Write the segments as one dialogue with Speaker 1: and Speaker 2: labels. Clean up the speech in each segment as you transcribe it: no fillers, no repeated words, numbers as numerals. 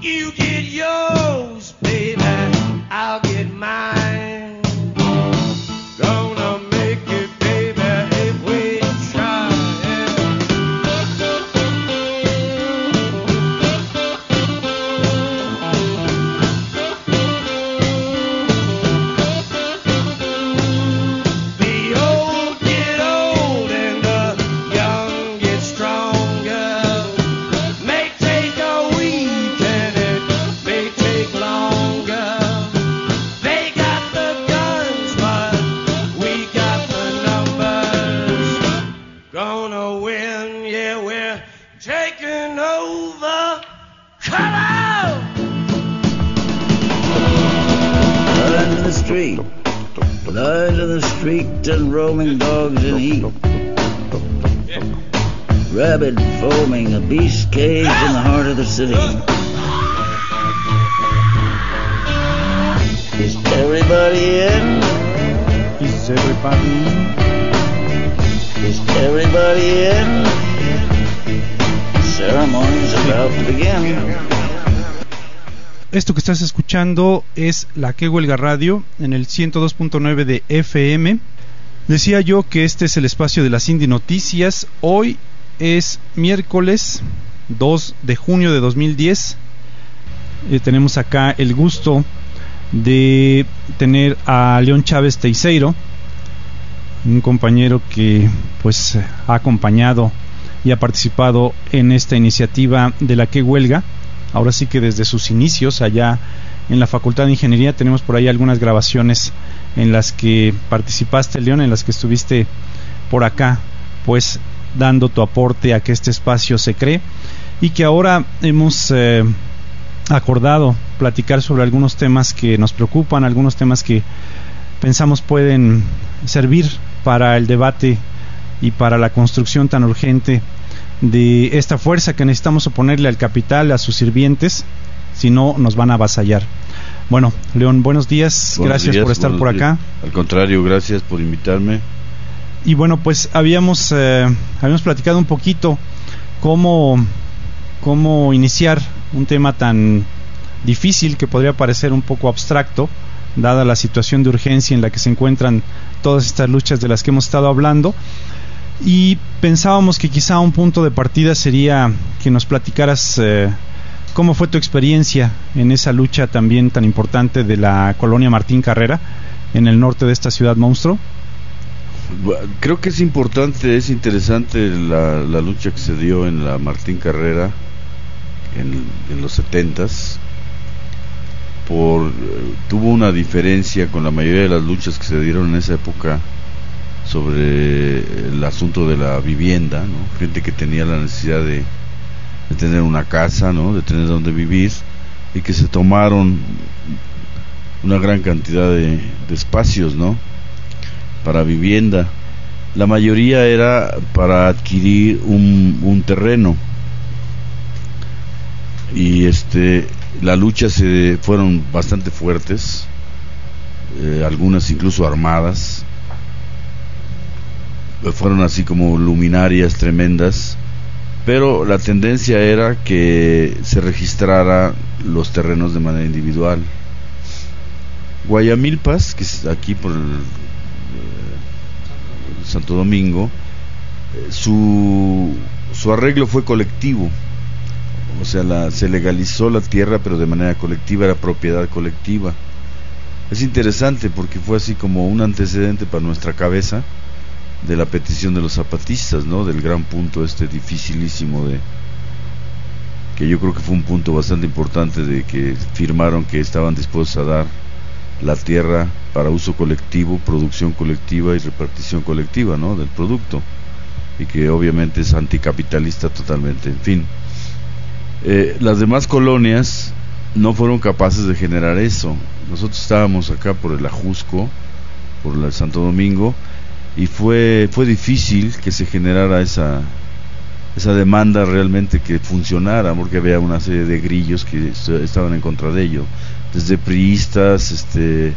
Speaker 1: You get yours, baby, I'll get mine. Gonna make it, baby, if we try. The old get old and the young get stronger. May take a week and it may take longer. They got the guns, but we got the numbers. Gonna win, yeah, we're taking over. Come out!
Speaker 2: Lions in the street, lions in the street, and roaming dogs in heat. Rabid foaming, a beast caged in the heart of the city. Is everybody in?
Speaker 3: Is everybody in?
Speaker 2: Is everybody in? Ceremony's about to begin.
Speaker 3: Esto que estás escuchando es La Que Huelga Radio en el 102.9 de FM. Decía yo que este es el espacio de las Indie Noticias. Hoy es miércoles 2 de junio de 2010. Tenemos acá el gusto de tener a León Chávez Teiseiro, un compañero que pues ha acompañado y ha participado en esta iniciativa de La Que Huelga. Ahora sí que desde sus inicios allá en la Facultad de Ingeniería tenemos por ahí algunas grabaciones en las que participaste, León, en las que estuviste por acá pues dando tu aporte a que este espacio se cree, y que ahora hemos acordado platicar sobre algunos temas que nos preocupan, algunos temas que pensamos pueden servir para el debate y para la construcción tan urgente de esta fuerza que necesitamos oponerle al capital, a sus sirvientes, si no nos van a avasallar. Bueno, León, buenos días, gracias por estar por acá.
Speaker 4: Al contrario, gracias por invitarme.
Speaker 3: Y bueno, pues habíamos platicado un poquito cómo iniciar un tema tan difícil que podría parecer un poco abstracto, dada la situación de urgencia en la que se encuentran todas estas luchas de las que hemos estado hablando. Y pensábamos que quizá un punto de partida sería que nos platicaras cómo fue tu experiencia en esa lucha también tan importante de la colonia Martín Carrera en el norte de esta ciudad monstruo.
Speaker 4: Creo que es importante, es interesante la lucha que se dio en la Martín Carrera en los 70s. Tuvo una diferencia con la mayoría de las luchas que se dieron en esa época sobre el asunto de la vivienda, ¿no? Gente que tenía la necesidad de tener una casa, ¿no? De tener donde vivir, y que se tomaron una gran cantidad de espacios, ¿no? Para vivienda. La mayoría era para adquirir un terreno, y la lucha fueron bastante fuertes, algunas incluso armadas. Fueron así como luminarias tremendas, pero la tendencia era que se registrara los terrenos de manera individual. Guayamilpas, que es aquí por el Santo Domingo, su arreglo fue colectivo, o sea, se legalizó la tierra, pero de manera colectiva, era propiedad colectiva. Es interesante porque fue así como un antecedente para nuestra cabeza de la petición de los zapatistas, ¿no? Del gran punto dificilísimo que yo creo que fue un punto bastante importante, de que firmaron que estaban dispuestos a dar la tierra para uso colectivo, producción colectiva y repartición colectiva, ¿no? Del producto, y que obviamente es anticapitalista totalmente. En fin, las demás colonias no fueron capaces de generar eso. Nosotros estábamos acá por el Ajusco, por el Santo Domingo, y fue difícil que se generara esa demanda realmente que funcionara, porque había una serie de grillos que estaban en contra de ello, desde priistas, el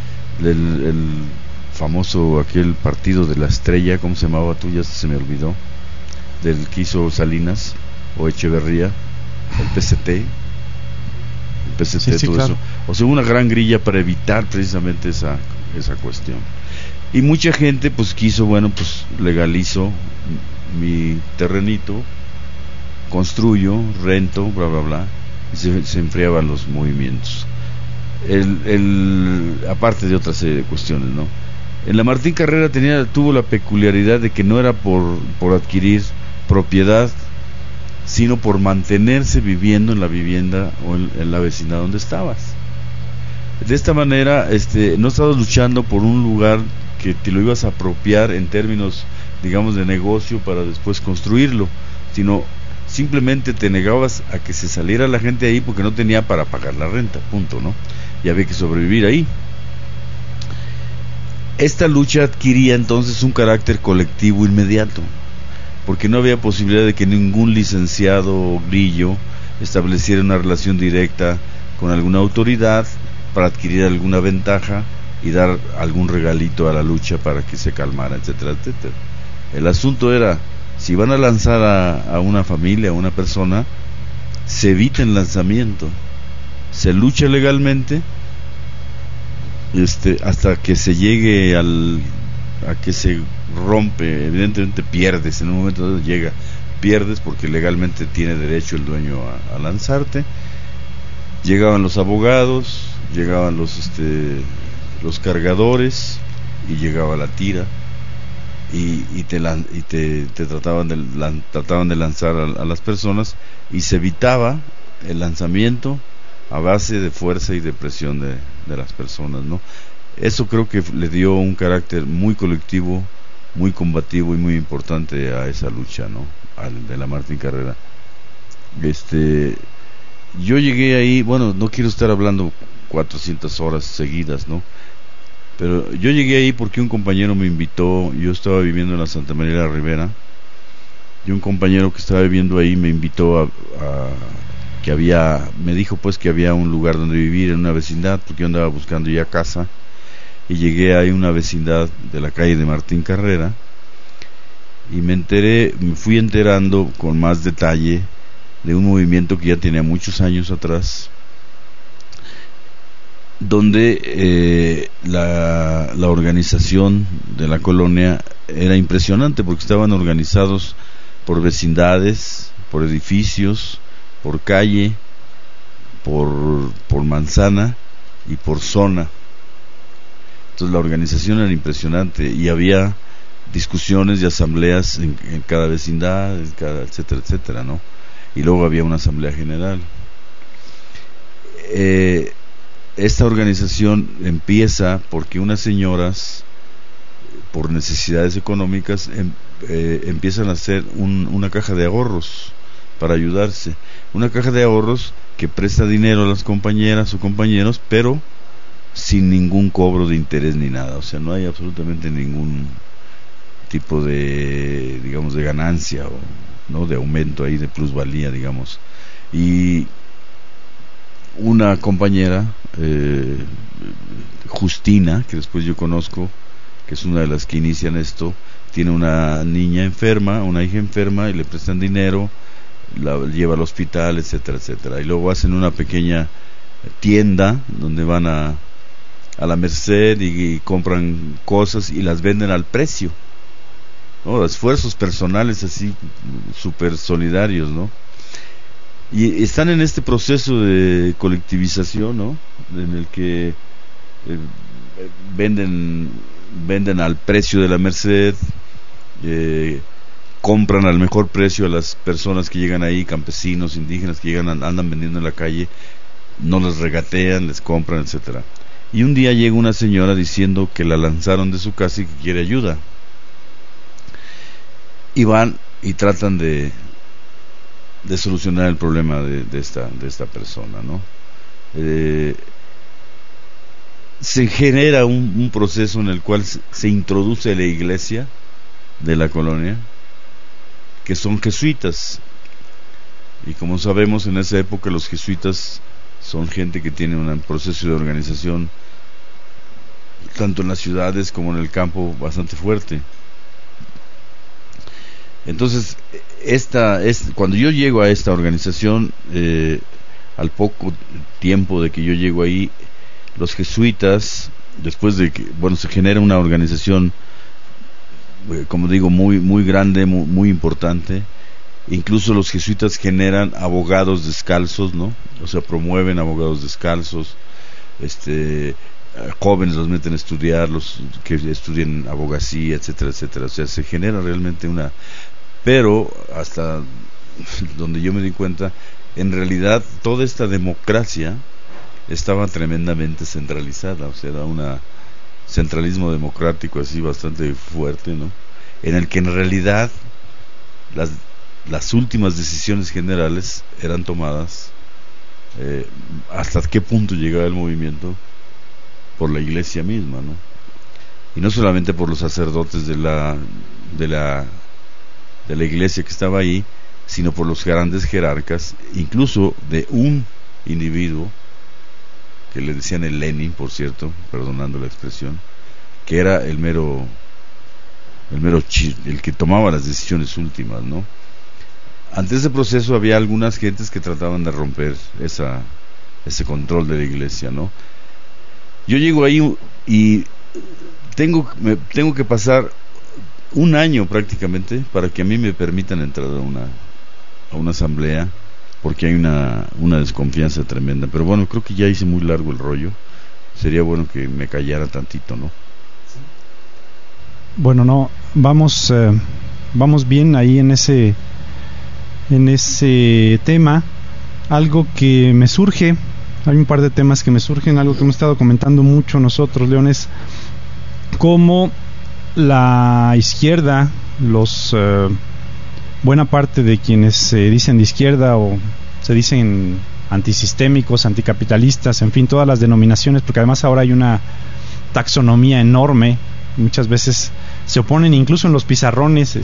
Speaker 4: famoso aquel partido de la Estrella, ¿cómo se llamaba tú? Ya se me olvidó, del que hizo Salinas o Echeverría, el PCT, PCT,
Speaker 3: Sí, sí,
Speaker 4: todo
Speaker 3: claro.
Speaker 4: eso. O sea, una gran grilla para evitar precisamente esa cuestión. Y mucha gente pues quiso, bueno, pues legalizo mi terrenito, construyo, rento, bla, bla, bla, y se enfriaban los movimientos. Aparte de otra serie de cuestiones, ¿no? En la Martín Carrera tuvo la peculiaridad de que no era por adquirir propiedad, sino por mantenerse viviendo en la vivienda o en la vecindad donde estabas. De esta manera, no estabas luchando por un lugar que te lo ibas a apropiar en términos, digamos, de negocio para después construirlo, sino simplemente te negabas a que se saliera la gente ahí porque no tenía para pagar la renta, punto, ¿no? Y había que sobrevivir ahí. Esta lucha adquiría entonces un carácter colectivo inmediato, porque no había posibilidad de que ningún licenciado grillo estableciera una relación directa con alguna autoridad para adquirir alguna ventaja y dar algún regalito a la lucha para que se calmara, etcétera, etcétera. El asunto era, si van a lanzar a una familia, a una persona, se evita el lanzamiento, se lucha legalmente, hasta que se llegue a que se rompe. Evidentemente pierdes, en un momento dado pierdes porque legalmente tiene derecho el dueño a lanzarte. Llegaban los abogados, llegaban los cargadores y llegaba la tira y te trataban de lanzar a las personas, y se evitaba el lanzamiento a base de fuerza y de presión de las personas, ¿no? Eso creo que le dio un carácter muy colectivo, muy combativo y muy importante a esa lucha, ¿no? De la Martín Carrera. Yo llegué ahí, bueno, no quiero estar hablando 400 horas seguidas, ¿no? Pero yo llegué ahí porque un compañero me invitó. Yo estaba viviendo en la Santa María de la Ribera, y un compañero que estaba viviendo ahí me invitó me dijo pues que había un lugar donde vivir en una vecindad, porque yo andaba buscando ya casa, y llegué ahí a una vecindad de la calle de Martín Carrera, y me fui enterando con más detalle de un movimiento que ya tenía muchos años atrás, donde la organización de la colonia era impresionante, porque estaban organizados por vecindades, por edificios, por calle, por manzana y por zona. Entonces la organización era impresionante, y había discusiones y asambleas en cada vecindad, etcétera, etcétera, ¿no? Y luego había una asamblea general. Esta organización empieza porque unas señoras, por necesidades económicas, empiezan a hacer una caja de ahorros para ayudarse. Una caja de ahorros que presta dinero a las compañeras o compañeros, pero sin ningún cobro de interés ni nada. O sea, no hay absolutamente ningún tipo de, digamos, de ganancia o no de aumento ahí, de plusvalía, digamos. Y una compañera, Justina, que después yo conozco, que es una de las que inician esto, tiene una niña enferma, una hija enferma, y le prestan dinero, la lleva al hospital, etcétera, etcétera. Y luego hacen una pequeña tienda donde van a la Merced y compran cosas y las venden al precio, ¿no? Esfuerzos personales así súper solidarios, ¿no? Y están en este proceso de colectivización, ¿no? En el que venden al precio de la Merced, compran al mejor precio a las personas que llegan ahí, campesinos, indígenas que llegan, andan vendiendo en la calle, no les regatean, les compran, etcétera. Y un día llega una señora diciendo que la lanzaron de su casa y que quiere ayuda, y van y tratan de solucionar el problema de esta persona, ¿no? Se genera un proceso en el cual se introduce la iglesia de la colonia, que son jesuitas, y como sabemos, en esa época los jesuitas son gente que tiene un proceso de organización tanto en las ciudades como en el campo bastante fuerte. Entonces, cuando yo llego a esta organización, al poco tiempo de que yo llego ahí, los jesuitas, después de que, bueno, se genera una organización, como digo, muy grande, muy importante. Incluso los jesuitas generan abogados descalzos, ¿no? O sea, promueven abogados descalzos, jóvenes los meten a estudiar, los que estudien abogacía, etcétera, etcétera. O sea, se genera realmente una... Pero hasta donde yo me di cuenta, en realidad toda esta democracia estaba tremendamente centralizada, o sea, era un centralismo democrático así bastante fuerte, ¿no? En el que en realidad las últimas decisiones generales eran tomadas, hasta qué punto llegaba el movimiento, por la iglesia misma, ¿no? Y no solamente por los sacerdotes de la iglesia que estaba ahí, sino por los grandes jerarcas, incluso de un individuo que le decían el Lenin, por cierto, perdonando la expresión, que era el que tomaba las decisiones últimas, ¿no? Ante ese proceso había algunas gentes que trataban de romper ese control de la iglesia, ¿no? Yo llego ahí y tengo que pasar un año prácticamente para que a mí me permitan entrar a una asamblea, porque hay una desconfianza tremenda. Pero bueno, creo que ya hice muy largo el rollo. Sería bueno que me callara tantito, ¿no?
Speaker 3: Bueno, no, vamos bien ahí en ese tema. Algo que me surge, hay un par de temas que me surgen, algo que hemos estado comentando mucho nosotros, León, es cómo la izquierda, buena parte de quienes se dicen de izquierda o se dicen antisistémicos, anticapitalistas, en fin, todas las denominaciones, porque además ahora hay una taxonomía enorme, muchas veces se oponen incluso en los pizarrones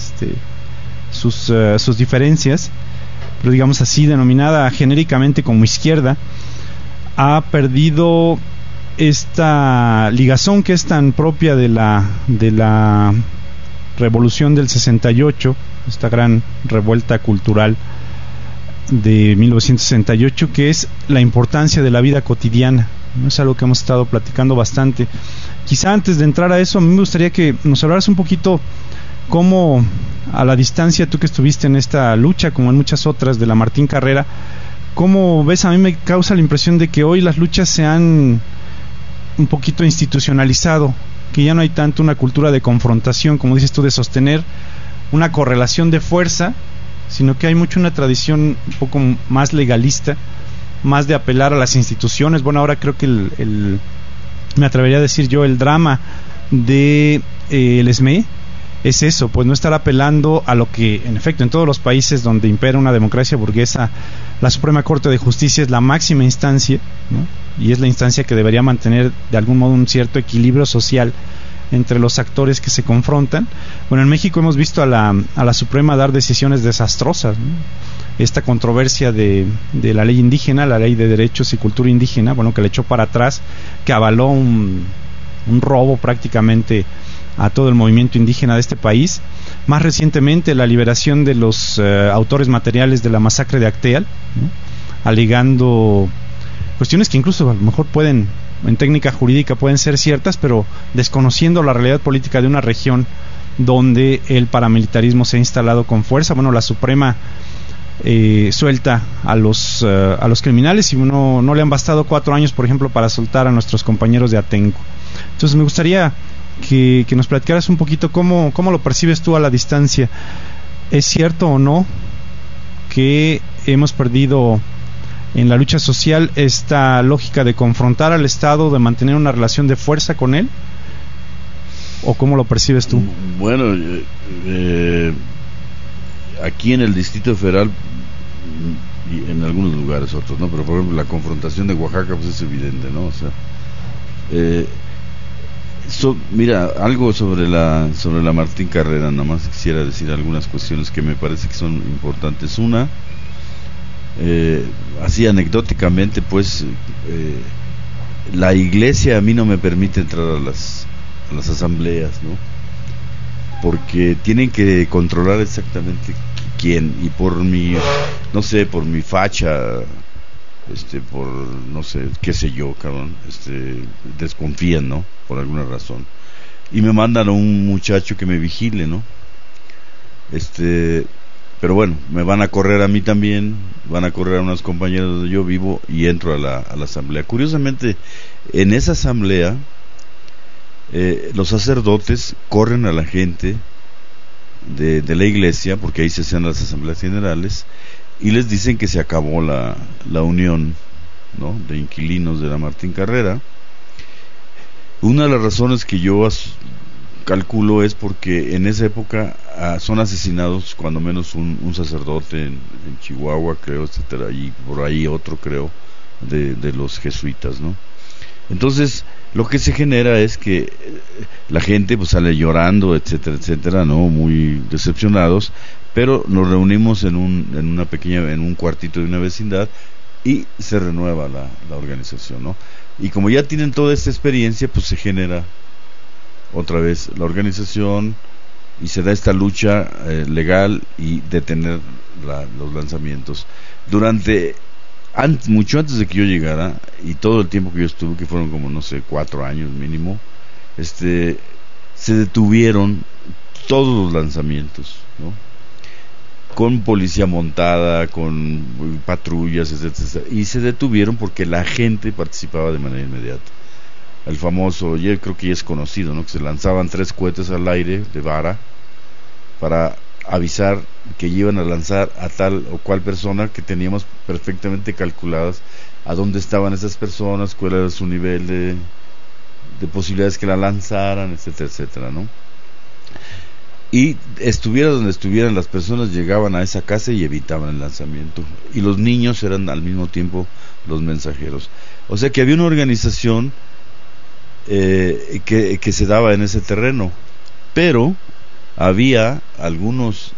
Speaker 3: sus diferencias, pero digamos así, denominada genéricamente como izquierda, ha perdido esta ligazón que es tan propia de la revolución del 68, esta gran revuelta cultural de 1968, que es la importancia de la vida cotidiana, ¿no? Es algo que hemos estado platicando bastante. Quizá antes de entrar a eso, a mí me gustaría que nos hablaras un poquito cómo, a la distancia, tú que estuviste en esta lucha, como en muchas otras, de la Martín Carrera, ¿cómo ves? A mí me causa la impresión de que hoy las luchas se han un poquito institucionalizado, que ya no hay tanto una cultura de confrontación, como dices tú, de sostener una correlación de fuerza, sino que hay mucho una tradición un poco más legalista, más de apelar a las instituciones. Bueno, ahora creo que me atrevería a decir yo, el drama de el SME es eso, pues no estar apelando a lo que, en efecto, en todos los países donde impera una democracia burguesa, la Suprema Corte de Justicia es la máxima instancia, ¿no? Y es la instancia que debería mantener de algún modo un cierto equilibrio social entre los actores que se confrontan. Bueno, en México hemos visto a la Suprema dar decisiones desastrosas, ¿no? Esta controversia de la ley indígena, la ley de derechos y cultura indígena, bueno, que le echó para atrás, que avaló un robo prácticamente a todo el movimiento indígena de este país. Más recientemente, la liberación de los autores materiales de la masacre de Acteal, ¿no? Alegando cuestiones que incluso a lo mejor pueden, en técnica jurídica, pueden ser ciertas, pero desconociendo la realidad política de una región donde el paramilitarismo se ha instalado con fuerza. Bueno, la Suprema suelta a los criminales, y no le han bastado 4 años, por ejemplo, para soltar a nuestros compañeros de Atenco. Entonces me gustaría que nos platicaras un poquito cómo lo percibes tú a la distancia. ¿Es cierto o no que hemos perdido en la lucha social esta lógica de confrontar al Estado, de mantener una relación de fuerza con él? ¿O cómo lo percibes tú?
Speaker 4: Bueno, aquí en el Distrito Federal y en algunos lugares otros, ¿no? Pero por ejemplo la confrontación de Oaxaca pues es evidente, ¿no? O sea, mira, algo sobre la Martín Carrera, nada más quisiera decir algunas cuestiones que me parece que son importantes. Una, así anecdóticamente, pues la iglesia a mí no me permite entrar a las asambleas, ¿no? Porque tienen que controlar exactamente quién, y por mi facha por no sé, qué sé yo, cabrón, desconfían, ¿no? Por alguna razón. Y me mandan a un muchacho que me vigile, ¿no? Pero bueno, me van a correr a mí también, van a correr a unos compañeros donde yo vivo y entro a la asamblea. Curiosamente, en esa asamblea, los sacerdotes corren a la gente de la iglesia, porque ahí se hacían las asambleas generales, y les dicen que se acabó la unión, ¿no?, de inquilinos de la Martín Carrera. Una de las razones que yo calculo es porque en esa época son asesinados cuando menos un sacerdote en Chihuahua, creo, etcétera, y por ahí otro, creo, de los jesuitas, ¿no? Entonces, lo que se genera es que la gente pues sale llorando, etcétera, etcétera, ¿no?, muy decepcionados, pero nos reunimos en un cuartito de una vecindad y se renueva la organización, ¿no? Y como ya tienen toda esta experiencia, pues se genera otra vez la organización y se da esta lucha legal y detener los lanzamientos. Mucho antes de que yo llegara, y todo el tiempo que yo estuve, que fueron como, no sé, 4 años mínimo, se detuvieron todos los lanzamientos, ¿no?, con policía montada, con patrullas, etcétera, y se detuvieron porque la gente participaba de manera inmediata. El famoso, yo creo que ya es conocido, ¿no?, que se lanzaban 3 cohetes al aire de vara para avisar que iban a lanzar a tal o cual persona, que teníamos perfectamente calculadas a dónde estaban esas personas, cuál era su nivel de posibilidades que la lanzaran, etcétera, etcétera, ¿no? Y estuviera donde estuvieran, las personas llegaban a esa casa y evitaban el lanzamiento, y los niños eran al mismo tiempo los mensajeros. O sea que había una organización que se daba en ese terreno, pero había algunos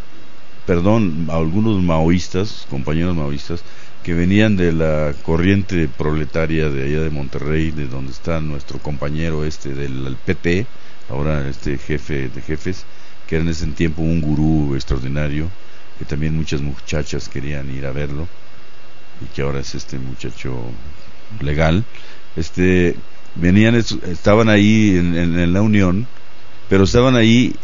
Speaker 4: maoístas, compañeros maoístas, que venían de la corriente proletaria de allá de Monterrey, de donde está nuestro compañero del PT, ahora jefe de jefes, que era en ese tiempo un gurú extraordinario, que también muchas muchachas querían ir a verlo, y que ahora es muchacho legal. Estaban ahí en la unión, pero estaban ahí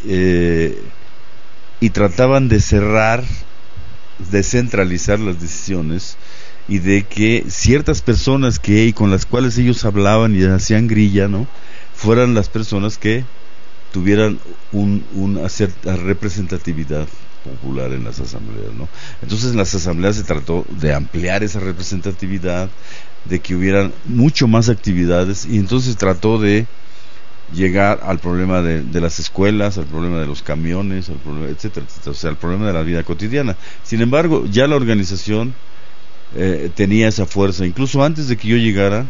Speaker 4: y trataban de centralizar las decisiones, y de que ciertas personas con las cuales ellos hablaban y hacían grilla, ¿no?, fueran las personas que tuvieran una cierta representatividad popular en las asambleas, ¿no? Entonces en las asambleas se trató de ampliar esa representatividad, de que hubieran mucho más actividades, y entonces trató de llegar al problema de las escuelas, al problema de los camiones, al problema, etcétera, etcétera, o sea, al problema de la vida cotidiana. Sin embargo, ya la organización tenía esa fuerza. Incluso antes de que yo llegara,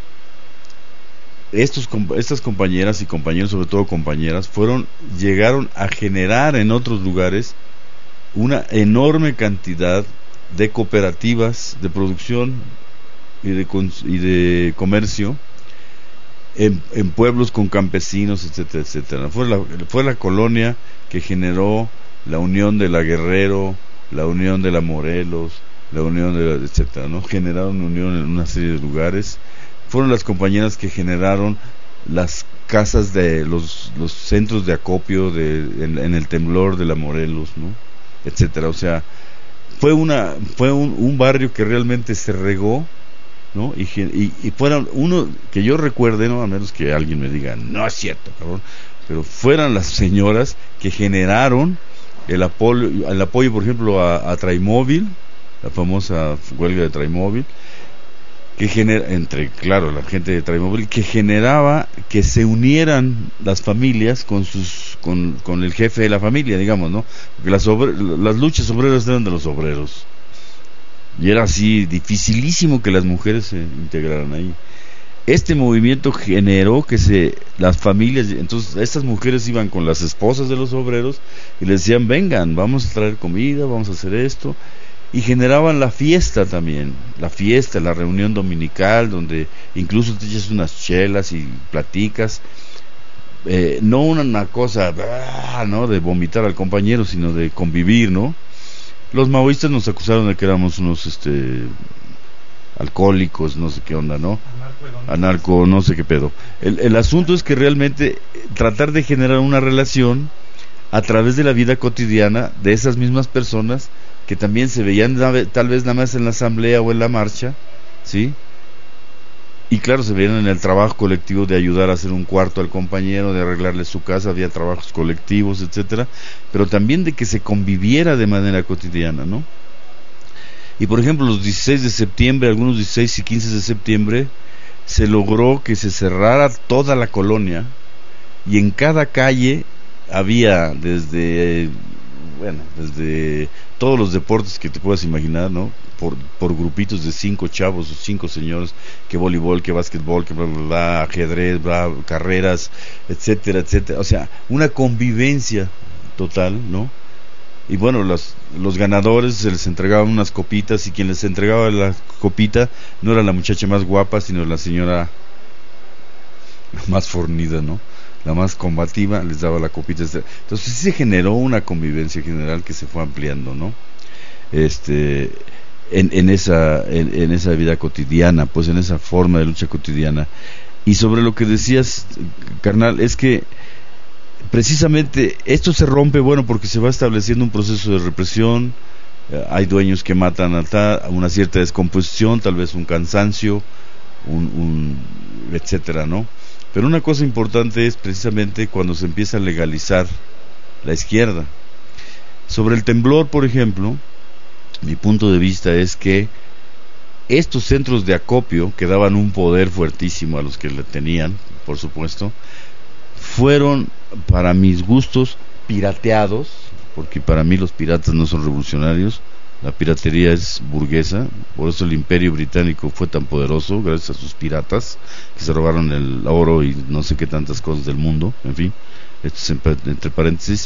Speaker 4: estas compañeras y compañeros, sobre todo compañeras, llegaron a generar en otros lugares una enorme cantidad de cooperativas de producción y de comercio en pueblos con campesinos, etcétera, etcétera. Fue la colonia que generó la unión de la Guerrero, la unión de la Morelos, la unión de la, etcétera, ¿no? Generaron unión en una serie de lugares. Fueron las compañeras que generaron las casas de los centros de acopio en el temblor de la Morelos, ¿no?, etcétera. O sea, fue un barrio que realmente se regó, ¿no? Y fueron uno que yo recuerde, ¿no?, a menos que alguien me diga no es cierto, cabrón, pero fueran las señoras que generaron el apoyo, por ejemplo, a Traimóvil, la famosa huelga de Traimóvil, que claro, la gente de Traimóvil, que generaba que se unieran las familias con el jefe de la familia, digamos, ¿no? Porque las luchas obreras eran de los obreros, y era así dificilísimo que las mujeres se integraran ahí. Este movimiento generó que las familias, entonces estas mujeres iban con las esposas de los obreros y les decían, vengan, vamos a traer comida, vamos a hacer esto, y generaban la fiesta también, la reunión dominical, donde incluso te echas unas chelas y platicas, no una cosa, ¿no?, de vomitar al compañero, sino de convivir, ¿no? Los maoístas nos acusaron de que éramos unos alcohólicos, no sé qué onda, ¿no? Anarco, no sé qué pedo. El asunto es que realmente tratar de generar una relación a través de la vida cotidiana de esas mismas personas que también se veían tal vez nada más en la asamblea o en la marcha, ¿sí? Y claro, se veían en el trabajo colectivo de ayudar a hacer un cuarto al compañero, de arreglarle su casa, había trabajos colectivos, etcétera, pero también de que se conviviera de manera cotidiana, ¿no? Y por ejemplo, los 16 de septiembre, algunos 16 y 15 de septiembre, se logró que se cerrara toda la colonia y en cada calle había desde todos los deportes que te puedas imaginar, ¿no? Por grupitos de 5 chavos o 5 señores, que voleibol, que básquetbol, que bla, bla, bla, ajedrez, bla, carreras, etcétera, etcétera. O sea, una convivencia total, ¿no? Y bueno, los ganadores se les entregaban unas copitas, y quien les entregaba la copita no era la muchacha más guapa, sino la señora más fornida, ¿no? La más combativa les daba la copita. Entonces sí se generó una convivencia general que se fue ampliando, ¿no? En esa vida cotidiana, pues en esa forma de lucha cotidiana. Y sobre lo que decías, carnal, es que precisamente esto se rompe, bueno, porque se va estableciendo un proceso de represión, hay dueños que matan a una cierta descomposición, tal vez un cansancio, etcétera, ¿no? Pero una cosa importante es precisamente cuando se empieza a legalizar la izquierda. Sobre el temblor, por ejemplo, mi punto de vista es que estos centros de acopio, que daban un poder fuertísimo a los que le tenían, por supuesto, fueron, para mis gustos, pirateados, porque para mí los piratas no son revolucionarios, la piratería es burguesa, por eso el Imperio Británico fue tan poderoso, gracias a sus piratas, que se robaron el oro y no sé qué tantas cosas del mundo, en fin, esto es entre paréntesis.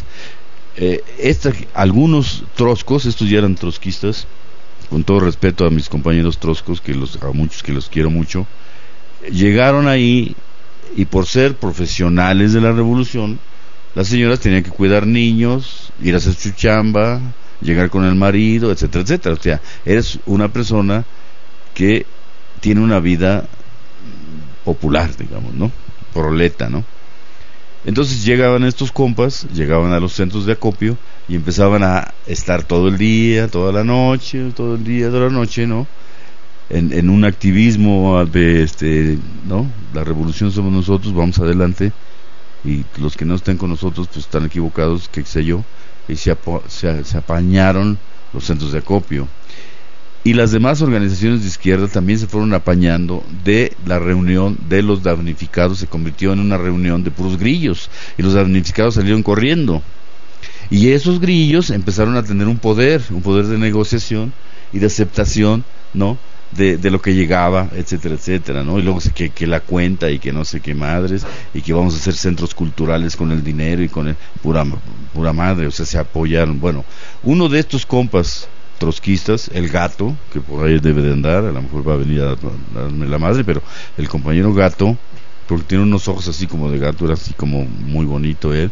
Speaker 4: Algunos trotskos, estos ya eran trotskistas, con todo respeto a mis compañeros trotskos, a muchos que los quiero mucho, llegaron ahí y por ser profesionales de la revolución, las señoras tenían que cuidar niños, ir a hacer su chamba, llegar con el marido, etcétera, etcétera. O sea, eres una persona que tiene una vida popular, digamos, ¿no? Proleta, ¿no? Entonces llegaban estos compas, llegaban a los centros de acopio y empezaban a estar todo el día, toda la noche, todo el día, toda la noche, ¿no? En un activismo de, ¿no? La revolución somos nosotros, vamos adelante, y los que no estén con nosotros pues están equivocados, qué sé yo, y se apañaron los centros de acopio. Y las demás organizaciones de izquierda también se fueron apañando de la reunión de los damnificados, se convirtió en una reunión de puros grillos, y los damnificados salieron corriendo. Y esos grillos empezaron a tener un poder de negociación y de aceptación, ¿no? De lo que llegaba, etcétera, etcétera, ¿no? Y luego que la cuenta y que no sé qué madres, y que vamos a hacer centros culturales con el dinero y con el pura madre, o sea, se apoyaron. Bueno, uno de estos compas trotskistas, el Gato, que por ahí debe de andar, a lo mejor va a venir a darme la madre, pero el compañero Gato, porque tiene unos ojos así como de gato, era así como muy bonito él,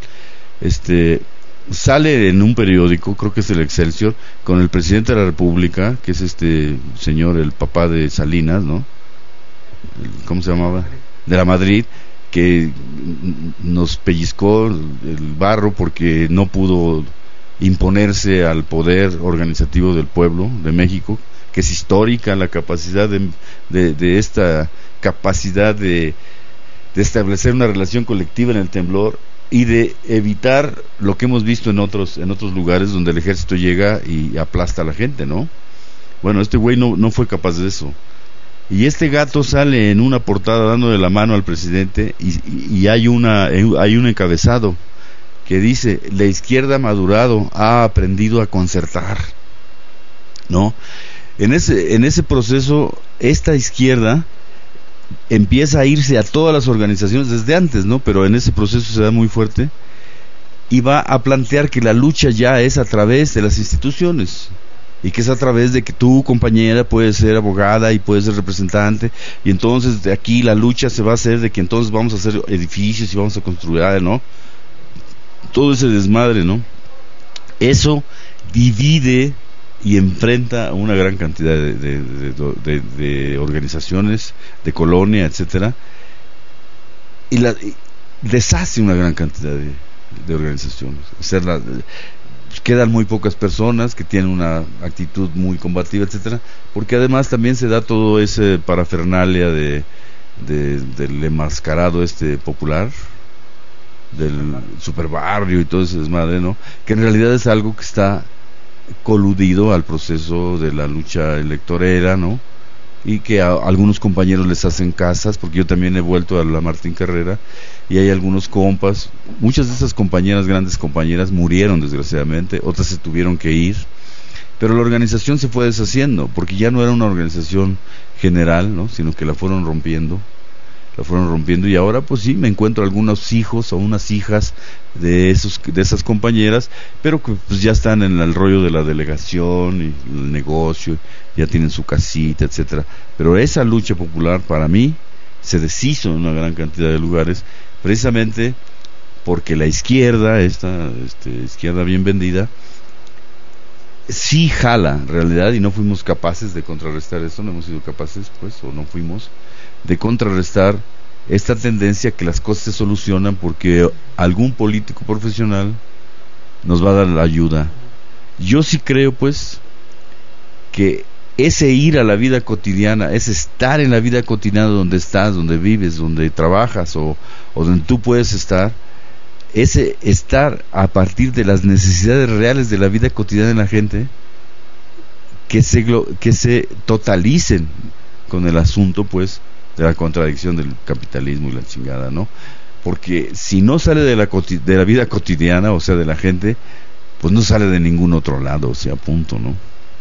Speaker 4: sale en un periódico, creo que es el Excelsior, con el presidente de la República, que es este señor, el papá de Salinas, ¿no? ¿Cómo se llamaba? De la Madrid, que nos pellizcó el barro porque no pudo imponerse al poder organizativo del pueblo de México, que es histórica la capacidad de esta capacidad de establecer una relación colectiva en el temblor y de evitar lo que hemos visto en otros lugares donde el ejército llega y aplasta a la gente, ¿no? Bueno, este güey no fue capaz de eso. Y este Gato sale en una portada dándole la mano al presidente y hay un encabezado que dice: la izquierda ha madurado, ha aprendido a concertar, ¿no? En ese proceso, esta izquierda empieza a irse a todas las organizaciones desde antes, ¿no? Pero en ese proceso se da muy fuerte y va a plantear que la lucha ya es a través de las instituciones, y que es a través de que tu compañera puede ser abogada y puede ser representante, y entonces de aquí la lucha se va a hacer de que entonces vamos a hacer edificios y vamos a construir, ¿no? Todo ese desmadre, ¿no? Eso divide y enfrenta a una gran cantidad de organizaciones, de colonia, etcétera, y deshace una gran cantidad de organizaciones. O sea, quedan muy pocas personas que tienen una actitud muy combativa, etcétera, porque además también se da todo ese parafernalia del enmascarado popular, del superbarrio y todo ese desmadre, ¿no? Que en realidad es algo que está coludido al proceso de la lucha electorera, ¿no? Y que a algunos compañeros les hacen casas, porque yo también he vuelto a la Martín Carrera y hay algunos compas, muchas de esas compañeras, grandes compañeras, murieron desgraciadamente, otras se tuvieron que ir, pero la organización se fue deshaciendo, porque ya no era una organización general, ¿no? Sino que la fueron rompiendo, y ahora pues sí, me encuentro algunos hijos o unas hijas de esas compañeras, pero que pues ya están en el rollo de la delegación y el negocio, ya tienen su casita, etcétera. Pero esa lucha popular para mí se deshizo en una gran cantidad de lugares, precisamente porque la izquierda, esta izquierda bien vendida, sí jala en realidad, y no fuimos capaces de contrarrestar eso, no hemos sido capaces, pues, o no fuimos de contrarrestar esta tendencia que las cosas se solucionan porque algún político profesional nos va a dar la ayuda. Yo sí creo, pues, que ese ir a la vida cotidiana, ese estar en la vida cotidiana donde estás, donde vives, donde trabajas o donde tú puedes estar, ese estar a partir de las necesidades reales de la vida cotidiana de la gente, que se totalicen con el asunto, pues, de la contradicción del capitalismo y la chingada, ¿no? Porque si no sale de la vida cotidiana, o sea, de la gente, pues no sale de ningún otro lado, o sea, punto, ¿no?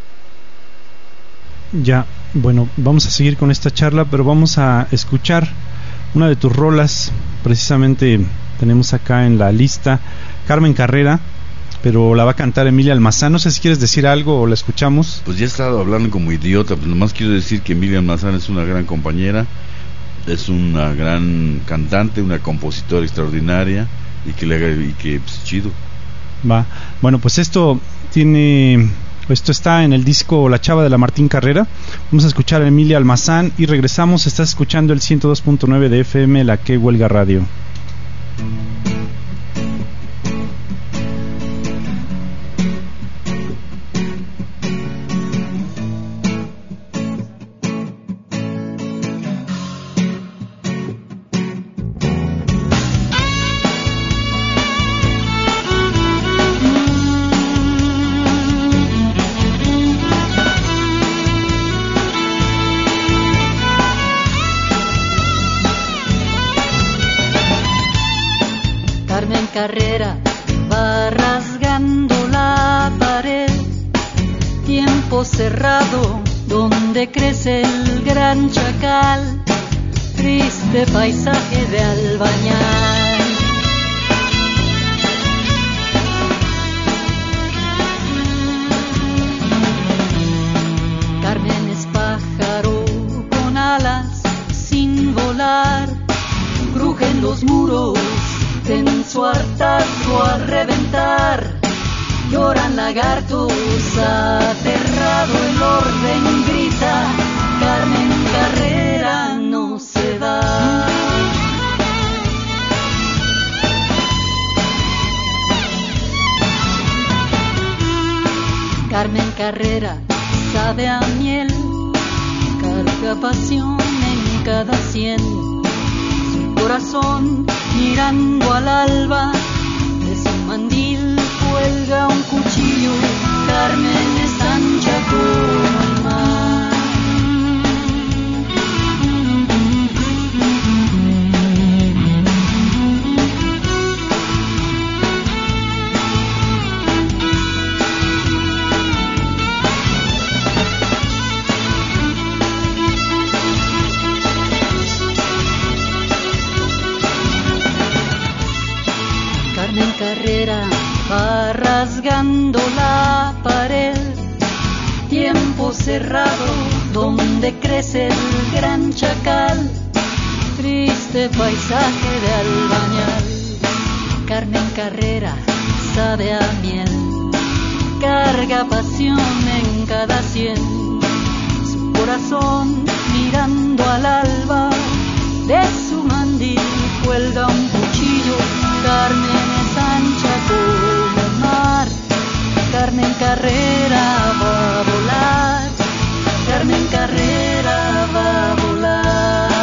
Speaker 3: Ya, bueno, vamos a seguir con esta charla, pero vamos a escuchar una de tus rolas. Precisamente tenemos acá en la lista Carmen Carrera, pero la va a cantar Emilia Almazán. No sé si quieres decir algo o la escuchamos.
Speaker 4: Pues ya he estado hablando como idiota, pues nomás quiero decir que Emilia Almazán es una gran compañera, es una gran cantante, una compositora extraordinaria, y que pues chido.
Speaker 3: Va, bueno, pues esto está en el disco La Chava de la Martín Carrera. Vamos a escuchar a Emilia Almazán y regresamos. Estás escuchando el 102.9 de FM, La Que Huelga Radio.
Speaker 5: Carrera va rasgando la pared, tiempo cerrado donde crece el gran chacal, triste paisaje de Albañal. Carmen es pájaro con alas sin volar, crujen los muros en su hartazgo a reventar, lloran lagartos, aterrado el orden grita, Carmen Carrera no se va. Carmen Carrera sabe a miel, carga pasión en cada sien, su corazón mirando al alba, de su mandil cuelga un cuchillo, Carmen es ancha como el mar. Carrera va rasgando la pared, tiempo cerrado donde crece el gran chacal, triste paisaje de Albañal. Carmen Carrera sabe a miel, carga pasión en en cada sien, su corazón mirando al alba, de su mandil cuelga un cuchillo. Carmen es ancha como el mar, Carmen Carrera va a volar, Carmen Carrera va a volar.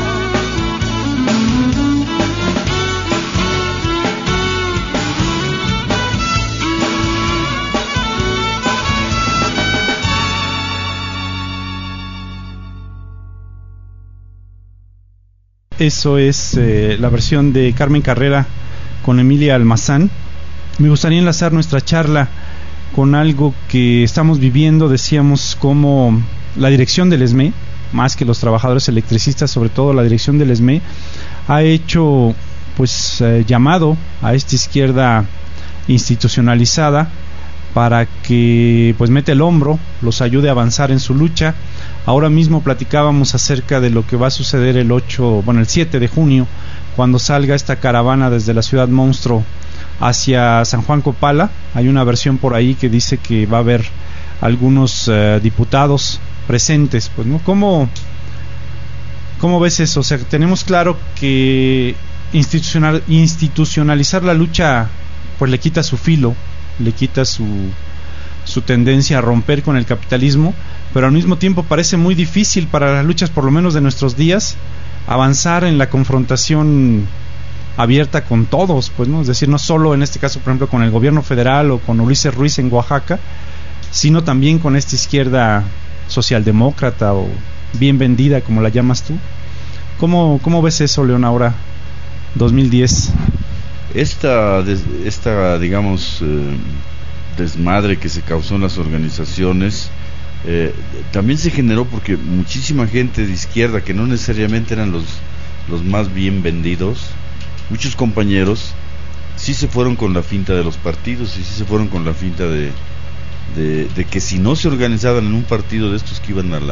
Speaker 3: Eso es la versión de Carmen Carrera con Emilia Almazán. Me gustaría enlazar nuestra charla con algo que estamos viviendo. Decíamos como la dirección del ESME, más que los trabajadores electricistas, sobre todo la dirección del ESME, ha hecho pues llamado a esta izquierda institucionalizada para que pues mete el hombro, los ayude a avanzar en su lucha. Ahora mismo platicábamos acerca de lo que va a suceder el 7 de junio, cuando salga esta caravana desde la Ciudad Monstruo hacia San Juan Copala. Hay una versión por ahí que dice que va a haber algunos diputados presentes, pues, ¿no? ¿Cómo ves eso? O sea, tenemos claro que institucionalizar la lucha pues le quita su filo, le quita su tendencia a romper con el capitalismo, pero al mismo tiempo parece muy difícil para las luchas, por lo menos de nuestros días, avanzar en la confrontación abierta con todos, pues, ¿no? Es decir, no solo en este caso, por ejemplo, con el gobierno federal o con Ulises Ruiz en Oaxaca, sino también con esta izquierda socialdemócrata o bien vendida, como la llamas tú. ¿Cómo ves eso, León, ahora, 2010?
Speaker 4: Esta digamos, desmadre que se causó en las organizaciones también se generó porque muchísima gente de izquierda, que no necesariamente eran los más bien vendidos, muchos compañeros sí se fueron con la finta de los partidos y sí se fueron con la finta de que si no se organizaban en un partido de estos que iban a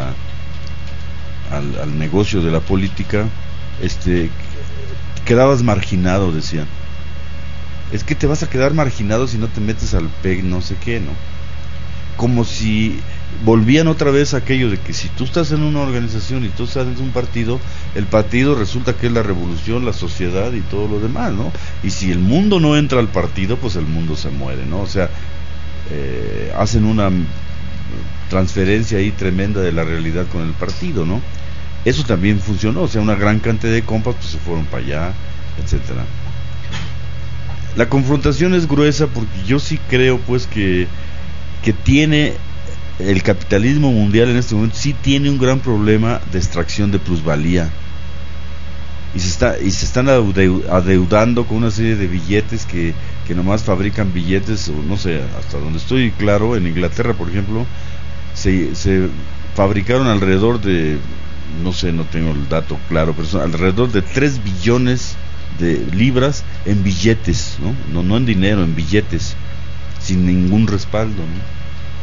Speaker 4: al negocio de la política, quedabas marginado, decían. Es que te vas a quedar marginado si no te metes al PEC, no sé qué, ¿no? Como si volvían otra vez a aquello de que si tú estás en una organización y tú estás en un partido, el partido resulta que es la revolución, la sociedad y todo lo demás, ¿no? Y si el mundo no entra al partido, pues el mundo se muere, ¿no? O sea, hacen una transferencia ahí tremenda de la realidad con el partido, ¿no? Eso también funcionó, o sea, una gran cantidad de compas pues se fueron para allá, etcétera. La confrontación es gruesa porque yo sí creo pues que tiene el capitalismo mundial en este momento, sí tiene un gran problema de extracción de plusvalía y se están adeudando con una serie de billetes que nomás fabrican billetes, o no sé, hasta donde estoy claro, en Inglaterra por ejemplo se fabricaron alrededor de, no sé, no tengo el dato claro, pero son alrededor de 3 billones de libras en billetes, no en dinero, en billetes, sin ningún respaldo, ¿no?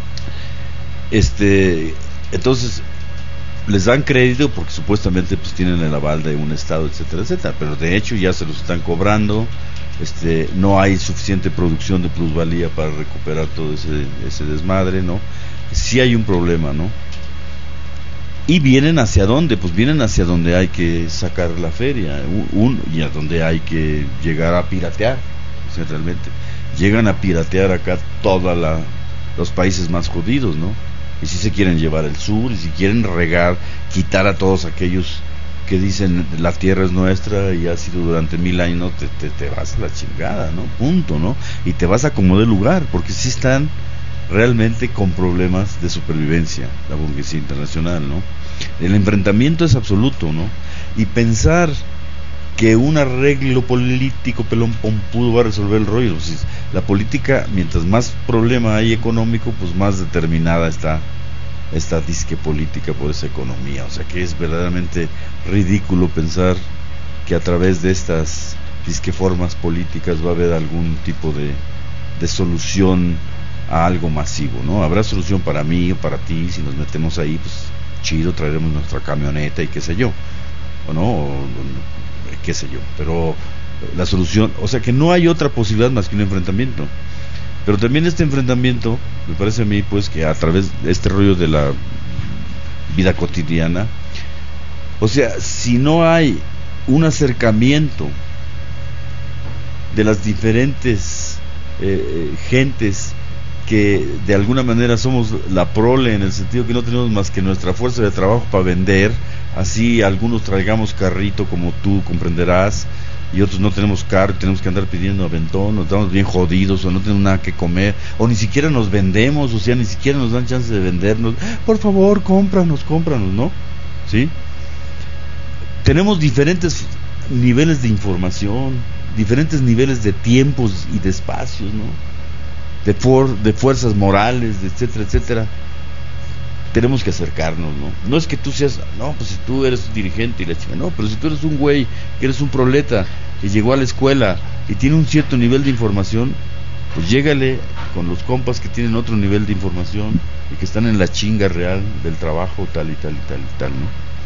Speaker 4: Entonces les dan crédito porque supuestamente pues tienen el aval de un estado, etcétera, etcétera, pero de hecho ya se los están cobrando. No hay suficiente producción de plusvalía para recuperar todo ese desmadre, ¿no? Sí hay un problema, ¿no? Y vienen hacia dónde, pues vienen hacia donde hay que sacar la feria, y a donde hay que llegar a piratear. O sea, realmente llegan a piratear acá todos los países más jodidos, ¿no? Y si se quieren llevar el sur, y si quieren quitar a todos aquellos que dicen la tierra es nuestra y ha sido durante 1000 años, ¿no? Te vas a la chingada, ¿no? Punto, ¿no? Y te vas a como de lugar, porque sí están realmente con problemas de supervivencia la burguesía internacional, ¿no? El enfrentamiento es absoluto, ¿no? Y pensar que un arreglo político pelón pompudo va a resolver el rollo, pues, la política, mientras más problema hay económico, pues más determinada está esta disque política por esa economía. O sea que es verdaderamente ridículo pensar que a través de estas disque formas políticas va a haber algún tipo de solución a algo masivo, ¿no? Habrá solución para mí o para ti, si nos metemos ahí, pues chido, traeremos nuestra camioneta y qué sé yo, o no, qué sé yo, pero la solución, o sea que no hay otra posibilidad más que un enfrentamiento. Pero también este enfrentamiento, me parece a mí, pues, que a través de este rollo de la vida cotidiana, o sea, si no hay un acercamiento de las diferentes gentes que de alguna manera somos la prole, en el sentido que no tenemos más que nuestra fuerza de trabajo para vender, así algunos traigamos carrito como tú comprenderás, y otros no tenemos carro, tenemos que andar pidiendo aventón, o estamos bien jodidos, o no tenemos nada que comer, o ni siquiera nos vendemos, o sea, ni siquiera nos dan chance de vendernos. Por favor, cómpranos, ¿no? ¿Sí? Tenemos diferentes niveles de información, diferentes niveles de tiempos y de espacios, ¿no? De fuerzas morales, etcétera, etcétera. Tenemos que acercarnos, ¿no? No es que tú seas, no, pues si tú eres un dirigente y la chica, no, pero si tú eres un güey, que eres un proleta, y llegó a la escuela y tiene un cierto nivel de información, pues llégale con los compas que tienen otro nivel de información y que están en la chinga real del trabajo, tal y tal y tal y tal, ¿no?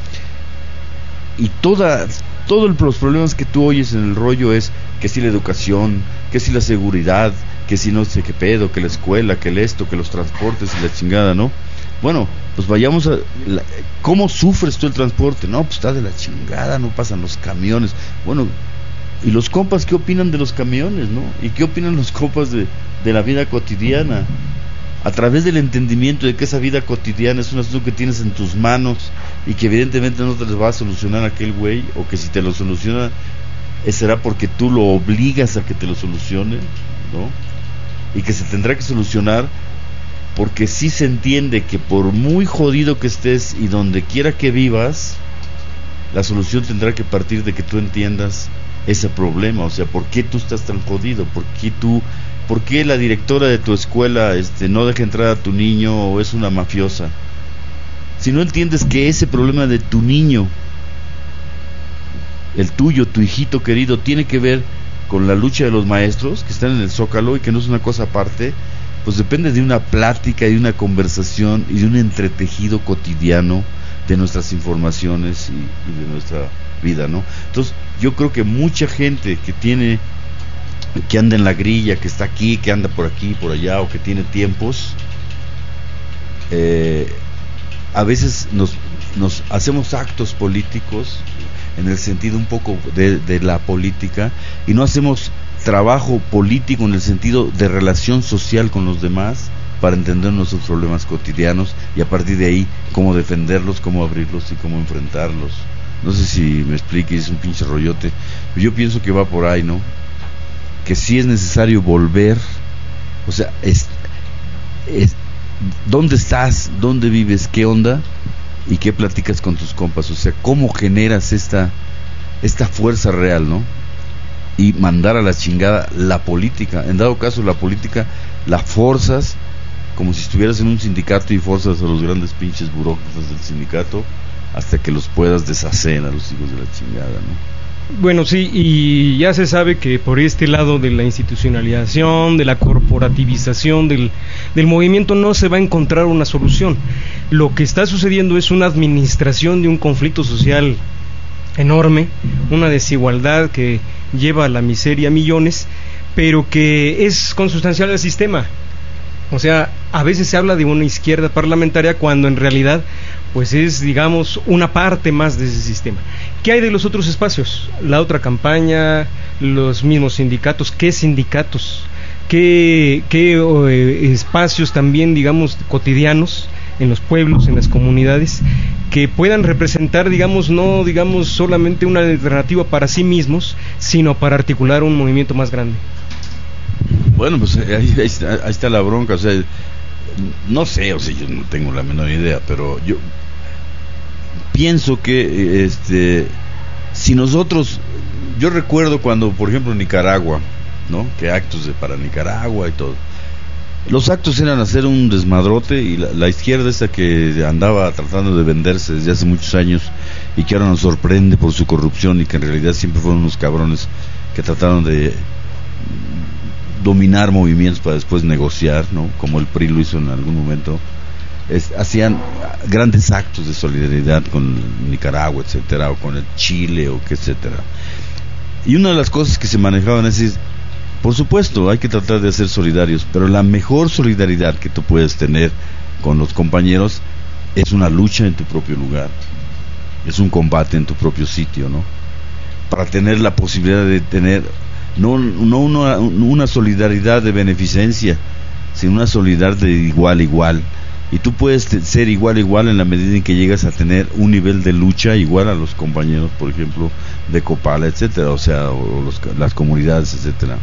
Speaker 4: Y todos los problemas que tú oyes en el rollo es que si la educación, que si la seguridad, que si no sé qué pedo, que la escuela, que el esto, que los transportes y la chingada, ¿no? Bueno, pues vayamos a... ¿Cómo sufres tú el transporte? No, pues está de la chingada, no pasan los camiones. Bueno, ¿y los compas qué opinan de los camiones, no? ¿Y qué opinan los compas de la vida cotidiana? A través del entendimiento de que esa vida cotidiana es un asunto que tienes en tus manos y que evidentemente no te les va a solucionar aquel güey, o que si te lo soluciona será porque tú lo obligas a que te lo solucione, ¿no? Y que se tendrá que solucionar porque sí se entiende que por muy jodido que estés y donde quiera que vivas, la solución tendrá que partir de que tú entiendas ese problema. O sea, ¿por qué tú estás tan jodido? ¿Por qué la directora de tu escuela no deja entrar a tu niño o es una mafiosa? Si no entiendes que ese problema de tu niño, el tuyo, tu hijito querido, tiene que ver con la lucha de los maestros que están en el Zócalo y que no es una cosa aparte, pues depende de una plática, de una conversación y de un entretejido cotidiano de nuestras informaciones y de nuestra vida, ¿no? Entonces yo creo que mucha gente que anda en la grilla, que está aquí, que anda por aquí, por allá, o que tiene tiempos, a veces nos hacemos actos políticos en el sentido un poco de la política, y no hacemos trabajo político en el sentido de relación social con los demás para entender nuestros problemas cotidianos, y a partir de ahí cómo defenderlos, cómo abrirlos y cómo enfrentarlos. No sé si me explique, es un pinche rollote, pero yo pienso que va por ahí, ¿no? Que sí es necesario volver, o sea, ¿dónde estás? ¿Dónde vives? ¿Qué onda? ¿Y qué platicas con tus compas? O sea, ¿cómo generas esta fuerza real, ¿no? Y mandar a la chingada la política. En dado caso, la política la forzas como si estuvieras en un sindicato y forzas a los grandes pinches burócratas del sindicato hasta que los puedas deshacer a los hijos de la chingada, ¿no?
Speaker 6: Bueno, sí, y ya se sabe que por este lado de la institucionalización, de la corporativización del movimiento, no se va a encontrar una solución. Lo que está sucediendo es una administración de un conflicto social enorme, una desigualdad que lleva a la miseria a millones, pero que es consustancial al sistema. O sea, a veces se habla de una izquierda parlamentaria cuando en realidad pues es, digamos, una parte más de ese sistema. ¿Qué hay de los otros espacios? La otra campaña, los mismos sindicatos. ¿Qué sindicatos? ¿Qué espacios también, digamos, cotidianos en los pueblos, en las comunidades, que puedan representar, digamos, no digamos solamente una alternativa para sí mismos, sino para articular un movimiento más grande?
Speaker 4: Bueno, pues ahí está la bronca. O sea, no sé, o sea, yo no tengo la menor idea, pero yo pienso que si nosotros, yo recuerdo cuando, por ejemplo, en Nicaragua, ¿no? Que actos para Nicaragua y todo, los actos eran hacer un desmadrote, y la izquierda esa que andaba tratando de venderse desde hace muchos años y que ahora nos sorprende por su corrupción, y que en realidad siempre fueron unos cabrones que trataron de dominar movimientos para después negociar, ¿no? Como el PRI lo hizo en algún momento. Hacían grandes actos de solidaridad con Nicaragua, etcétera, o con el Chile, o que etcétera. Y una de las cosas que se manejaban es Por supuesto, hay que tratar de ser solidarios, pero la mejor solidaridad que tú puedes tener con los compañeros es una lucha en tu propio lugar, es un combate en tu propio sitio, ¿no? Para tener la posibilidad de tener no una solidaridad de beneficencia, sino una solidaridad de igual a igual. Y tú puedes ser igual a igual en la medida en que llegas a tener un nivel de lucha igual a los compañeros, por ejemplo, de Copala, etcétera, o sea, las comunidades, etcétera.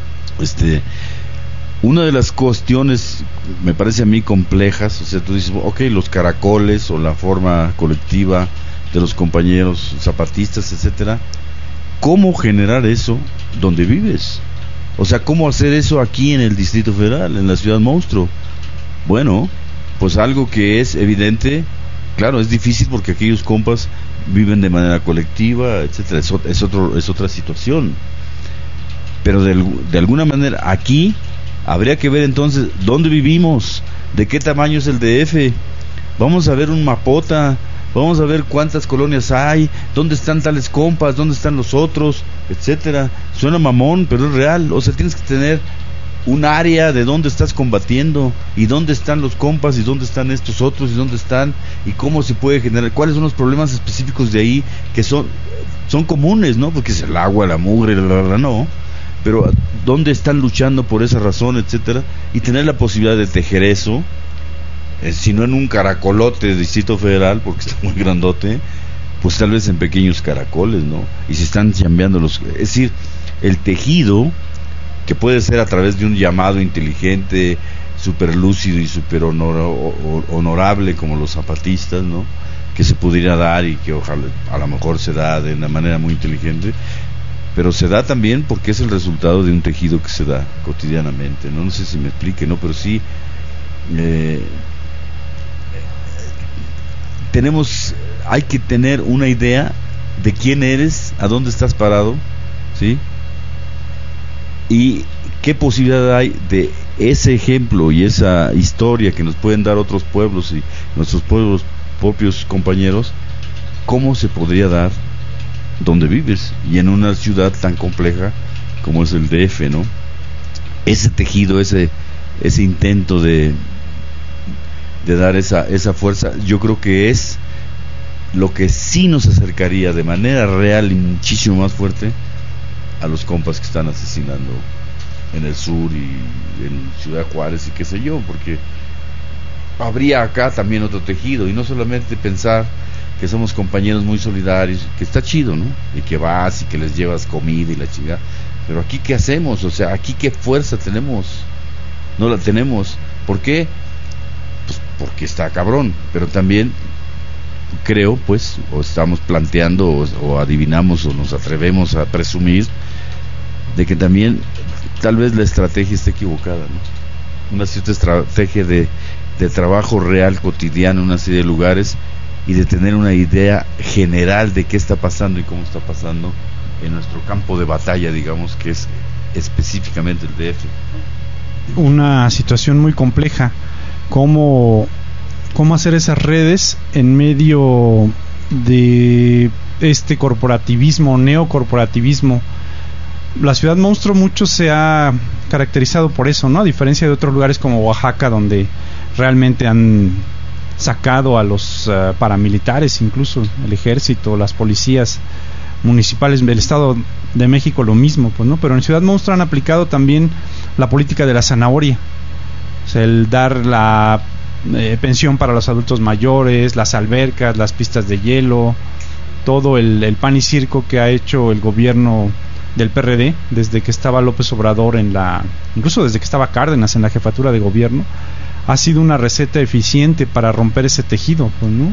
Speaker 4: Una de las cuestiones, me parece a mí, complejas, o sea, tú dices, ok, los caracoles o la forma colectiva de los compañeros zapatistas, etcétera, ¿cómo generar eso donde vives? O sea, ¿cómo hacer eso aquí en el Distrito Federal, en la Ciudad Monstruo? Bueno, pues algo que es evidente, claro, es difícil porque aquellos compas viven de manera colectiva, etcétera, es otra situación. Pero de alguna manera aquí habría que ver entonces dónde vivimos, de qué tamaño es el DF. Vamos a ver un mapota, vamos a ver cuántas colonias hay, dónde están tales compas, dónde están los otros, etcétera. Suena mamón, pero es real. O sea, tienes que tener un área de dónde estás combatiendo y dónde están los compas y dónde están estos otros y dónde están y cómo se puede generar, cuáles son los problemas específicos de ahí que son comunes, ¿no? Porque es el agua, la mugre, no, pero dónde están luchando por esa razón, etcétera, y tener la posibilidad de tejer eso, si no en un caracolote de Distrito Federal, porque está muy grandote, pues tal vez en pequeños caracoles, ¿no? Y se están chambeando es decir, el tejido, que puede ser a través de un llamado inteligente, súper lúcido y súper honorable como los zapatistas, ¿no? Que se pudiera dar y que ojalá a lo mejor se da de una manera muy inteligente, pero se da también porque es el resultado de un tejido que se da cotidianamente, ¿no? No sé si me explique, ¿no? Pero sí hay que tener una idea de quién eres, a dónde estás parado, ¿sí? Y qué posibilidad hay de ese ejemplo y esa historia que nos pueden dar otros pueblos y nuestros pueblos propios compañeros, cómo se podría dar donde vives y en una ciudad tan compleja como es el DF, ¿no? Ese tejido, ese intento de dar esa fuerza, yo creo que es lo que sí nos acercaría de manera real y muchísimo más fuerte a los compas que están asesinando en el sur y en Ciudad Juárez y qué sé yo, porque habría acá también otro tejido, y no solamente pensar que somos compañeros muy solidarios, que está chido, ¿no? Y que vas y que les llevas comida y la chingada, pero aquí ¿qué hacemos? O sea, aquí ¿qué fuerza tenemos? No la tenemos. ¿Por qué? Pues porque está cabrón, pero también creo, pues, o estamos planteando o adivinamos o nos atrevemos a presumir de que también tal vez la estrategia esté equivocada, ¿no? Una cierta estrategia de trabajo real cotidiano en una serie de lugares y de tener una idea general de qué está pasando y cómo está pasando en nuestro campo de batalla, digamos, que es específicamente el DF.
Speaker 3: Una situación muy compleja. ¿Cómo hacer esas redes en medio de este corporativismo, neocorporativismo? La Ciudad Monstruo mucho se ha caracterizado por eso, ¿no? A diferencia de otros lugares como Oaxaca, donde realmente han sacado a los paramilitares, incluso el ejército, las policías municipales del Estado de México, lo mismo, pues, ¿no? Pero en Ciudad Monstruo han aplicado también la política de la zanahoria, o sea, el dar la pensión para los adultos mayores, las albercas, las pistas de hielo, todo el pan y circo que ha hecho el gobierno del PRD desde que estaba López Obrador incluso desde que estaba Cárdenas en la jefatura de gobierno, ha sido una receta eficiente para romper ese tejido, pues, ¿no?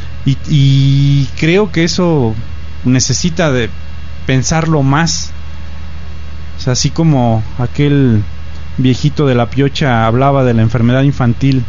Speaker 3: Y creo que eso necesita de pensarlo más. O sea, así como aquel viejito de la piocha hablaba de la enfermedad infantil,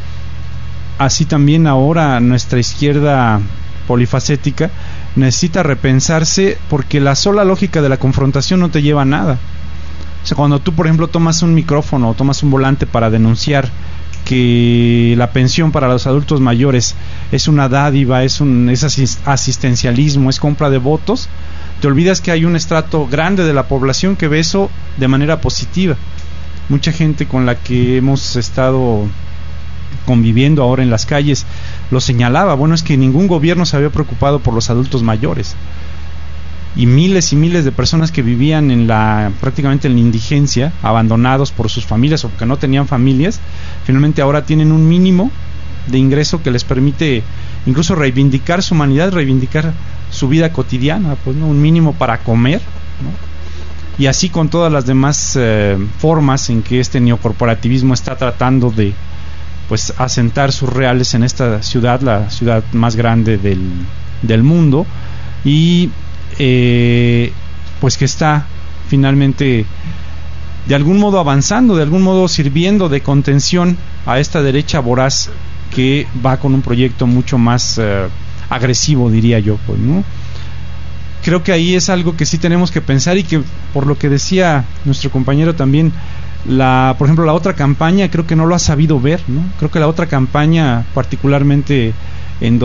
Speaker 3: así también ahora nuestra izquierda polifacética necesita repensarse, porque la sola lógica de la confrontación no te lleva a nada. O sea, cuando tú, por ejemplo, tomas un micrófono o tomas un volante para denunciar que la pensión para los adultos mayores es una dádiva, es asistencialismo, es compra de votos, te olvidas que hay un estrato grande de la población que ve eso de manera positiva. Mucha gente con la que hemos estado conviviendo ahora en las calles lo señalaba, bueno, es que ningún gobierno se había preocupado por los adultos mayores, y miles de personas que vivían prácticamente en la indigencia, abandonados por sus familias o porque no tenían familias, finalmente ahora tienen un mínimo de ingreso que les permite incluso reivindicar su humanidad, reivindicar su vida cotidiana, pues, ¿no? Un mínimo para comer, ¿no? Y así con todas las demás formas en que este neocorporativismo está tratando de, pues, asentar sus reales en esta ciudad, la ciudad más grande del mundo, y pues que está finalmente de algún modo avanzando, de algún modo sirviendo de contención a esta derecha voraz que va con un proyecto mucho más agresivo, diría yo, pues, ¿no? Creo que ahí es algo que sí tenemos que pensar, y que, por lo que decía nuestro compañero también, por ejemplo, la otra campaña creo que no lo ha sabido ver, ¿no? Creo que la otra campaña, particularmente en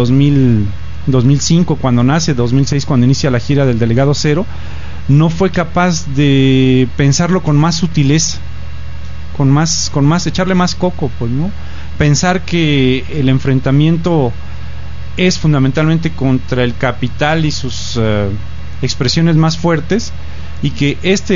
Speaker 3: 2005 cuando nace, 2006 cuando inicia la gira del Delegado Cero, no fue capaz de pensarlo con más sutileza, con más echarle más coco, pues, ¿no? Pensar que el enfrentamiento es fundamentalmente contra el capital y sus expresiones más fuertes, y que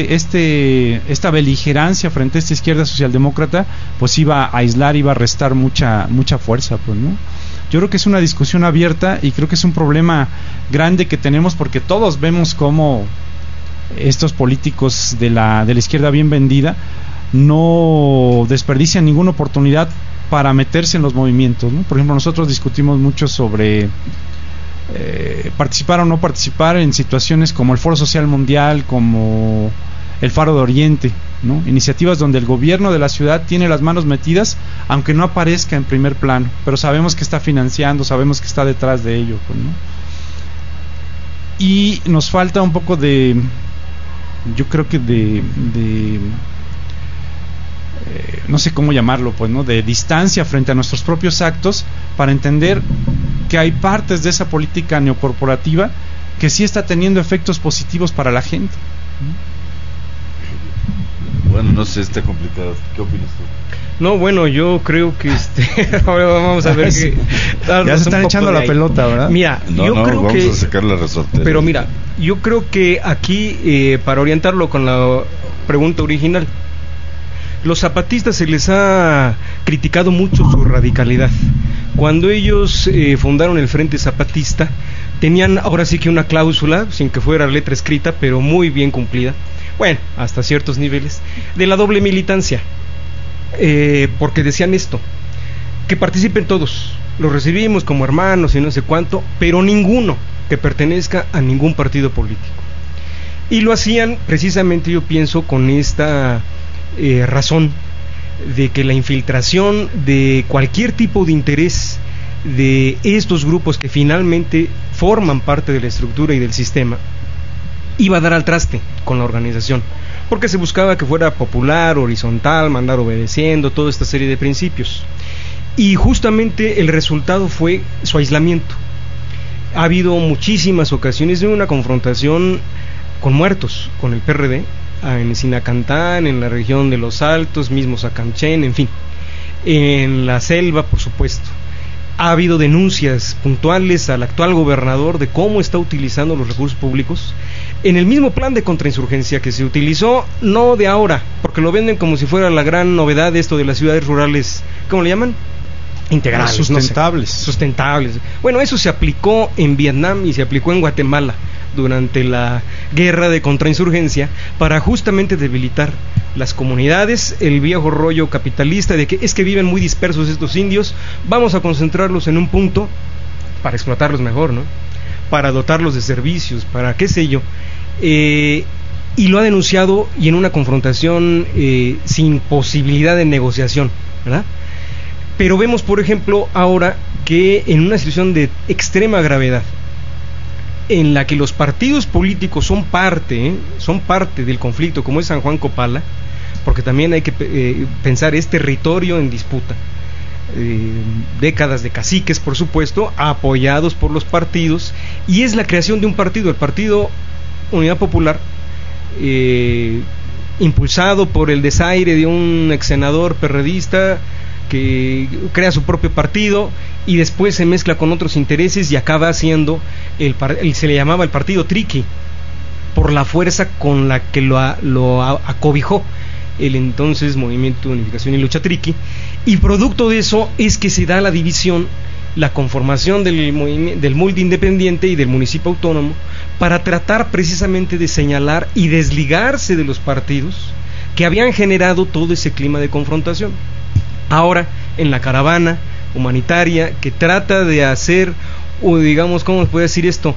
Speaker 3: esta beligerancia frente a esta izquierda socialdemócrata pues iba a aislar, iba a restar mucha fuerza, pues, ¿no? Yo creo que es una discusión abierta, y creo que es un problema grande que tenemos, porque todos vemos cómo estos políticos de la izquierda bien vendida no desperdician ninguna oportunidad para meterse en los movimientos, ¿no? Por ejemplo, nosotros discutimos mucho sobre participar o no participar en situaciones como el Foro Social Mundial, como el Faro de Oriente, ¿no? Iniciativas donde el gobierno de la ciudad tiene las manos metidas, aunque no aparezca en primer plano, pero sabemos que está financiando, sabemos que está detrás de ello, pues, ¿no? Y nos falta un poco de, yo creo que no sé cómo llamarlo, pues, ¿no? De distancia frente a nuestros propios actos, para entender que hay partes de esa política neocorporativa que sí está teniendo efectos positivos para la gente, ¿no?
Speaker 4: Bueno, no sé, está complicado. ¿Qué opinas tú?
Speaker 6: No, bueno, yo creo que ahora vamos a ver que
Speaker 3: ya se están echando la pelota, ¿verdad?
Speaker 6: Mira, yo creo
Speaker 4: vamos
Speaker 6: que
Speaker 4: a sacar la resortera.
Speaker 6: Pero mira, yo creo que aquí, para orientarlo con la pregunta original, los zapatistas se les ha criticado mucho su radicalidad. Cuando ellos fundaron el Frente Zapatista, tenían ahora sí que una cláusula, sin que fuera letra escrita, pero muy bien cumplida, bueno, hasta ciertos niveles, de la doble militancia, porque decían esto: que participen todos, los recibimos como hermanos y no sé cuánto, pero ninguno que pertenezca a ningún partido político. Y lo hacían precisamente, yo pienso, con esta razón de que la infiltración de cualquier tipo de interés de estos grupos que finalmente forman parte de la estructura y del sistema iba a dar al traste con la organización, porque se buscaba que fuera popular, horizontal, mandar obedeciendo, toda esta serie de principios, y justamente el resultado fue su aislamiento. Ha habido muchísimas ocasiones de una confrontación con muertos con el PRD, en Sinacantán, en la región de Los Altos, mismo Sacamchén, en fin, en la selva, por supuesto. Ha habido denuncias puntuales al actual gobernador de cómo está utilizando los recursos públicos en el mismo plan de contrainsurgencia que se utilizó, no de ahora, porque lo venden como si fuera la gran novedad de esto de las ciudades rurales, ¿cómo le llaman? Integrales,
Speaker 3: sustentables.
Speaker 6: No sé, sustentables. Bueno, eso se aplicó en Vietnam y se aplicó en Guatemala durante la guerra de contrainsurgencia, para justamente debilitar las comunidades, el viejo rollo capitalista de que es que viven muy dispersos estos indios, vamos a concentrarlos en un punto para explotarlos mejor, ¿no? Para dotarlos de servicios, para qué sé yo, y lo ha denunciado, y en una confrontación sin posibilidad de negociación, ¿verdad? Pero vemos, por ejemplo, ahora que en una situación de extrema gravedad, en la que los partidos políticos son parte del conflicto, como es San Juan Copala, porque también hay que pensar, es territorio en disputa. décadas de caciques, por supuesto, apoyados por los partidos, y es la creación de un partido, el Partido Unidad Popular, impulsado por el desaire de un ex senador perredista que crea su propio partido y después se mezcla con otros intereses y acaba siendo se le llamaba el Partido Triqui, por la fuerza con la que lo acobijó el entonces Movimiento de Unificación y Lucha Triqui, y producto de eso es que se da la división, la conformación del MULD independiente y del municipio autónomo, para tratar precisamente de señalar y desligarse de los partidos que habían generado todo ese clima de confrontación. Ahora, en la caravana humanitaria que trata de hacer, o digamos, ¿cómo se puede decir esto?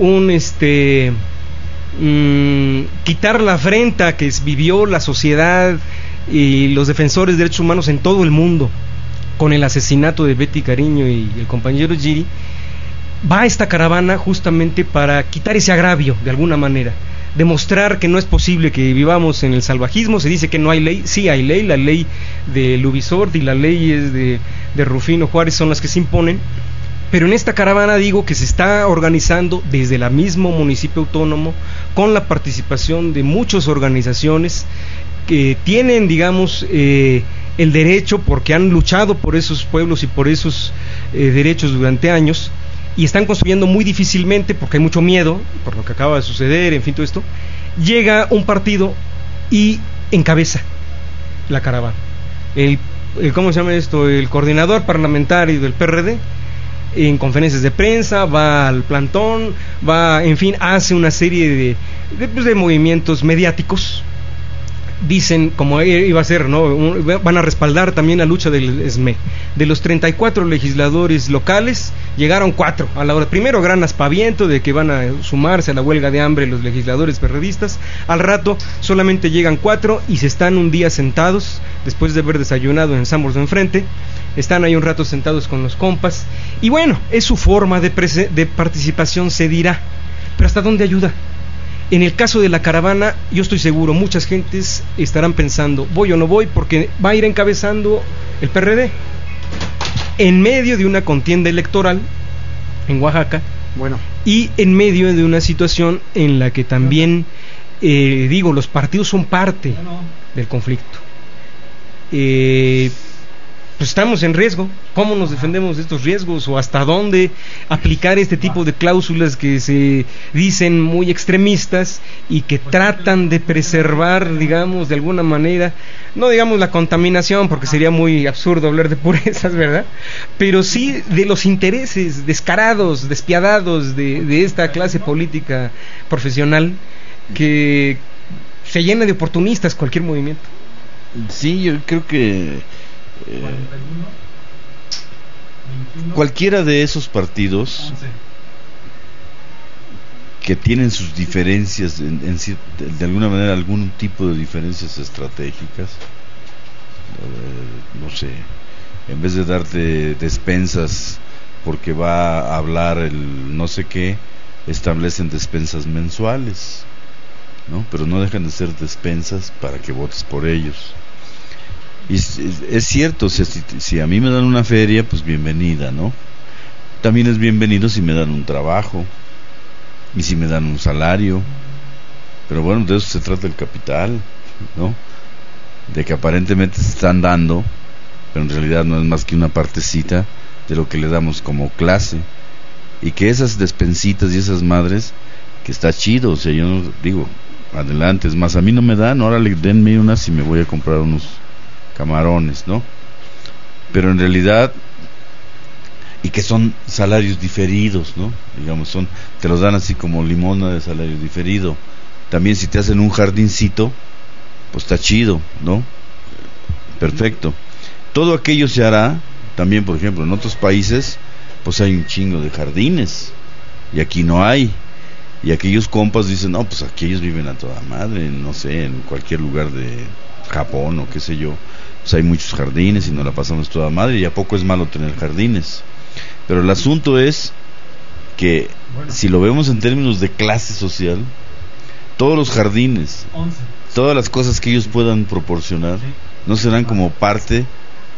Speaker 6: Quitar la afrenta que vivió la sociedad y los defensores de derechos humanos en todo el mundo con el asesinato de Betty Cariño y el compañero Giri. Va esta caravana justamente para quitar ese agravio de alguna manera, demostrar que no es posible que vivamos en el salvajismo. Se dice que no hay ley, sí hay ley, la ley de Lubizord y las leyes de Rufino Juárez son las que se imponen, pero en esta caravana digo que se está organizando desde el mismo municipio autónomo, con la participación de muchas organizaciones que tienen, digamos, el derecho, porque han luchado por esos pueblos y por esos derechos durante años, y están construyendo muy difícilmente porque hay mucho miedo por lo que acaba de suceder, en fin, todo esto. Llega un partido y encabeza la caravana, ¿cómo se llama esto? El coordinador parlamentario del PRD, en conferencias de prensa, va al plantón, en fin, hace una serie de movimientos mediáticos. Dicen, como iba a ser, ¿no? Van a respaldar también la lucha del SME. De los 34 legisladores locales, llegaron 4 a la hora. Primero, gran aspaviento de que van a sumarse a la huelga de hambre los legisladores perredistas. Al rato, solamente llegan 4 y se están un día sentados, después de haber desayunado en Sambors de enfrente. Están ahí un rato sentados con los compas. Y bueno, es su forma de participación, se dirá. Pero ¿hasta dónde ayuda? En el caso de la caravana, yo estoy seguro, muchas gentes estarán pensando, ¿voy o no voy? Porque va a ir encabezando el PRD en medio de una contienda electoral en Oaxaca, y en medio de una situación en la que también, los partidos son parte del conflicto. Pues estamos en riesgo. ¿Cómo nos defendemos de estos riesgos? ¿O hasta dónde aplicar este tipo de cláusulas que se dicen muy extremistas y que tratan de preservar, digamos, de alguna manera, no digamos la contaminación, porque sería muy absurdo hablar de purezas, ¿verdad? Pero sí de los intereses descarados, despiadados de esta clase política profesional que se llena de oportunistas cualquier movimiento.
Speaker 4: Sí, yo creo que cualquiera de esos partidos que tienen sus diferencias, de alguna manera algún tipo de diferencias estratégicas, no sé, en vez de darte despensas porque va a hablar el no sé qué, establecen despensas mensuales, ¿no? Pero no dejan de ser despensas para que votes por ellos. Y es cierto, si a mí me dan una feria, pues bienvenida, ¿no? También es bienvenido si me dan un trabajo y si me dan un salario. Pero bueno, de eso se trata el capital, ¿no? De que aparentemente se están dando, pero en realidad no es más que una partecita de lo que le damos como clase. Y que esas despensitas y esas madres, que está chido, o sea, yo no digo, adelante, es más, a mí no me dan, ahora denme unas y me voy a comprar unos camarones, ¿no? Pero en realidad, y que son salarios diferidos, ¿no? Digamos, te los dan así como limosna de salario diferido. También si te hacen un jardincito, pues está chido, ¿no? Perfecto. Todo aquello se hará, también por ejemplo, en otros países, pues hay un chingo de jardines, y aquí no hay. Y aquellos compas dicen, no, pues aquí ellos viven a toda madre, no sé, en cualquier lugar de Japón o qué sé yo, pues hay muchos jardines y nos la pasamos toda madre, y a poco es malo tener jardines. Pero el asunto es que si lo vemos en términos de clase social, todos los jardines, todas las cosas que ellos puedan proporcionar, no serán como parte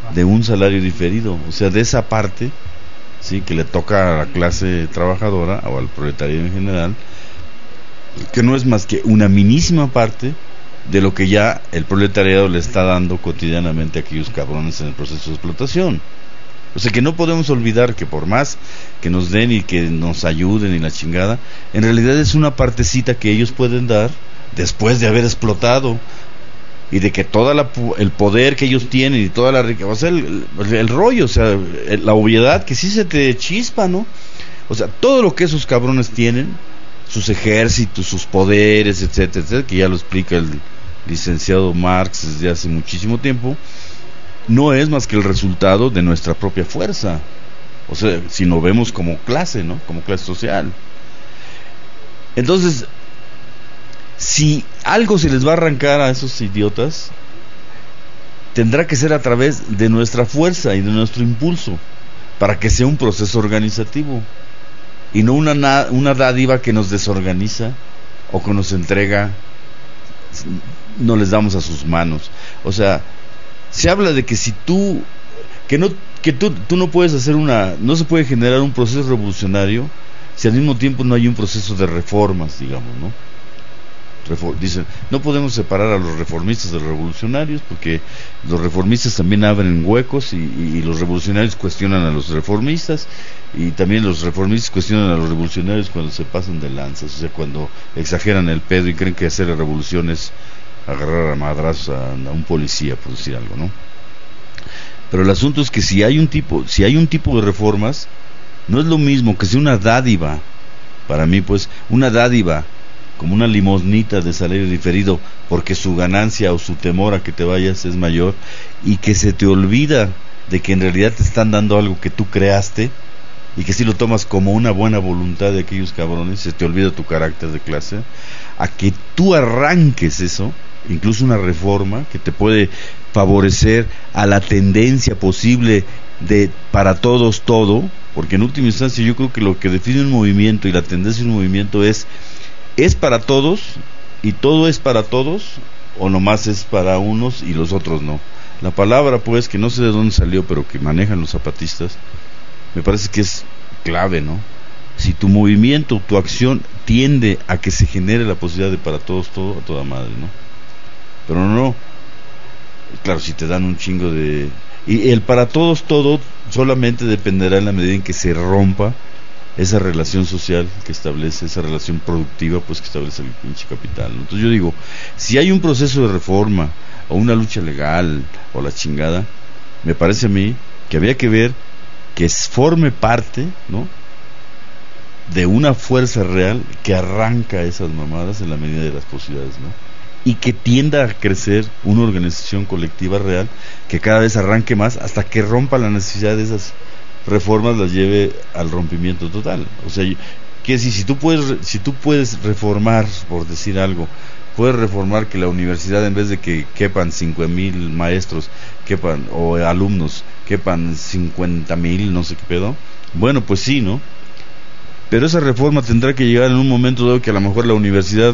Speaker 4: de un salario diferido, o sea, de esa parte, sí, que le toca a la clase trabajadora o al proletariado en general, que no es más que una minísima parte de lo que ya el proletariado le está dando cotidianamente a aquellos cabrones en el proceso de explotación. O sea que no podemos olvidar que por más que nos den y que nos ayuden y la chingada, en realidad es una partecita que ellos pueden dar después de haber explotado, y de que el poder que ellos tienen y toda la riqueza, o sea, el rollo, o sea, la obviedad que sí se te chispa, ¿no? O sea, todo lo que esos cabrones tienen, sus ejércitos, sus poderes, etcétera, etcétera, que ya lo explica el licenciado Marx desde hace muchísimo tiempo, no es más que el resultado de nuestra propia fuerza. O sea, si nos vemos como clase, ¿no? Como clase social. Entonces, si algo se les va a arrancar a esos idiotas, tendrá que ser a través de nuestra fuerza y de nuestro impulso, para que sea un proceso organizativo y no una dádiva que nos desorganiza o que nos entrega, no les damos a sus manos. O sea, se habla de que si tú no puedes hacer no se puede generar un proceso revolucionario si al mismo tiempo no hay un proceso de reformas, digamos, ¿no? Dicen, no podemos separar a los reformistas de los revolucionarios, porque los reformistas también abren huecos y los revolucionarios cuestionan a los reformistas, y también los reformistas cuestionan a los revolucionarios cuando se pasan de lanzas, o sea, cuando exageran el pedo y creen que hacer la revolución es agarrar a madrazos a un policía, por decir algo, ¿no? Pero el asunto es que si hay un tipo de reformas, no es lo mismo que sea una dádiva, para mí pues, una dádiva como una limosnita de salario diferido, porque su ganancia o su temor a que te vayas es mayor, y que se te olvida de que en realidad te están dando algo que tú creaste, y que si lo tomas como una buena voluntad de aquellos cabrones, se te olvida tu carácter de clase, a que tú arranques eso, incluso una reforma que te puede favorecer a la tendencia posible de para todos todo, porque en última instancia yo creo que lo que define un movimiento y la tendencia de un movimiento es para todos y todo es para todos, o nomás es para unos y los otros no. La palabra pues, que no sé de dónde salió, pero que manejan los zapatistas, me parece que es clave, ¿no? Si tu movimiento, tu acción tiende a que se genere la posibilidad de para todos todo, a toda madre, ¿no? Pero no, claro, si te dan un chingo de... Y el para todos todo solamente dependerá en la medida en que se rompa esa relación social que establece, esa relación productiva pues que establece el pinche capital, ¿no? Entonces yo digo, si hay un proceso de reforma o una lucha legal o la chingada, me parece a mí que había que ver que forme parte, ¿no?, de una fuerza real que arranca esas mamadas en la medida de las posibilidades, ¿no? Y que tienda a crecer una organización colectiva real que cada vez arranque más hasta que rompa la necesidad de esas reformas, las lleve al rompimiento total. O sea, que decir, si tú puedes reformar, por decir algo, puedes reformar que la universidad, en vez de que quepan 5,000 maestros, o alumnos, quepan 50,000, no sé qué pedo, bueno, pues sí, ¿no? Pero esa reforma tendrá que llegar en un momento dado que a lo mejor la universidad,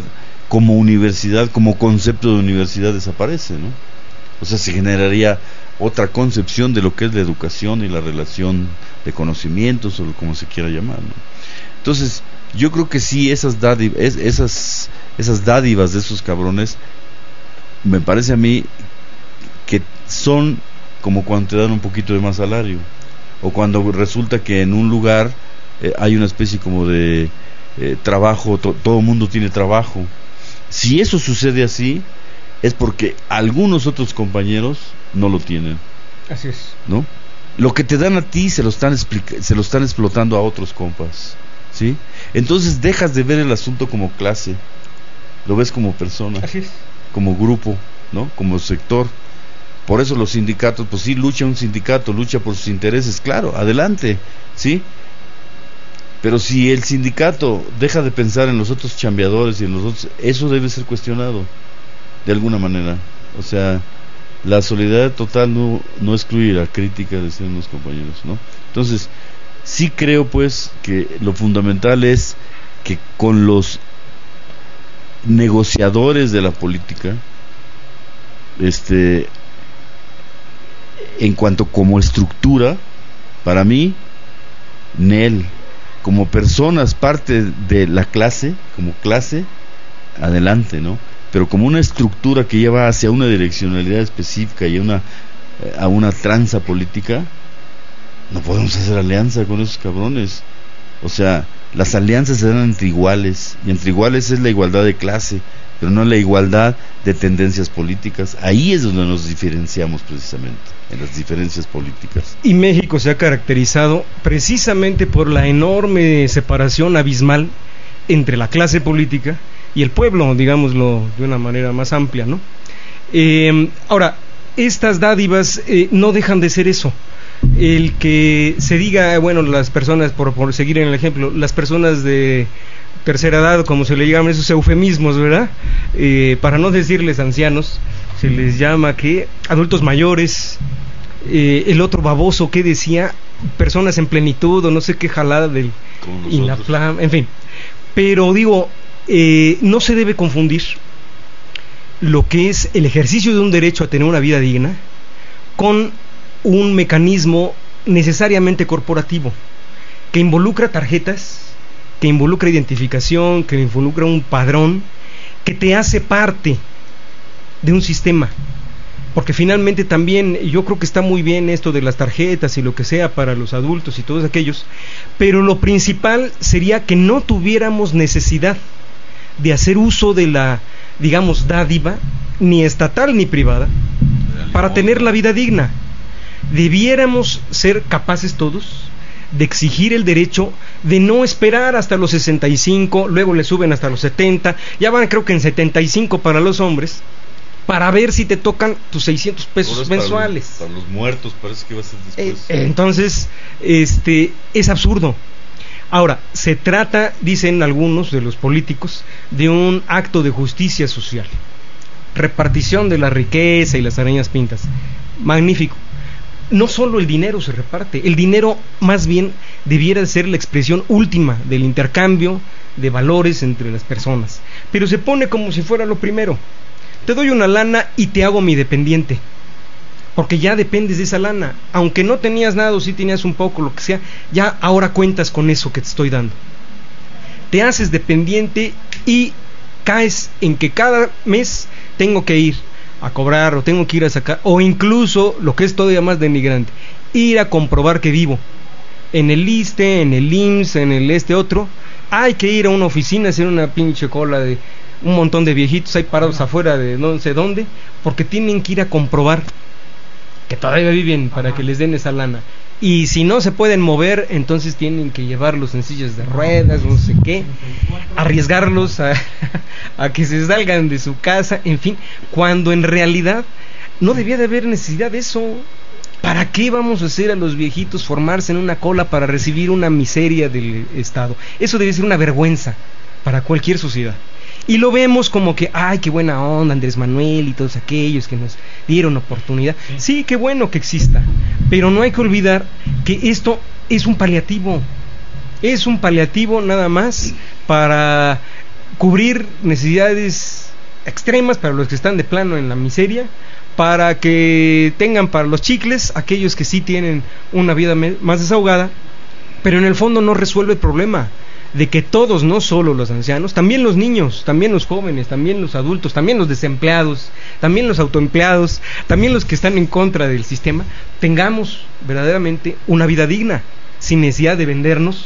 Speaker 4: como concepto de universidad, desaparece, ¿no? O sea, se generaría otra concepción de lo que es la educación y la relación de conocimientos, o como se quiera llamar, ¿no? Entonces, yo creo que sí, esas dádivas de esos cabrones, me parece a mí que son como cuando te dan un poquito de más salario, o cuando resulta que en un lugar hay una especie como de trabajo, todo el mundo tiene trabajo. Si eso sucede así, es porque algunos otros compañeros no lo tienen.
Speaker 6: Así es,
Speaker 4: ¿no? Lo que te dan a ti se lo están explotando a otros compas, ¿sí? Entonces dejas de ver el asunto como clase, lo ves como persona.
Speaker 6: Así es.
Speaker 4: Como grupo, ¿no? Como sector. Por eso los sindicatos, pues sí, lucha un sindicato, lucha por sus intereses, claro, adelante, ¿sí? Pero si el sindicato deja de pensar en los otros chambeadores y en los otros, eso debe ser cuestionado de alguna manera. O sea, la solidaridad total no excluye la crítica, decían los compañeros, ¿no? Entonces, sí creo pues que lo fundamental es que con los negociadores de la política, En cuanto como estructura, para mí, Nel, como personas, parte de la clase, como clase, adelante, ¿no? Pero como una estructura que lleva hacia una direccionalidad específica y a una tranza política, no podemos hacer alianza con esos cabrones. O sea, las alianzas se dan entre iguales, y entre iguales es la igualdad de clase, pero no la igualdad de tendencias políticas. Ahí es donde nos diferenciamos precisamente, en las diferencias políticas.
Speaker 6: Y México se ha caracterizado precisamente por la enorme separación abismal entre la clase política y el pueblo, digámoslo de una manera más amplia, ¿no? Ahora, estas dádivas no dejan de ser eso. El que se diga, bueno, las personas, por seguir en el ejemplo, las personas de tercera edad, como se le llaman esos eufemismos, ¿verdad? Para no decirles ancianos, se les llama que adultos mayores, el otro baboso que decía personas en plenitud, o no sé qué jalada del INAPLAM, en fin. Pero digo, no se debe confundir lo que es el ejercicio de un derecho a tener una vida digna con un mecanismo necesariamente corporativo que involucra tarjetas, que involucra identificación, que involucra un padrón, que te hace parte de un sistema. Porque finalmente también yo creo que está muy bien esto de las tarjetas y lo que sea para los adultos y todos aquellos, pero lo principal sería que no tuviéramos necesidad de hacer uso de la, digamos, dádiva, ni estatal ni privada, para tener la vida digna. Debiéramos ser capaces todos de exigir el derecho de no esperar hasta los 65, luego le suben hasta los 70, ya van creo que en 75 para los hombres, para ver si te tocan tus 600 pesos mensuales.
Speaker 4: Para los muertos, parece que va a ser después.
Speaker 6: Entonces, es absurdo. Ahora, se trata, dicen algunos de los políticos, de un acto de justicia social. Repartición de la riqueza y las arañas pintas. Magnífico. No solo el dinero se reparte, el dinero más bien debiera ser la expresión última del intercambio de valores entre las personas, pero se pone como si fuera lo primero. Te doy una lana y te hago mi dependiente, porque ya dependes de esa lana, aunque no tenías nada o sí tenías un poco, lo que sea, ya ahora cuentas con eso que te estoy dando. Te haces dependiente y caes en que cada mes tengo que ir a cobrar o tengo que ir a sacar, o incluso, lo que es todavía más denigrante, ir a comprobar que vivo en el ISSSTE, en el IMSS, en el otro. Hay que ir a una oficina, hacer una pinche cola de un montón de viejitos ahí parados afuera de no sé dónde, porque tienen que ir a comprobar que todavía viven para que les den esa lana. Y si no se pueden mover, entonces tienen que llevarlos en sillas de ruedas, no sé qué, arriesgarlos a que se salgan de su casa, en fin, cuando en realidad no debía de haber necesidad de eso. ¿Para qué vamos a hacer a los viejitos formarse en una cola para recibir una miseria del Estado? Eso debe ser una vergüenza para cualquier sociedad. Y lo vemos como que, ay, qué buena onda Andrés Manuel y todos aquellos que nos dieron oportunidad. Sí, qué bueno que exista, pero no hay que olvidar que esto es un paliativo. Es un paliativo nada más para cubrir necesidades extremas para los que están de plano en la miseria, para que tengan para los chicles aquellos que sí tienen una vida más desahogada, pero en el fondo no resuelve el problema de que todos, no solo los ancianos, también los niños, también los jóvenes, también los adultos, también los desempleados, también los autoempleados, también los que están en contra del sistema, tengamos verdaderamente una vida digna, sin necesidad de vendernos,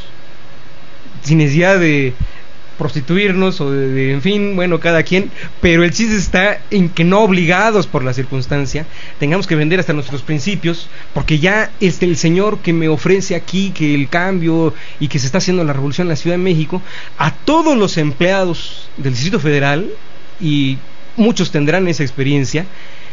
Speaker 6: sin necesidad de prostituirnos o de en fin, bueno, cada quien, pero el chiste está en que no obligados por la circunstancia tengamos que vender hasta nuestros principios, porque ya el señor que me ofrece aquí que el cambio y que se está haciendo la revolución en la Ciudad de México, a todos los empleados del Distrito Federal, y muchos tendrán esa experiencia,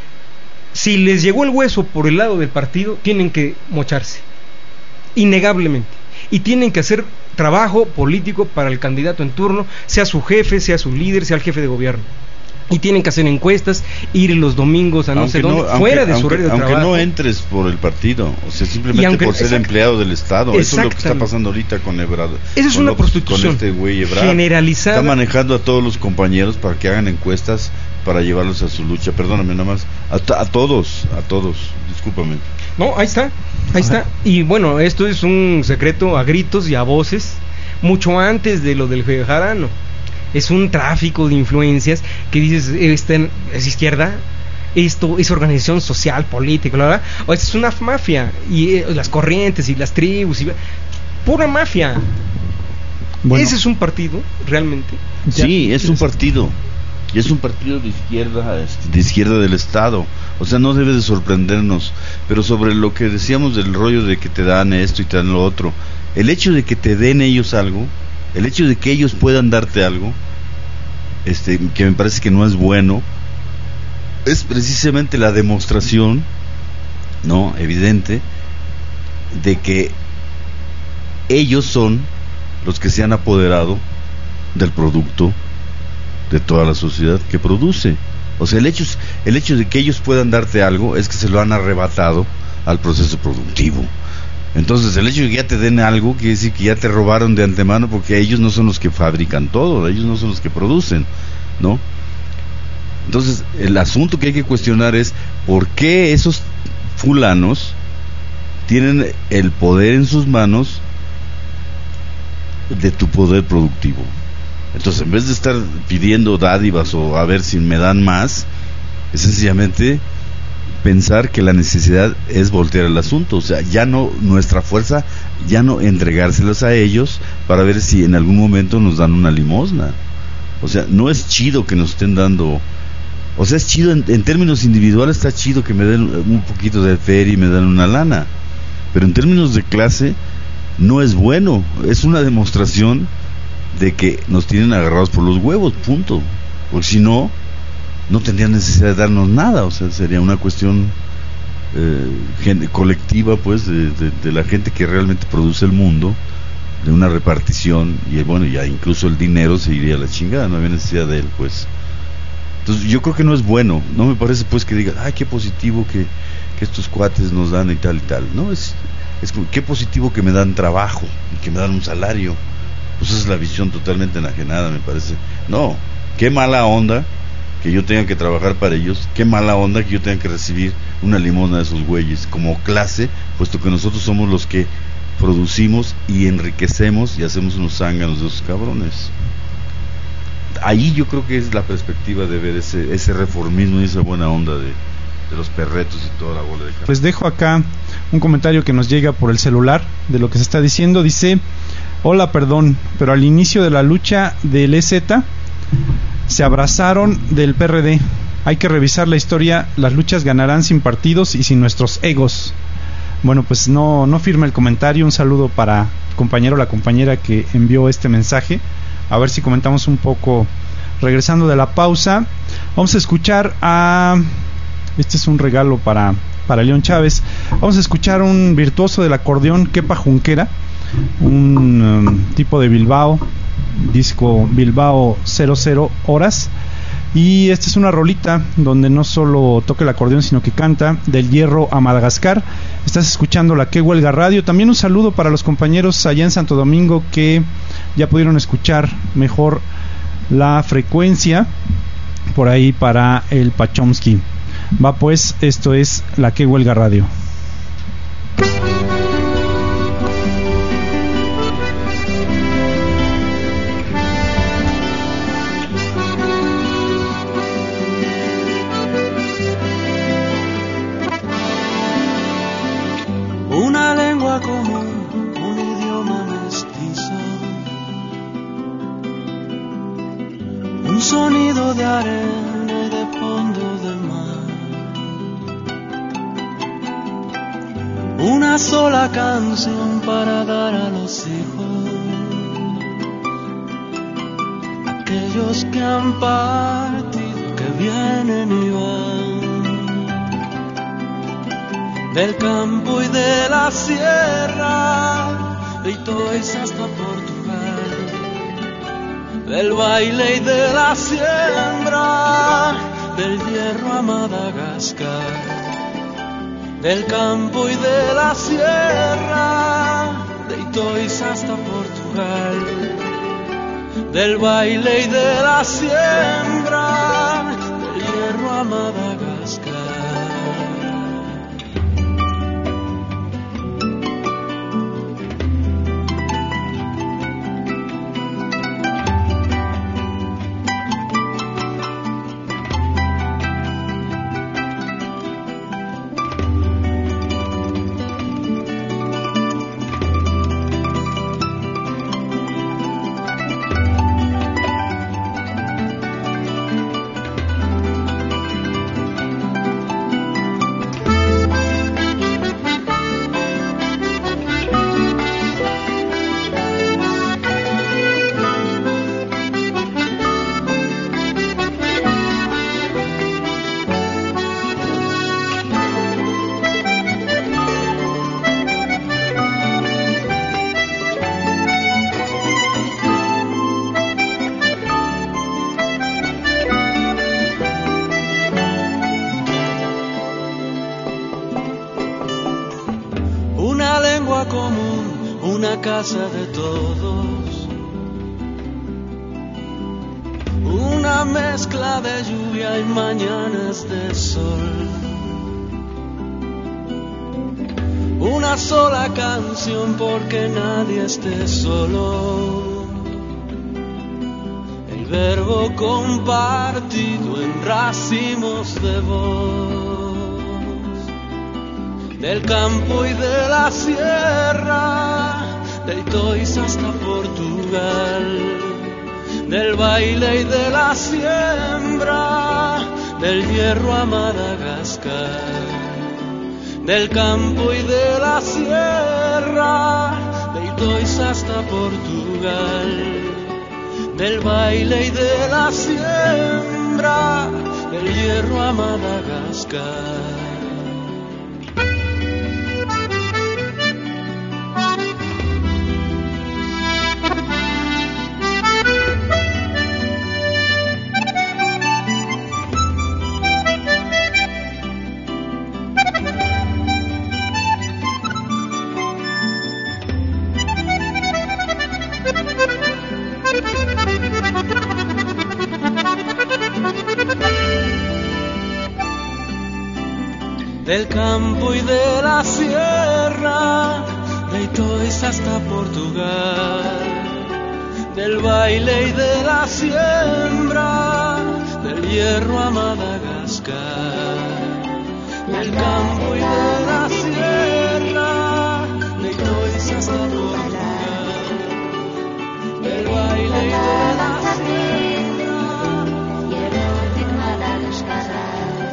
Speaker 6: si les llegó el hueso por el lado del partido, tienen que mocharse, innegablemente, y tienen que hacer trabajo político para el candidato en turno, sea su jefe, sea su líder, sea el jefe de gobierno. Y tienen que hacer encuestas, ir los domingos a no sé dónde, fuera de su red de trabajo.
Speaker 4: Aunque no entres por el partido, o sea, simplemente por ser empleado del Estado. Eso es lo que está pasando ahorita con Ebrard.
Speaker 6: Esa es una prostitución
Speaker 4: con este güey Ebrard.
Speaker 6: Generalizada.
Speaker 4: Está manejando a todos los compañeros para que hagan encuestas para llevarlos a su lucha. Perdóname nada más, a todos, discúlpame.
Speaker 6: No, ahí está. Y bueno, esto es un secreto a gritos y a voces, mucho antes de lo del Bejarano. Es un tráfico de influencias que dices, es izquierda, esto es organización social, política, bla, bla, o esta es una mafia, y las corrientes y las tribus, y pura mafia. Bueno, ese es un partido, realmente.
Speaker 4: Sí, es un partido. Y es un partido de izquierda del Estado. O sea, no debe de sorprendernos. Pero sobre lo que decíamos del rollo de que te dan esto y te dan lo otro, el hecho de que te den ellos algo, el hecho de que ellos puedan darte algo, que me parece que no es bueno, es precisamente la demostración, no, evidente, de que ellos son los que se han apoderado del producto de toda la sociedad que produce. O sea, el hecho de que ellos puedan darte algo es que se lo han arrebatado al proceso productivo. Entonces, el hecho de que ya te den algo quiere decir que ya te robaron de antemano, porque ellos no son los que fabrican todo, ellos no son los que producen, ¿no? Entonces, el asunto que hay que cuestionar es por qué esos fulanos tienen el poder en sus manos de tu poder productivo. Entonces, en vez de estar pidiendo dádivas o a ver si me dan más, es sencillamente pensar que la necesidad es voltear el asunto. O sea, ya no, nuestra fuerza, ya no entregárselas a ellos para ver si en algún momento nos dan una limosna. O sea, no es chido que nos estén dando. O sea, es chido en términos individuales, está chido que me den un poquito de feria y me dan una lana, pero en términos de clase no es bueno. Es una demostración de que nos tienen agarrados por los huevos, punto. Porque si no, no tendrían necesidad de darnos nada. O sea, sería una cuestión colectiva, pues, de la gente que realmente produce el mundo, de una repartición, y bueno, ya incluso el dinero se iría a la chingada, no había necesidad de él, pues. Entonces yo creo que no es bueno. No me parece, pues, que digan, ay, qué positivo que estos cuates nos dan y tal, no, es qué positivo que me dan trabajo y que me dan un salario. Pues esa es la visión totalmente enajenada, me parece. No, qué mala onda que yo tenga que trabajar para ellos, qué mala onda que yo tenga que recibir una limosna de esos güeyes como clase, puesto que nosotros somos los que producimos y enriquecemos y hacemos unos zánganos de esos cabrones. Ahí yo creo que es la perspectiva de ver ese reformismo y esa buena onda de los perretos y toda la bola de carne.
Speaker 3: Pues dejo acá un comentario que nos llega por el celular de lo que se está diciendo. Dice: hola, perdón, pero al inicio de la lucha del EZ se abrazaron del PRD. Hay que revisar la historia. Las luchas ganarán sin partidos y sin nuestros egos. Bueno, pues no firma el comentario. Un saludo para el compañero o la compañera que envió este mensaje. A ver si comentamos un poco regresando de la pausa. Vamos a escuchar a... Este es un regalo para León Chávez. Vamos a escuchar un virtuoso del acordeón, Kepa Junquera, un tipo de Bilbao, disco Bilbao 00 horas. Y esta es una rolita donde no solo toca el acordeón, sino que canta Del Hierro a Madagascar. Estás escuchando la Que Huelga Radio. También un saludo para los compañeros allá en Santo Domingo que ya pudieron escuchar mejor la frecuencia por ahí para el Pachomsky. Va pues, esto es la Que Huelga Radio.
Speaker 1: Una lengua común, un idioma mestizo, un sonido de arena y de fondo del mar, una sola canción para dar a los hijos, aquellos que han partido, que vienen y van, del campo y de la sierra, de Itoiz hasta Portugal, del baile y de la siembra, del hierro a Madagascar, del campo y de la sierra, de Itoiz hasta Portugal, del baile y de la siembra, del hierro a Madagascar. Común, una casa de todos, una mezcla de lluvia y mañanas de sol, una sola canción porque nadie esté solo, el verbo compartido en racimos de voz. Del campo y de la sierra, de Itoiz hasta Portugal, del baile y de la siembra, del hierro a Madagascar, del campo y de la sierra, de Itoiz hasta Portugal, del baile y de la siembra, del hierro a Madagascar. Del campo y de la sierra, de Itoiz hasta Portugal, del baile y de la siembra, del hierro a Madagascar, del campo y de la sierra, de Itoiz hasta Portugal, del baile y de la siembra, hierro de Madagascar.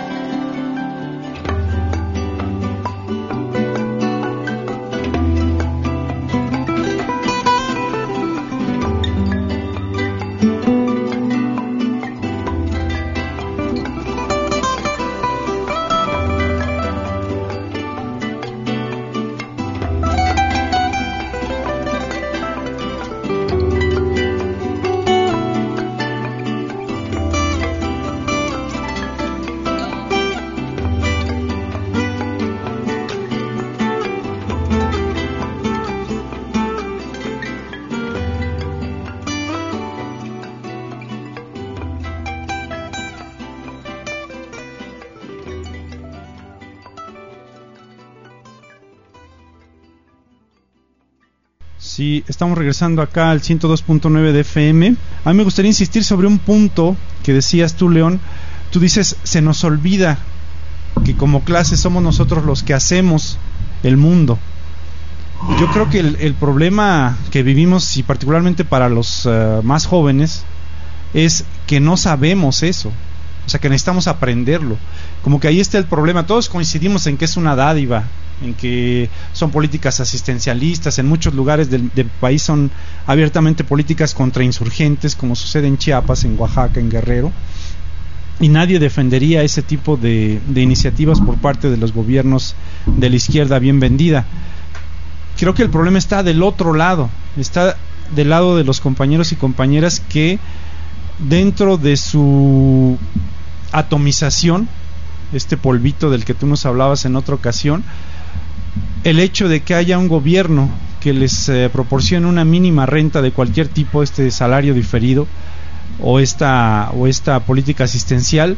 Speaker 3: Sí, estamos regresando acá al 102.9 de FM. A mí me gustaría insistir sobre un punto que decías tú, León. Tú dices, se nos olvida que como clase somos nosotros los que hacemos el mundo. Yo creo que el problema que vivimos, y particularmente para los más jóvenes, es que no sabemos eso. O sea, que necesitamos aprenderlo. Como que ahí está el problema. Todos coincidimos en que es una dádiva, en que son políticas asistencialistas. En muchos lugares del país son abiertamente políticas contra insurgentes, como sucede en Chiapas, en Oaxaca, en Guerrero, y nadie defendería ese tipo de iniciativas por parte de los gobiernos de la izquierda bien vendida. Creo que el problema está del otro lado, está del lado de los compañeros y compañeras que dentro de su atomización, este polvito del que tú nos hablabas en otra ocasión, el hecho de que haya un gobierno que les proporcione una mínima renta de cualquier tipo, este salario diferido o esta política asistencial,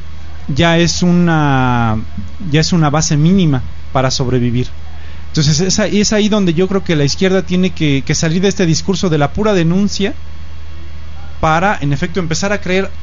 Speaker 3: ya es una base mínima para sobrevivir. Entonces es ahí donde yo creo que la izquierda tiene que salir de este discurso de la pura denuncia para, en efecto, empezar a crear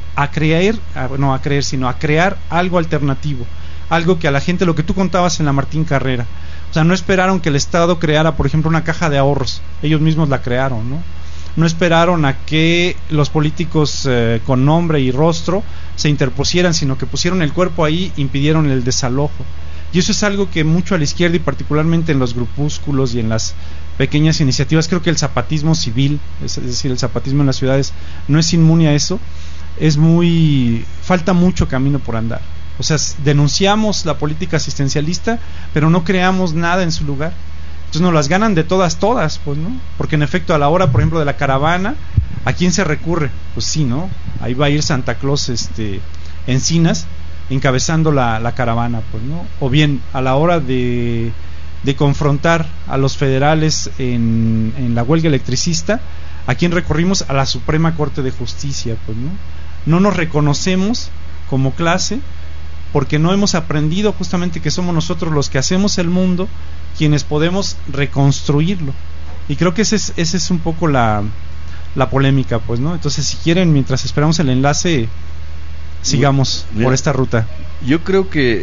Speaker 3: algo alternativo, algo que a la gente, lo que tú contabas en la Martín Carrera, o sea, no esperaron que el Estado creara, por ejemplo, una caja de ahorros, ellos mismos la crearon, ¿no? No esperaron a que los políticos con nombre y rostro se interpusieran, sino que pusieron el cuerpo ahí, impidieron el desalojo. Y eso es algo que mucho a la izquierda, y particularmente en los grupúsculos y en las pequeñas iniciativas, creo que el zapatismo civil, es decir, el zapatismo en las ciudades, no es inmune a eso. Falta mucho camino por andar. O sea, denunciamos la política asistencialista, pero no creamos nada en su lugar. Entonces nos las ganan de todas, pues, ¿no? Porque en efecto, a la hora, por ejemplo, de la caravana, ¿a quién se recurre? Pues sí, ¿no? Ahí va a ir Santa Claus, Encinas, encabezando la caravana, pues, ¿no? O bien, a la hora de confrontar a los federales en la huelga electricista, ¿a quién recurrimos? A la Suprema Corte de Justicia, pues, ¿no? No nos reconocemos como clase porque no hemos aprendido justamente que somos nosotros los que hacemos el mundo, quienes podemos reconstruirlo. Y creo que ese es un poco la polémica, pues, ¿no? Entonces, si quieren, mientras esperamos el enlace, sigamos por esta ruta.
Speaker 4: Yo creo que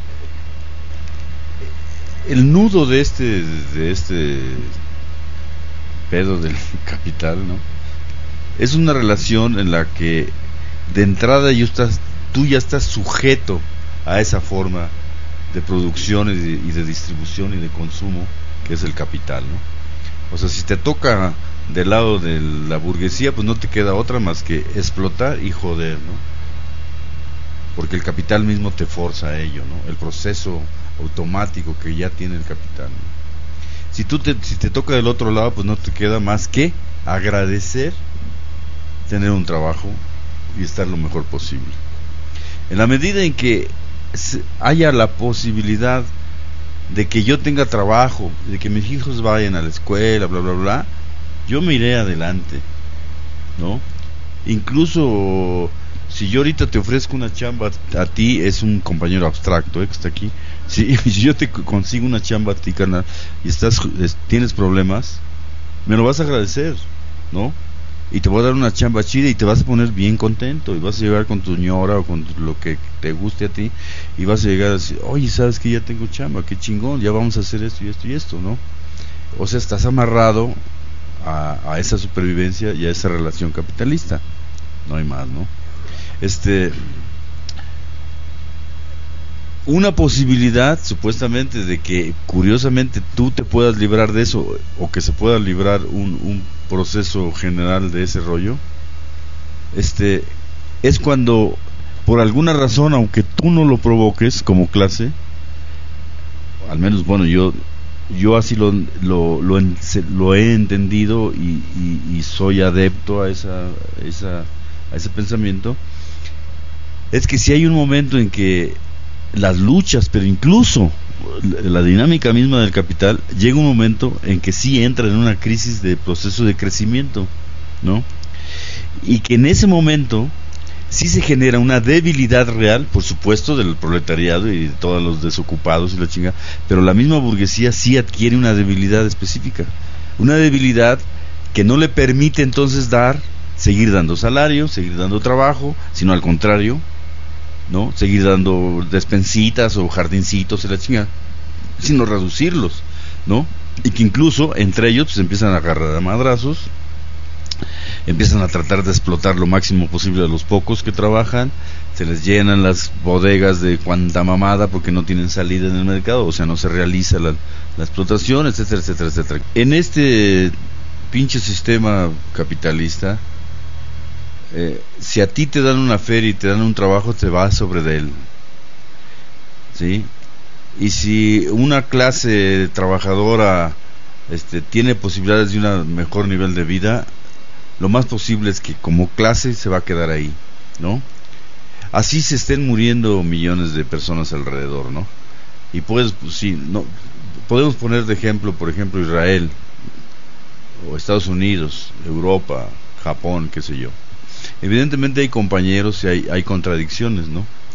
Speaker 4: el nudo de este pedo del capital, ¿no? Es una relación en la que de entrada tú ya estás sujeto a esa forma de producción y de distribución y de consumo que es el capital, ¿no? O sea, si te toca del lado de la burguesía, pues no te queda otra más que explotar y joder, ¿no? Porque el capital mismo te forza a ello, ¿no? El proceso automático que ya tiene el capital, ¿no? Si te toca del otro lado, pues no te queda más que agradecer tener un trabajo y estar lo mejor posible. En la medida en que haya la posibilidad de que yo tenga trabajo, de que mis hijos vayan a la escuela, bla bla bla, yo me iré adelante, ¿no? Incluso si yo ahorita te ofrezco una chamba a ti, es un compañero abstracto, que está aquí. Si yo te consigo una chamba a ti, carnal, y tienes problemas, me lo vas a agradecer, ¿no? Y te voy a dar una chamba chida y te vas a poner bien contento y vas a llegar con tu ñora o con lo que te guste a ti y vas a llegar a decir, oye, sabes que ya tengo chamba, qué chingón, ya vamos a hacer esto y esto y esto, ¿no? O sea, estás amarrado a esa supervivencia y a esa relación capitalista, no hay más, ¿no? Una posibilidad supuestamente de que curiosamente tú te puedas librar de eso, o que se pueda librar un proceso general de ese rollo, es cuando por alguna razón, aunque tú no lo provoques como clase, al menos, bueno, yo así lo he entendido y soy adepto a ese pensamiento, es que si hay un momento en que las luchas, pero incluso la dinámica misma del capital, llega un momento en que sí entra en una crisis de proceso de crecimiento, ¿no? Y que en ese momento sí se genera una debilidad real, por supuesto, del proletariado y de todos los desocupados y la chingada, pero la misma burguesía sí adquiere una debilidad específica, una debilidad que no le permite entonces seguir dando salario, seguir dando trabajo, sino al contrario, ¿no? Seguir dando despensitas o jardincitos y la chingada, sino reducirlos, ¿no? Y que incluso entre ellos pues empiezan a agarrar a madrazos, empiezan a tratar de explotar lo máximo posible a los pocos que trabajan, se les llenan las bodegas de cuanta mamada porque no tienen salida en el mercado, o sea, no se realiza la explotación, etcétera, etcétera, etcétera. En este pinche sistema capitalista, si a ti te dan una feria y te dan un trabajo, te vas sobre de él, ¿sí? Y si una clase trabajadora tiene posibilidades de un mejor nivel de vida, lo más posible es que como clase se va a quedar ahí, ¿no? Así se estén muriendo millones de personas alrededor, ¿no? Y pues sí, no podemos poner de ejemplo, por ejemplo, Israel o Estados Unidos, Europa, Japón, qué sé yo. Evidentemente hay compañeros y hay contradicciones, ¿no?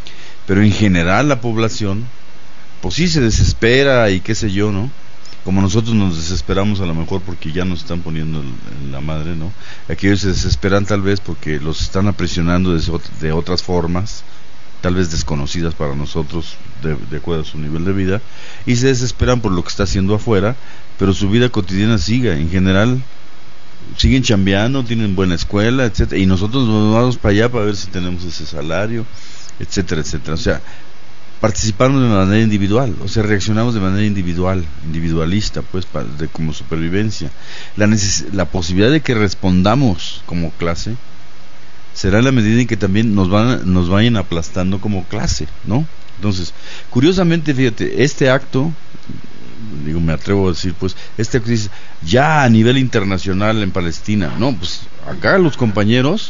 Speaker 4: pero en general la población, pues sí se desespera y qué sé yo, ¿no? Como nosotros nos desesperamos a lo mejor porque ya nos están poniendo en la madre, ¿no? Aquellos se desesperan tal vez porque los están aprisionando de otras formas, tal vez desconocidas para nosotros, de acuerdo a su nivel de vida, y se desesperan por lo que está haciendo afuera, pero su vida cotidiana sigue, en general siguen chambeando, tienen buena escuela, etcétera, y nosotros nos vamos para allá para ver si tenemos ese salario, etcétera, etcétera. O sea, participamos de manera individual, o sea, reaccionamos de manera individualista, pues, como supervivencia. La posibilidad de que respondamos como clase será en la medida en que también nos vayan aplastando como clase, ¿no? Entonces, curiosamente, fíjate, este acto, digo, me atrevo a decir, pues, este acto dice, ya a nivel internacional en Palestina, no, pues, acá los compañeros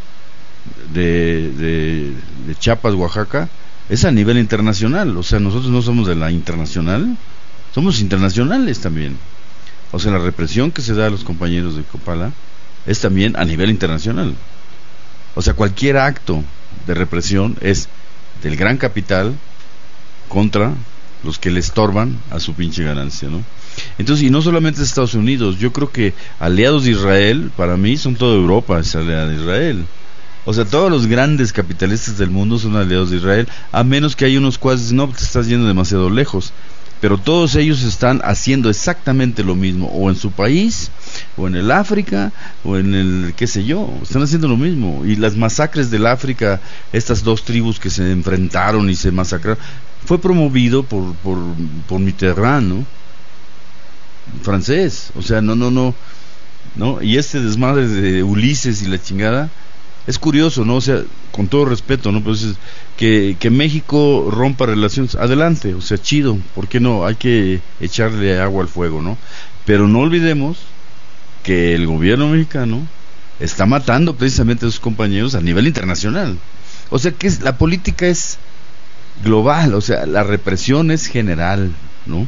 Speaker 4: de Chiapas, Oaxaca, es a nivel internacional, o sea, nosotros no somos de la internacional, somos internacionales también. O sea, la represión que se da a los compañeros de Copala es también a nivel internacional. O sea, cualquier acto de represión es del gran capital contra los que le estorban a su pinche ganancia, ¿no? Entonces, y no solamente Estados Unidos, yo creo que aliados de Israel, para mí son toda Europa, es aliada de Israel. O sea, todos los grandes capitalistas del mundo son aliados de Israel, a menos que hay unos cuates, no, te estás yendo demasiado lejos. Pero todos ellos están haciendo exactamente lo mismo, o en su país, o en el África, o en el qué sé yo, están haciendo lo mismo. Y las masacres del África, estas dos tribus que se enfrentaron y se masacraron, fue promovido por Mitterrand, ¿no? Francés, o sea, no, y este desmadre de Ulises y la chingada, es curioso, ¿no? O sea, con todo respeto, ¿no? Pues que México rompa relaciones, adelante, o sea, chido, ¿por qué no? Hay que echarle agua al fuego, ¿no? Pero no olvidemos que el gobierno mexicano está matando precisamente a sus compañeros a nivel internacional. O sea, que la política es global, o sea, la represión es general, ¿no?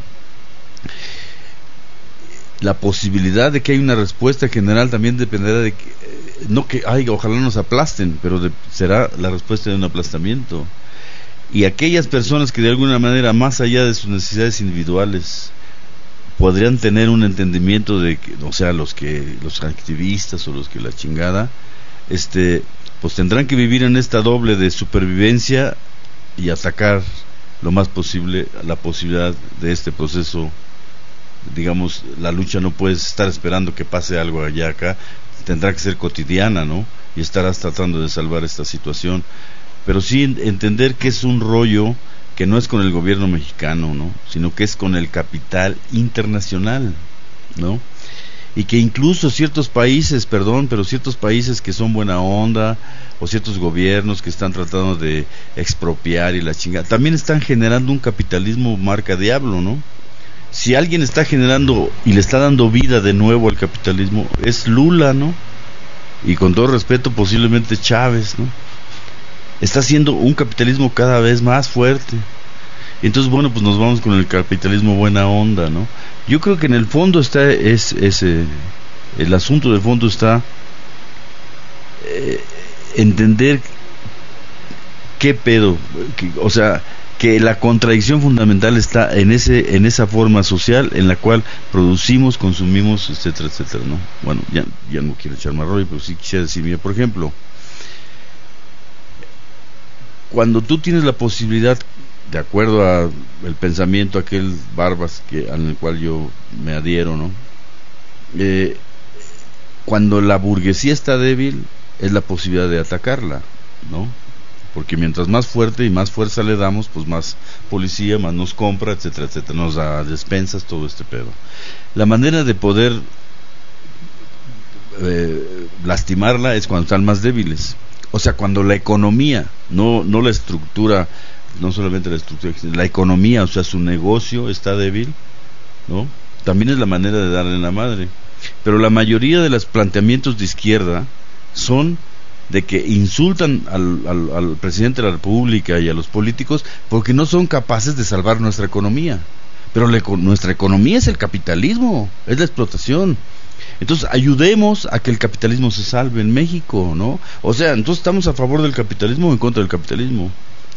Speaker 4: La posibilidad de que haya una respuesta general también dependerá de que, no que, ay, ojalá nos aplasten, pero será la respuesta de un aplastamiento. Y aquellas personas que de alguna manera, más allá de sus necesidades individuales, podrían tener un entendimiento de que, o sea, los activistas o los que la chingada, pues tendrán que vivir en esta doble de supervivencia y atacar lo más posible la posibilidad de este proceso. Digamos, la lucha no puedes estar esperando que pase algo allá acá, tendrá que ser cotidiana, ¿no? Y estarás tratando de salvar esta situación, pero sí entender que es un rollo que no es con el gobierno mexicano, ¿no? Sino que es con el capital internacional, ¿no? Y que incluso ciertos países que son buena onda, o ciertos gobiernos que están tratando de expropiar y la chingada, también están generando un capitalismo marca diablo, ¿no? Si alguien está generando y le está dando vida de nuevo al capitalismo, es Lula, ¿no? Y con todo respeto, posiblemente Chávez, ¿no? Está haciendo un capitalismo cada vez más fuerte. Entonces, bueno, pues nos vamos con el capitalismo buena onda, ¿no? Yo creo que en el fondo está el asunto de fondo está entender qué pedo, o sea, que la contradicción fundamental está en esa forma social en la cual producimos, consumimos, etcétera, etcétera, ¿no? Bueno, ya no quiero echar más rollo, pero sí quisiera decir, mira, por ejemplo, cuando tú tienes la posibilidad, de acuerdo a el pensamiento aquel Barbas al cual yo me adhiero, ¿no? Cuando la burguesía está débil, es la posibilidad de atacarla, ¿no? Porque mientras más fuerte y más fuerza le damos, pues más policía, más nos compra, etcétera, etcétera, nos da despensas, todo este pedo. La manera de poder lastimarla es cuando están más débiles. O sea, cuando la economía, no la estructura, no solamente la estructura, la economía, o sea, su negocio está débil, ¿no? También es la manera de darle la madre. Pero la mayoría de los planteamientos de izquierda son de que insultan al presidente de la República y a los políticos porque no son capaces de salvar nuestra economía. Pero nuestra economía es el capitalismo, es la explotación. Entonces ayudemos a que el capitalismo se salve en México, ¿no? O sea, entonces estamos a favor del capitalismo o en contra del capitalismo,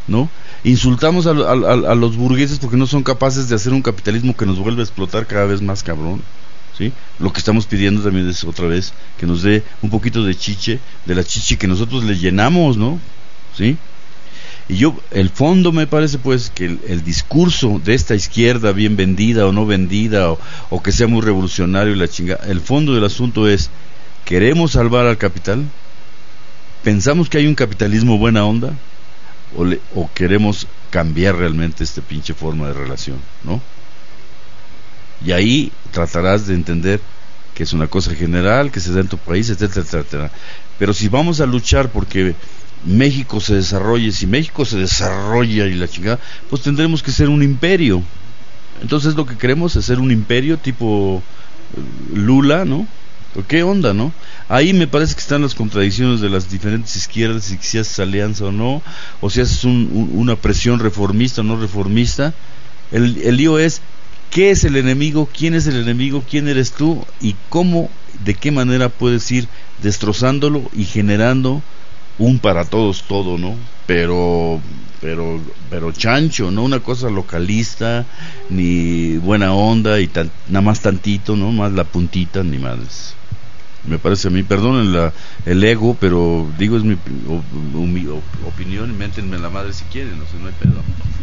Speaker 4: ¿no? Insultamos a los burgueses porque no son capaces de hacer un capitalismo que nos vuelva a explotar cada vez más cabrón, ¿sí? Lo que estamos pidiendo también es otra vez que nos dé un poquito de chiche, de la chiche que nosotros le llenamos, ¿no? ¿Sí? Y el fondo me parece pues que el discurso de esta izquierda bien vendida o no vendida o que sea muy revolucionario y la chingada, el fondo del asunto es: ¿queremos salvar al capital? ¿Pensamos que hay un capitalismo buena onda? ¿O queremos cambiar realmente esta pinche forma de relación, ¿no? Y ahí tratarás de entender que es una cosa general, que se da en tu país, etcétera, etcétera. Pero si vamos a luchar porque México se desarrolle, si México se desarrolla y la chingada, pues tendremos que ser un imperio. Entonces lo que queremos es ser un imperio tipo Lula, ¿no? ¿Qué onda, no? Ahí me parece que están las contradicciones de las diferentes izquierdas, y si haces alianza o no, o si haces una presión reformista o no reformista. El lío es: ¿qué es el enemigo? ¿Quién es el enemigo? ¿Quién eres tú? Y cómo, de qué manera puedes ir destrozándolo y generando un para todos todo, ¿no? Pero chancho, no una cosa localista ni buena onda y nada más tantito, ¿no? Más la puntita, ni más. Me parece a mí, perdonen el ego, pero digo, es mi opinión, y méntenme la madre si quieren, no sé, no hay pedo.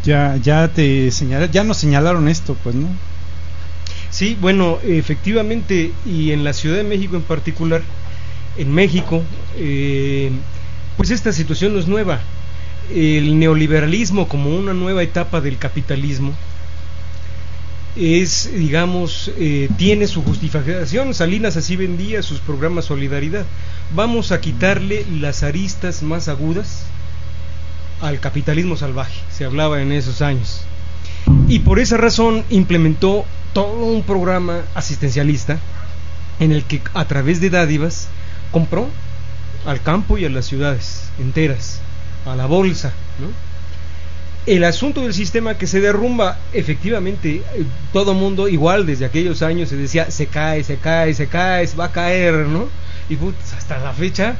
Speaker 3: Ya nos señalaron esto, pues, ¿no?
Speaker 6: Sí, bueno, efectivamente, y en la Ciudad de México en particular, en México, pues esta situación no es nueva. El neoliberalismo como una nueva etapa del capitalismo es, digamos, tiene su justificación. Salinas así vendía sus programas Solidaridad: vamos a quitarle las aristas más agudas al capitalismo salvaje, se hablaba en esos años, y por esa razón implementó todo un programa asistencialista en el que a través de dádivas compró al campo y a las ciudades enteras, a la bolsa, ¿no? El asunto del sistema que se derrumba, efectivamente, todo mundo igual desde aquellos años se decía: se cae, va a caer, ¿no? Y pues, hasta la fecha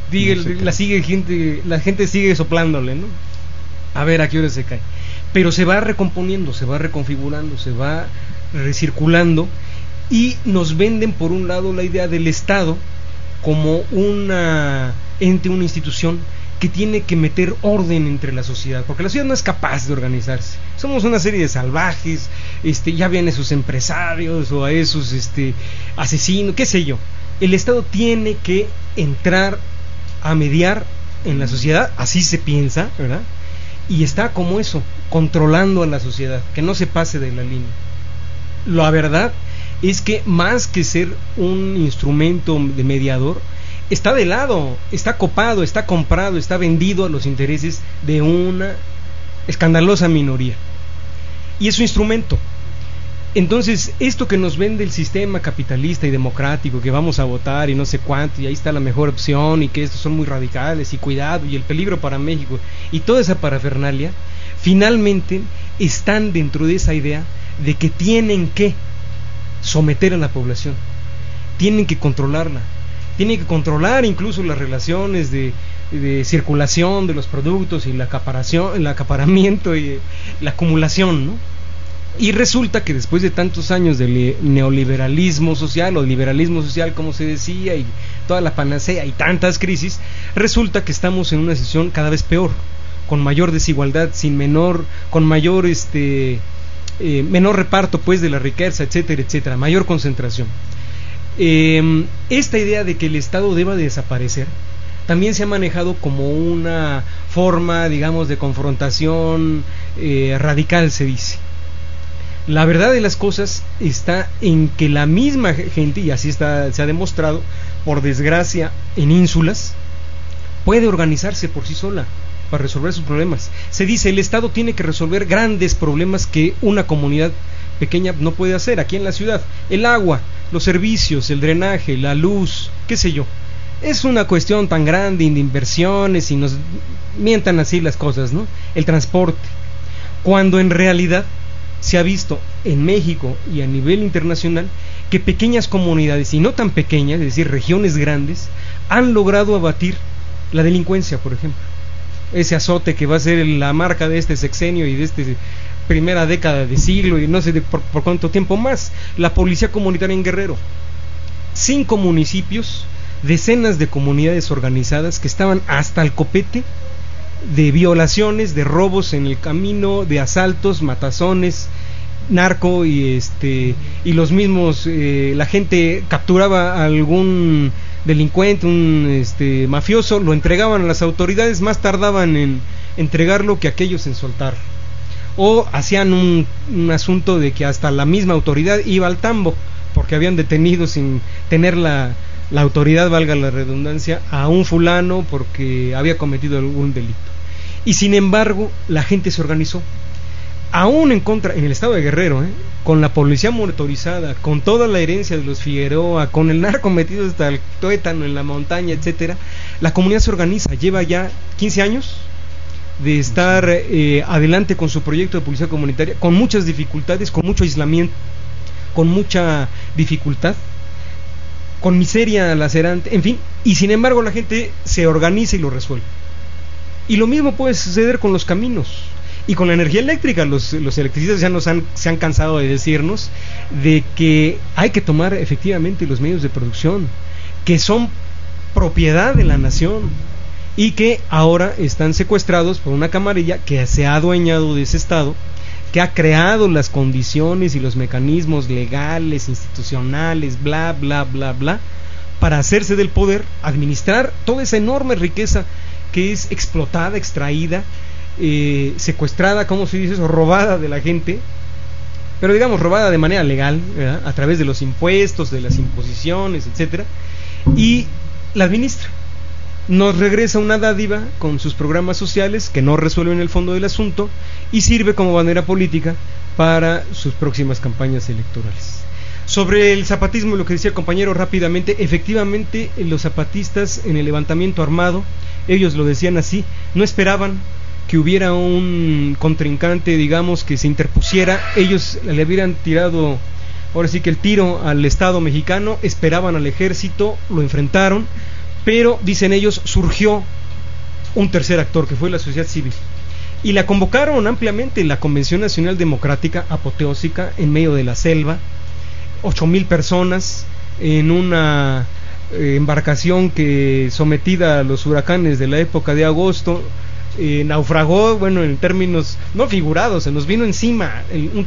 Speaker 6: la gente sigue soplándole, ¿no? A ver a qué hora se cae. Pero se va recomponiendo, se va reconfigurando, se va recirculando, y nos venden por un lado la idea del Estado como una institución que tiene que meter orden entre la sociedad, porque la sociedad no es capaz de organizarse. Somos una serie de salvajes, ya ven esos empresarios o a esos asesinos, qué sé yo. El Estado tiene que entrar a mediar en la sociedad, así se piensa, ¿verdad? Y está como eso, controlando a la sociedad, que no se pase de la línea. La verdad es que más que ser un instrumento de mediador, está de lado, está copado, está comprado, está vendido a los intereses de una escandalosa minoría, y es su instrumento. Entonces, esto que nos vende el sistema capitalista y democrático, que vamos a votar y no sé cuánto, y ahí está la mejor opción, y que estos son muy radicales, y cuidado, y el peligro para México, y toda esa parafernalia, finalmente están dentro de esa idea de que tienen que someter a la población, tienen que controlarla, tienen que controlar incluso las relaciones de circulación de los productos y el acaparamiento y la acumulación, ¿no? Y resulta que después de tantos años de neoliberalismo social, o liberalismo social como se decía, y toda la panacea y tantas crisis, resulta que estamos en una situación cada vez peor, con mayor desigualdad, con mayor menor reparto pues de la riqueza, etcétera, etcétera, mayor concentración. Esta idea de que el Estado deba de desaparecer también se ha manejado como una forma, digamos, de confrontación radical, se dice. La verdad de las cosas está en que la misma gente, y así se ha demostrado, por desgracia, en ínsulas, puede organizarse por sí sola para resolver sus problemas. Se dice: el Estado tiene que resolver grandes problemas que una comunidad pequeña no puede hacer. Aquí en la ciudad, el agua, los servicios, el drenaje, la luz, qué sé yo. Es una cuestión tan grande de inversiones, y nos mientan así las cosas, ¿no? El transporte, cuando en realidad se ha visto en México y a nivel internacional que pequeñas comunidades, y no tan pequeñas, es decir, regiones grandes, han logrado abatir la delincuencia, por ejemplo. ese azote que va a ser la marca de este sexenio y de esta primera década de siglo y no sé por cuánto tiempo más. La policía comunitaria en Guerrero, 5 municipios, decenas de comunidades organizadas que estaban hasta el copete de violaciones, de robos en el camino, de asaltos, matazones, narco y los mismos, la gente capturaba a algún delincuente, un mafioso, lo entregaban a las autoridades, más tardaban en entregarlo que aquellos en soltar, o hacían un asunto de que hasta la misma autoridad iba al tambo porque habían detenido sin tener la autoridad, valga la redundancia, a un fulano porque había cometido algún delito. Y sin embargo la gente se organizó aún en el estado de Guerrero, con la policía motorizada, con toda la herencia de los Figueroa, con el narco metido hasta el tuétano en la montaña, etcétera. La comunidad se organiza, lleva ya 15 años de estar adelante con su proyecto de policía comunitaria, con muchas dificultades, con mucho aislamiento, con mucha dificultad, con miseria lacerante, en fin, y sin embargo la gente se organiza y lo resuelve. Y lo mismo puede suceder con los caminos y con la energía eléctrica. Los electricistas ya se han cansado de decirnos de que hay que tomar efectivamente los medios de producción que son propiedad de la nación y que ahora están secuestrados por una camarilla que se ha adueñado de ese estado, que ha creado las condiciones y los mecanismos legales, institucionales, bla, bla, bla, bla, para hacerse del poder, administrar toda esa enorme riqueza que es explotada, extraída, secuestrada, como se dice eso, robada de la gente, pero digamos robada de manera legal, ¿verdad?, a través de los impuestos, de las imposiciones, etcétera, y la administra. Nos regresa una dádiva con sus programas sociales que no resuelven el fondo del asunto y sirve como bandera política para sus próximas campañas electorales. Sobre el zapatismo, lo que decía el compañero rápidamente, efectivamente los zapatistas en el levantamiento armado, ellos lo decían así, no esperaban que hubiera un contrincante, digamos, que se interpusiera. Ellos le hubieran tirado, ahora sí que el tiro al Estado mexicano, esperaban al ejército, lo enfrentaron, pero dicen ellos, surgió un tercer actor que fue la sociedad civil y la convocaron ampliamente, la Convención Nacional Democrática, apoteósica, en medio de la selva, 8,000 personas en una embarcación que, sometida a los huracanes de la época de agosto, naufragó, bueno, en términos no figurados, se nos vino encima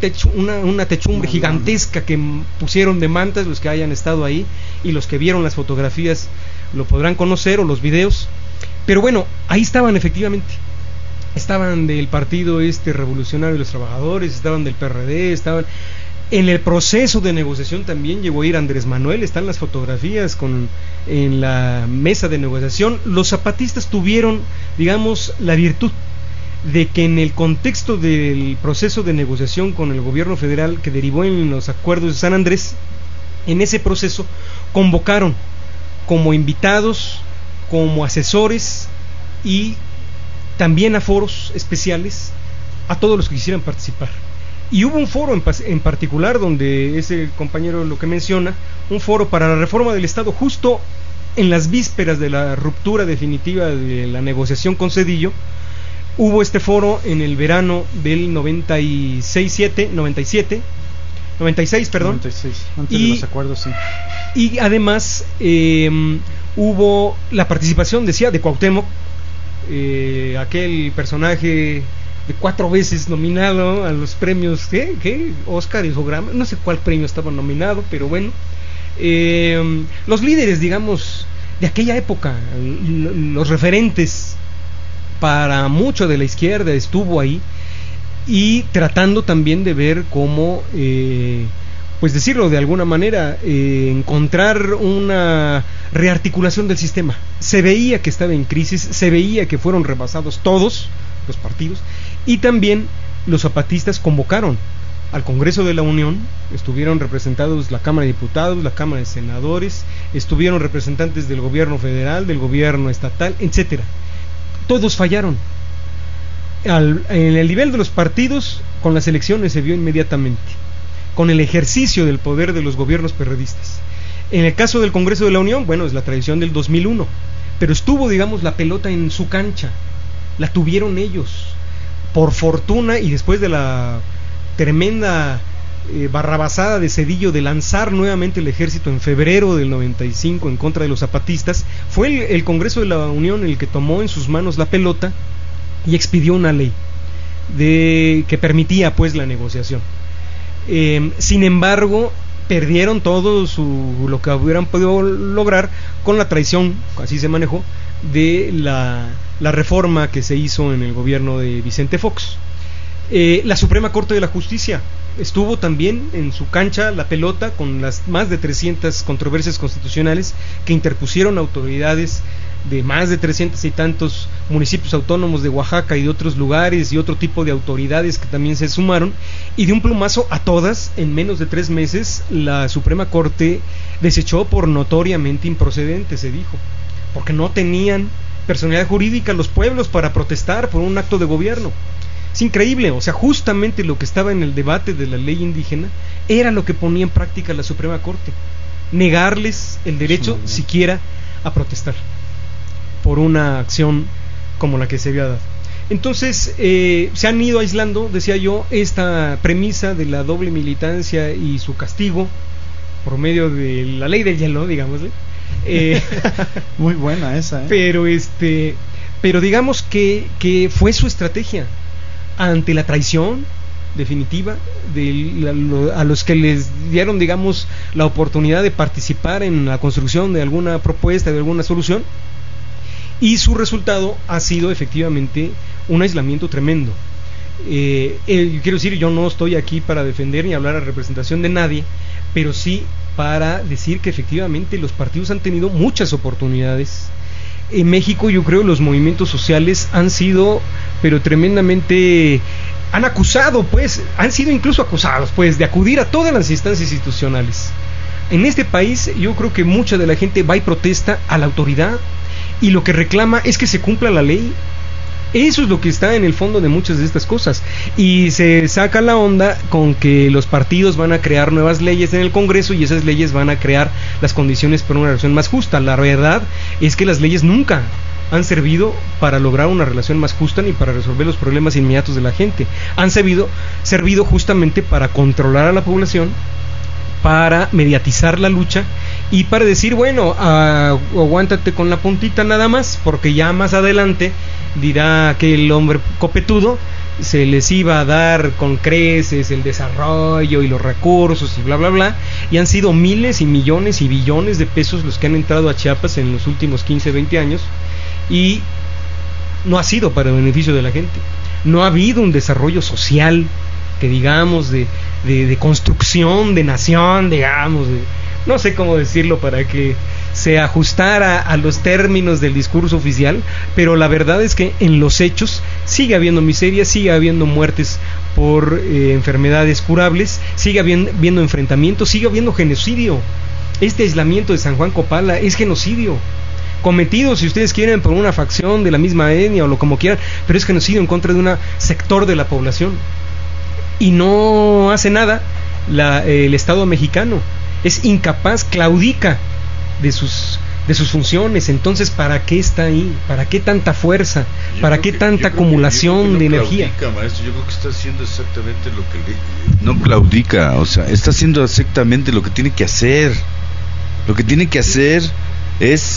Speaker 6: una techumbre gigantesca que pusieron de mantas. Los que hayan estado ahí y los que vieron las fotografías lo podrán conocer, o los videos, pero bueno, ahí estaban efectivamente, estaban del Partido Revolucionario de los Trabajadores, estaban del PRD, estaban en el proceso de negociación. También llegó a ir Andrés Manuel, están las fotografías en la mesa de negociación. Los zapatistas tuvieron, digamos, la virtud de que en el contexto del proceso de negociación con el gobierno federal que derivó en los acuerdos de San Andrés, en ese proceso convocaron como invitados, como asesores y también a foros especiales a todos los que quisieran participar. Y hubo un foro en particular donde ese compañero lo que menciona, un foro para la reforma del Estado, justo en las vísperas de la ruptura definitiva de la negociación con Zedillo. Hubo este foro en el verano del 96, antes de los acuerdos, sí. Y además hubo la participación, decía, de Cuauhtémoc, aquel personaje de 4 veces nominado a los premios, ¿qué? Oscar o Grammy, no sé cuál premio estaba nominado, pero bueno, los líderes, digamos, de aquella época, los referentes para mucho de la izquierda, estuvo ahí, y tratando también de ver cómo, pues decirlo de alguna manera, encontrar una rearticulación del sistema. Se veía que estaba en crisis, se veía que fueron rebasados todos los partidos, y también los zapatistas convocaron al Congreso de la Unión. Estuvieron representados la Cámara de Diputados, la Cámara de Senadores, estuvieron representantes del gobierno federal, del gobierno estatal, etcétera. Todos fallaron. En el nivel de los partidos, con las elecciones se vio inmediatamente, con el ejercicio del poder de los gobiernos perredistas. En el caso del Congreso de la Unión, bueno, es la tradición del 2001, pero estuvo, digamos, la pelota en su cancha, la tuvieron ellos. Por fortuna, y después de la tremenda barrabasada de Zedillo de lanzar nuevamente el ejército en febrero del 95 en contra de los zapatistas, fue el Congreso de la Unión el que tomó en sus manos la pelota y expidió una ley que permitía pues la negociación. Sin embargo, perdieron todo lo que hubieran podido lograr con la traición, así se manejó, de la reforma que se hizo en el gobierno de Vicente Fox. La Suprema Corte de la Justicia estuvo también en su cancha la pelota con las más de 300 controversias constitucionales que interpusieron autoridades de más de 300 y tantos municipios autónomos de Oaxaca y de otros lugares y otro tipo de autoridades que también se sumaron, y de un plumazo a todas, en menos de 3 meses, la Suprema Corte desechó por notoriamente improcedente, se dijo, porque no tenían personalidad jurídica los pueblos para protestar por un acto de gobierno. Es increíble, o sea, justamente lo que estaba en el debate de la ley indígena era lo que ponía en práctica la Suprema Corte, negarles el derecho siquiera a protestar por una acción como la que se había dado. Entonces se han ido aislando, decía yo, esta premisa de la doble militancia y su castigo por medio de la ley del hielo, digámosle.
Speaker 3: Muy buena esa,
Speaker 6: pero digamos que fue su estrategia ante la traición definitiva a los que les dieron, digamos, la oportunidad de participar en la construcción de alguna propuesta, de alguna solución, y su resultado ha sido efectivamente un aislamiento tremendo. Quiero decir, yo no estoy aquí para defender ni hablar a representación de nadie, pero sí para decir que efectivamente los partidos han tenido muchas oportunidades. En México, yo creo, los movimientos sociales han sido, pero tremendamente, han sido incluso acusados, pues, de acudir a todas las instancias institucionales. En este país, yo creo que mucha de la gente va y protesta a la autoridad, y lo que reclama es que se cumpla la ley. Eso es lo que está en el fondo de muchas de estas cosas, y se saca la onda con que los partidos van a crear nuevas leyes en el Congreso y esas leyes van a crear las condiciones para una relación más justa. La verdad es que las leyes nunca han servido para lograr una relación más justa ni para resolver los problemas inmediatos de la gente. Han servido justamente para controlar a la población, para mediatizar la lucha y para decir, bueno, aguántate con la puntita nada más, porque ya más adelante dirá aquel hombre copetudo, se les iba a dar con creces el desarrollo y los recursos y bla bla bla, y han sido miles y millones y billones de pesos los que han entrado a Chiapas en los últimos 15, 20 años, y no ha sido para el beneficio de la gente. No ha habido un desarrollo social que digamos de construcción de nación, digamos, no sé cómo decirlo para que se ajustara a los términos del discurso oficial, pero la verdad es que en los hechos sigue habiendo miseria, sigue habiendo muertes por enfermedades curables, sigue habiendo enfrentamientos, sigue habiendo genocidio. Este aislamiento de San Juan Copala es genocidio cometido, si ustedes quieren, por una facción de la misma etnia o lo como quieran, pero es genocidio en contra de un sector de la población, y no hace nada el Estado mexicano. Es incapaz, claudica de sus funciones. Entonces, ¿para qué está ahí? ¿Para qué tanta fuerza? ¿Para qué tanta acumulación de energía?
Speaker 4: Maestro, yo creo que está haciendo exactamente lo que no claudica, o sea, está haciendo exactamente lo que tiene que hacer. Lo que tiene que hacer es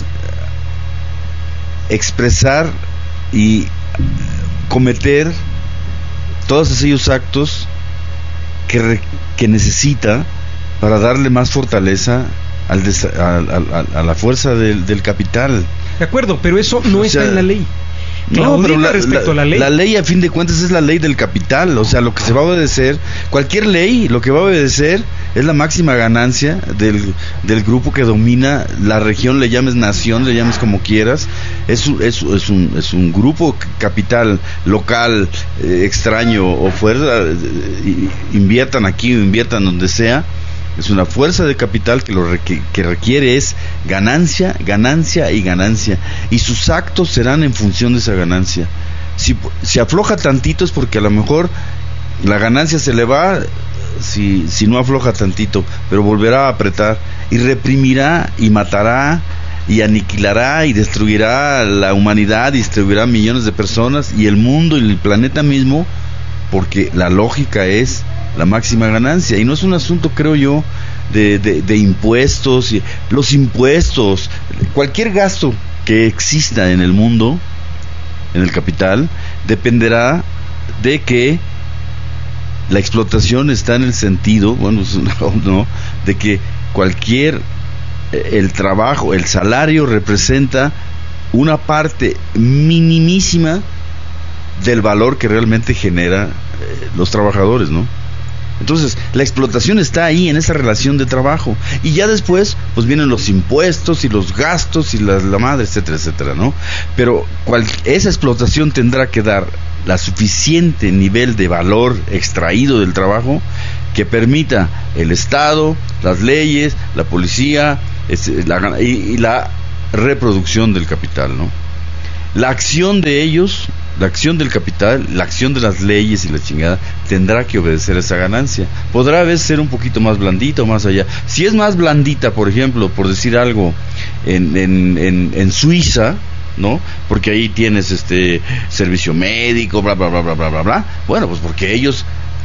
Speaker 4: expresar y cometer todos aquellos actos que necesita para darle más fortaleza a la fuerza del capital.
Speaker 6: De acuerdo, pero eso no está en la ley.
Speaker 4: No, pero
Speaker 6: respecto a la ley.
Speaker 4: La ley, a fin de cuentas, es la ley del capital. O sea, lo que se va a obedecer, cualquier ley, lo que va a obedecer es la máxima ganancia del grupo que domina la región, le llames nación, le llames como quieras. Es un grupo capital local, extraño o fuerza, inviertan aquí o inviertan donde sea. Es una fuerza de capital que requiere es ganancia, ganancia y ganancia, y sus actos serán en función de esa ganancia. Si afloja tantito es porque a lo mejor la ganancia se le va, si no afloja tantito, pero volverá a apretar y reprimirá y matará y aniquilará y destruirá la humanidad, y destruirá millones de personas y el mundo y el planeta mismo, porque la lógica es la máxima ganancia. Y no es un asunto, creo yo, de impuestos. Los impuestos, cualquier gasto que exista en el mundo, en el capital, dependerá de que la explotación está en el sentido, bueno, no, de que el trabajo, el salario representa una parte minimísima del valor que realmente genera los trabajadores, ¿no? Entonces, la explotación está ahí, en esa relación de trabajo. Y ya después, pues vienen los impuestos y los gastos y la madre, etcétera, etcétera, ¿no? Pero esa explotación tendrá que dar la suficiente nivel de valor extraído del trabajo que permita el Estado, las leyes, la policía y la reproducción del capital, ¿no? La acción de ellos, la acción del capital, la acción de las leyes y la chingada, tendrá que obedecer a esa ganancia. Podrá a veces ser un poquito más blandita o más allá. Si es más blandita, por ejemplo, por decir algo, en Suiza, ¿no? Porque ahí tienes servicio médico, bla, bla, bla, bla, bla, bla, bla. Bueno, pues porque ellos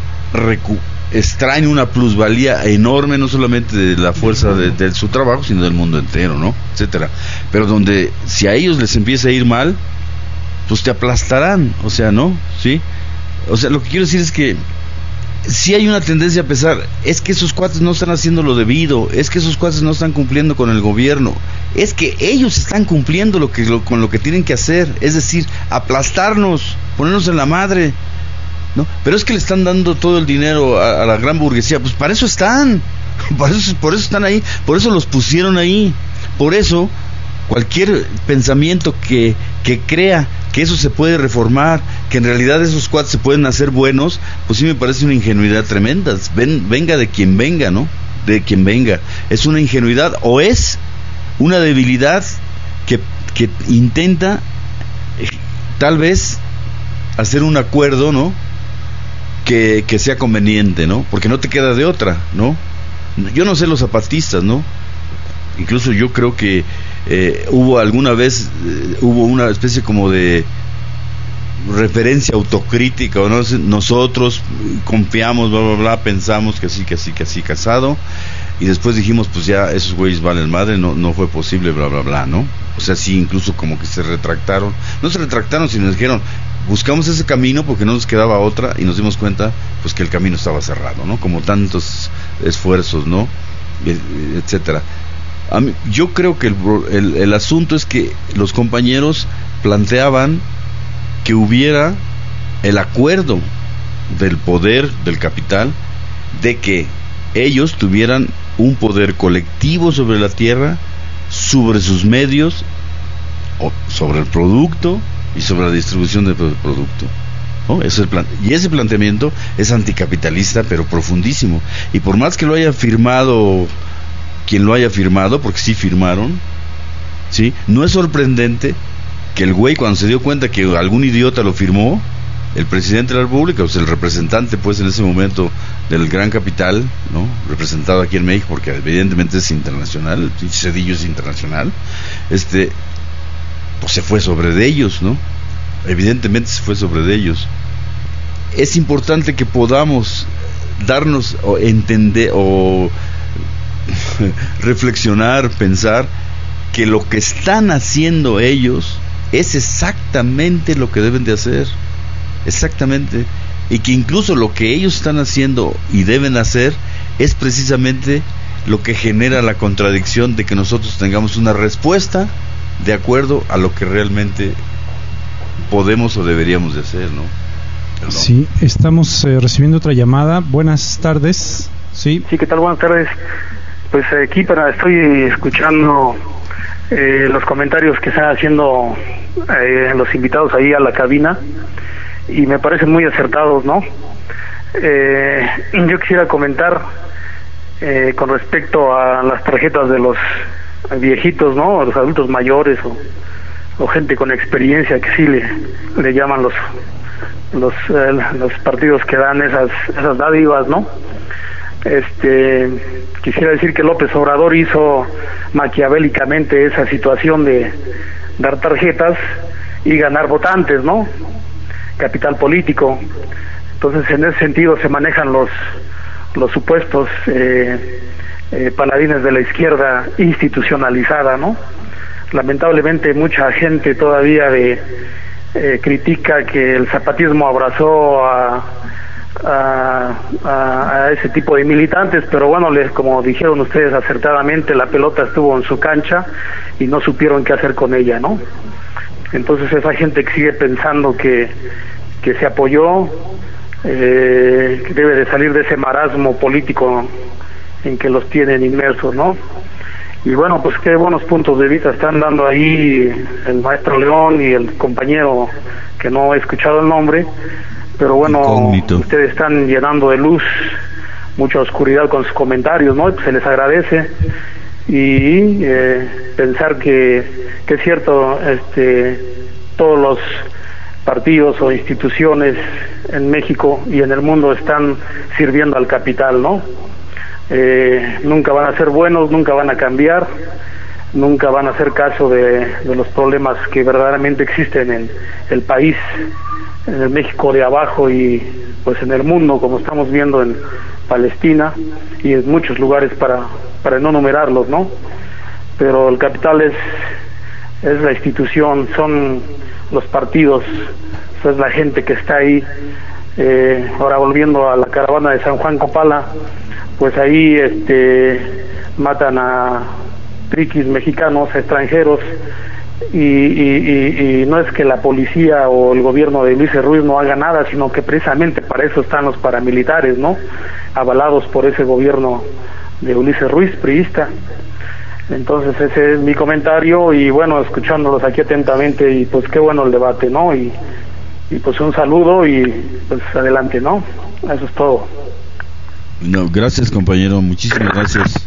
Speaker 4: extraen una plusvalía enorme, no solamente de la fuerza de su trabajo, sino del mundo entero, ¿no? Etcétera. Pero donde, si a ellos les empieza a ir mal, pues te aplastarán, o sea, ¿no? ¿Sí? O sea, lo que quiero decir es que si hay una tendencia a pensar, es que esos cuates no están haciendo lo debido, es que esos cuates no están cumpliendo con el gobierno, es que ellos están cumpliendo con lo que tienen que hacer, es decir, aplastarnos, ponernos en la madre, ¿no? Pero es que le están dando todo el dinero a la gran burguesía. Pues para eso están, por eso están ahí, por eso los pusieron ahí. Por eso cualquier pensamiento que crea que eso se puede reformar, que en realidad esos cuates se pueden hacer buenos, pues sí me parece una ingenuidad tremenda. Venga de quien venga, ¿no? De quien venga. Es una ingenuidad o es una debilidad que intenta tal vez hacer un acuerdo, ¿no? Que sea conveniente, ¿no? Porque no te queda de otra, ¿no? Yo no sé los zapatistas, ¿no? Incluso yo creo que hubo una especie como de referencia autocrítica, ¿no? Nosotros confiamos, bla, bla, bla, pensamos que así casado, y después dijimos, pues ya esos güeyes valen madre, no fue posible, bla, bla, bla, ¿no? O sea, sí, incluso como que se retractaron, no se retractaron, sino dijeron, buscamos ese camino porque no nos quedaba otra, y nos dimos cuenta pues que el camino estaba cerrado, ¿no? Como tantos esfuerzos, ¿no? Etcétera. Yo creo que el asunto es que los compañeros planteaban que hubiera el acuerdo del poder del capital, de que ellos tuvieran un poder colectivo sobre la tierra, sobre sus medios, sobre el producto y sobre la distribución del producto, ¿no? Y ese planteamiento es anticapitalista, pero profundísimo. Y por más que lo haya firmado quien lo haya firmado, porque sí firmaron, ¿sí? No es sorprendente que el güey, cuando se dio cuenta que algún idiota lo firmó, el presidente de la República, pues el representante, pues en ese momento del gran capital, ¿no? Representado aquí en México, porque evidentemente es internacional, el Cedillo es internacional, pues se fue sobre de ellos, ¿no? Evidentemente se fue sobre de ellos. Es importante que podamos darnos o entender o reflexionar, pensar que lo que están haciendo ellos es exactamente lo que deben de hacer, exactamente, y que incluso lo que ellos están haciendo y deben hacer es precisamente lo que genera la contradicción de que nosotros tengamos una respuesta de acuerdo a lo que realmente podemos o deberíamos de hacer, ¿no? Perdón.
Speaker 3: Sí, estamos recibiendo otra llamada. Buenas tardes. Sí,
Speaker 7: ¿qué tal? Buenas tardes. Pues aquí estoy escuchando los comentarios que están haciendo los invitados ahí a la cabina y me parecen muy acertados, ¿no? Yo quisiera comentar con respecto a las tarjetas de los viejitos, ¿no? A los adultos mayores o gente con experiencia, que sí le llaman los partidos que dan esas dádivas, ¿no? Quisiera decir que López Obrador hizo maquiavélicamente esa situación de dar tarjetas y ganar votantes, ¿no? Capital político. Entonces, en ese sentido se manejan los supuestos paladines de la izquierda institucionalizada, ¿no? Lamentablemente mucha gente todavía critica que el zapatismo abrazó a ese tipo de militantes, pero bueno, como dijeron ustedes acertadamente, la pelota estuvo en su cancha y no supieron qué hacer con ella, ¿no? Entonces esa gente que sigue pensando que se apoyó, que debe de salir de ese marasmo político en que los tienen inmersos, ¿no? Y bueno, pues qué buenos puntos de vista están dando ahí el maestro León y el compañero que no he escuchado el nombre, pero bueno,
Speaker 4: Incógnito.
Speaker 7: Ustedes están llenando de luz mucha oscuridad con sus comentarios, ¿no? Y pues se les agradece, y pensar que es cierto, todos los partidos o instituciones en México y en el mundo están sirviendo al capital, ¿no? Nunca van a ser buenos, nunca van a cambiar, nunca van a hacer caso de los problemas que verdaderamente existen en el país, en el México de abajo y pues en el mundo, como estamos viendo en Palestina y en muchos lugares para no numerarlos, ¿no? Pero el capital es la institución, son los partidos, es la gente que está ahí. Ahora volviendo a la caravana de San Juan Copala, pues ahí matan a triquis mexicanos, a extranjeros, y no es que la policía o el gobierno de Ulises Ruiz no haga nada, sino que precisamente para eso están los paramilitares, ¿no? Avalados por ese gobierno de Ulises Ruiz, priista. Entonces ese es mi comentario, y bueno, escuchándolos aquí atentamente, y pues qué bueno el debate, ¿no? Y pues un saludo y pues adelante, ¿no? Eso es todo.
Speaker 4: No, gracias, compañero, muchísimas gracias.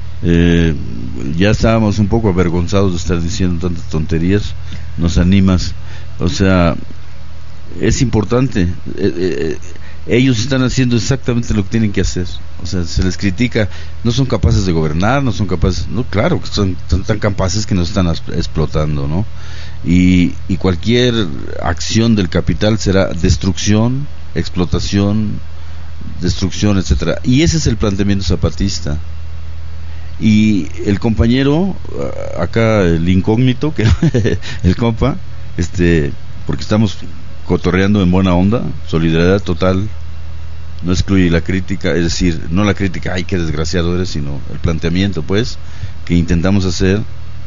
Speaker 4: Ya estábamos un poco avergonzados de estar diciendo tantas tonterías. Nos animas, o sea, es importante. Ellos están haciendo exactamente lo que tienen que hacer. O sea, se les critica, no son capaces de gobernar, no son capaces, no, claro que son tan capaces que nos están explotando, ¿no? Y cualquier acción del capital será destrucción, explotación, destrucción, etcétera. Y ese es el planteamiento zapatista. Y el compañero acá, el incógnito, que el compa, porque estamos cotorreando en buena onda, solidaridad total, no excluye la crítica, es decir, no la crítica, ay, qué desgraciado eres, sino el planteamiento, pues, que intentamos hacer.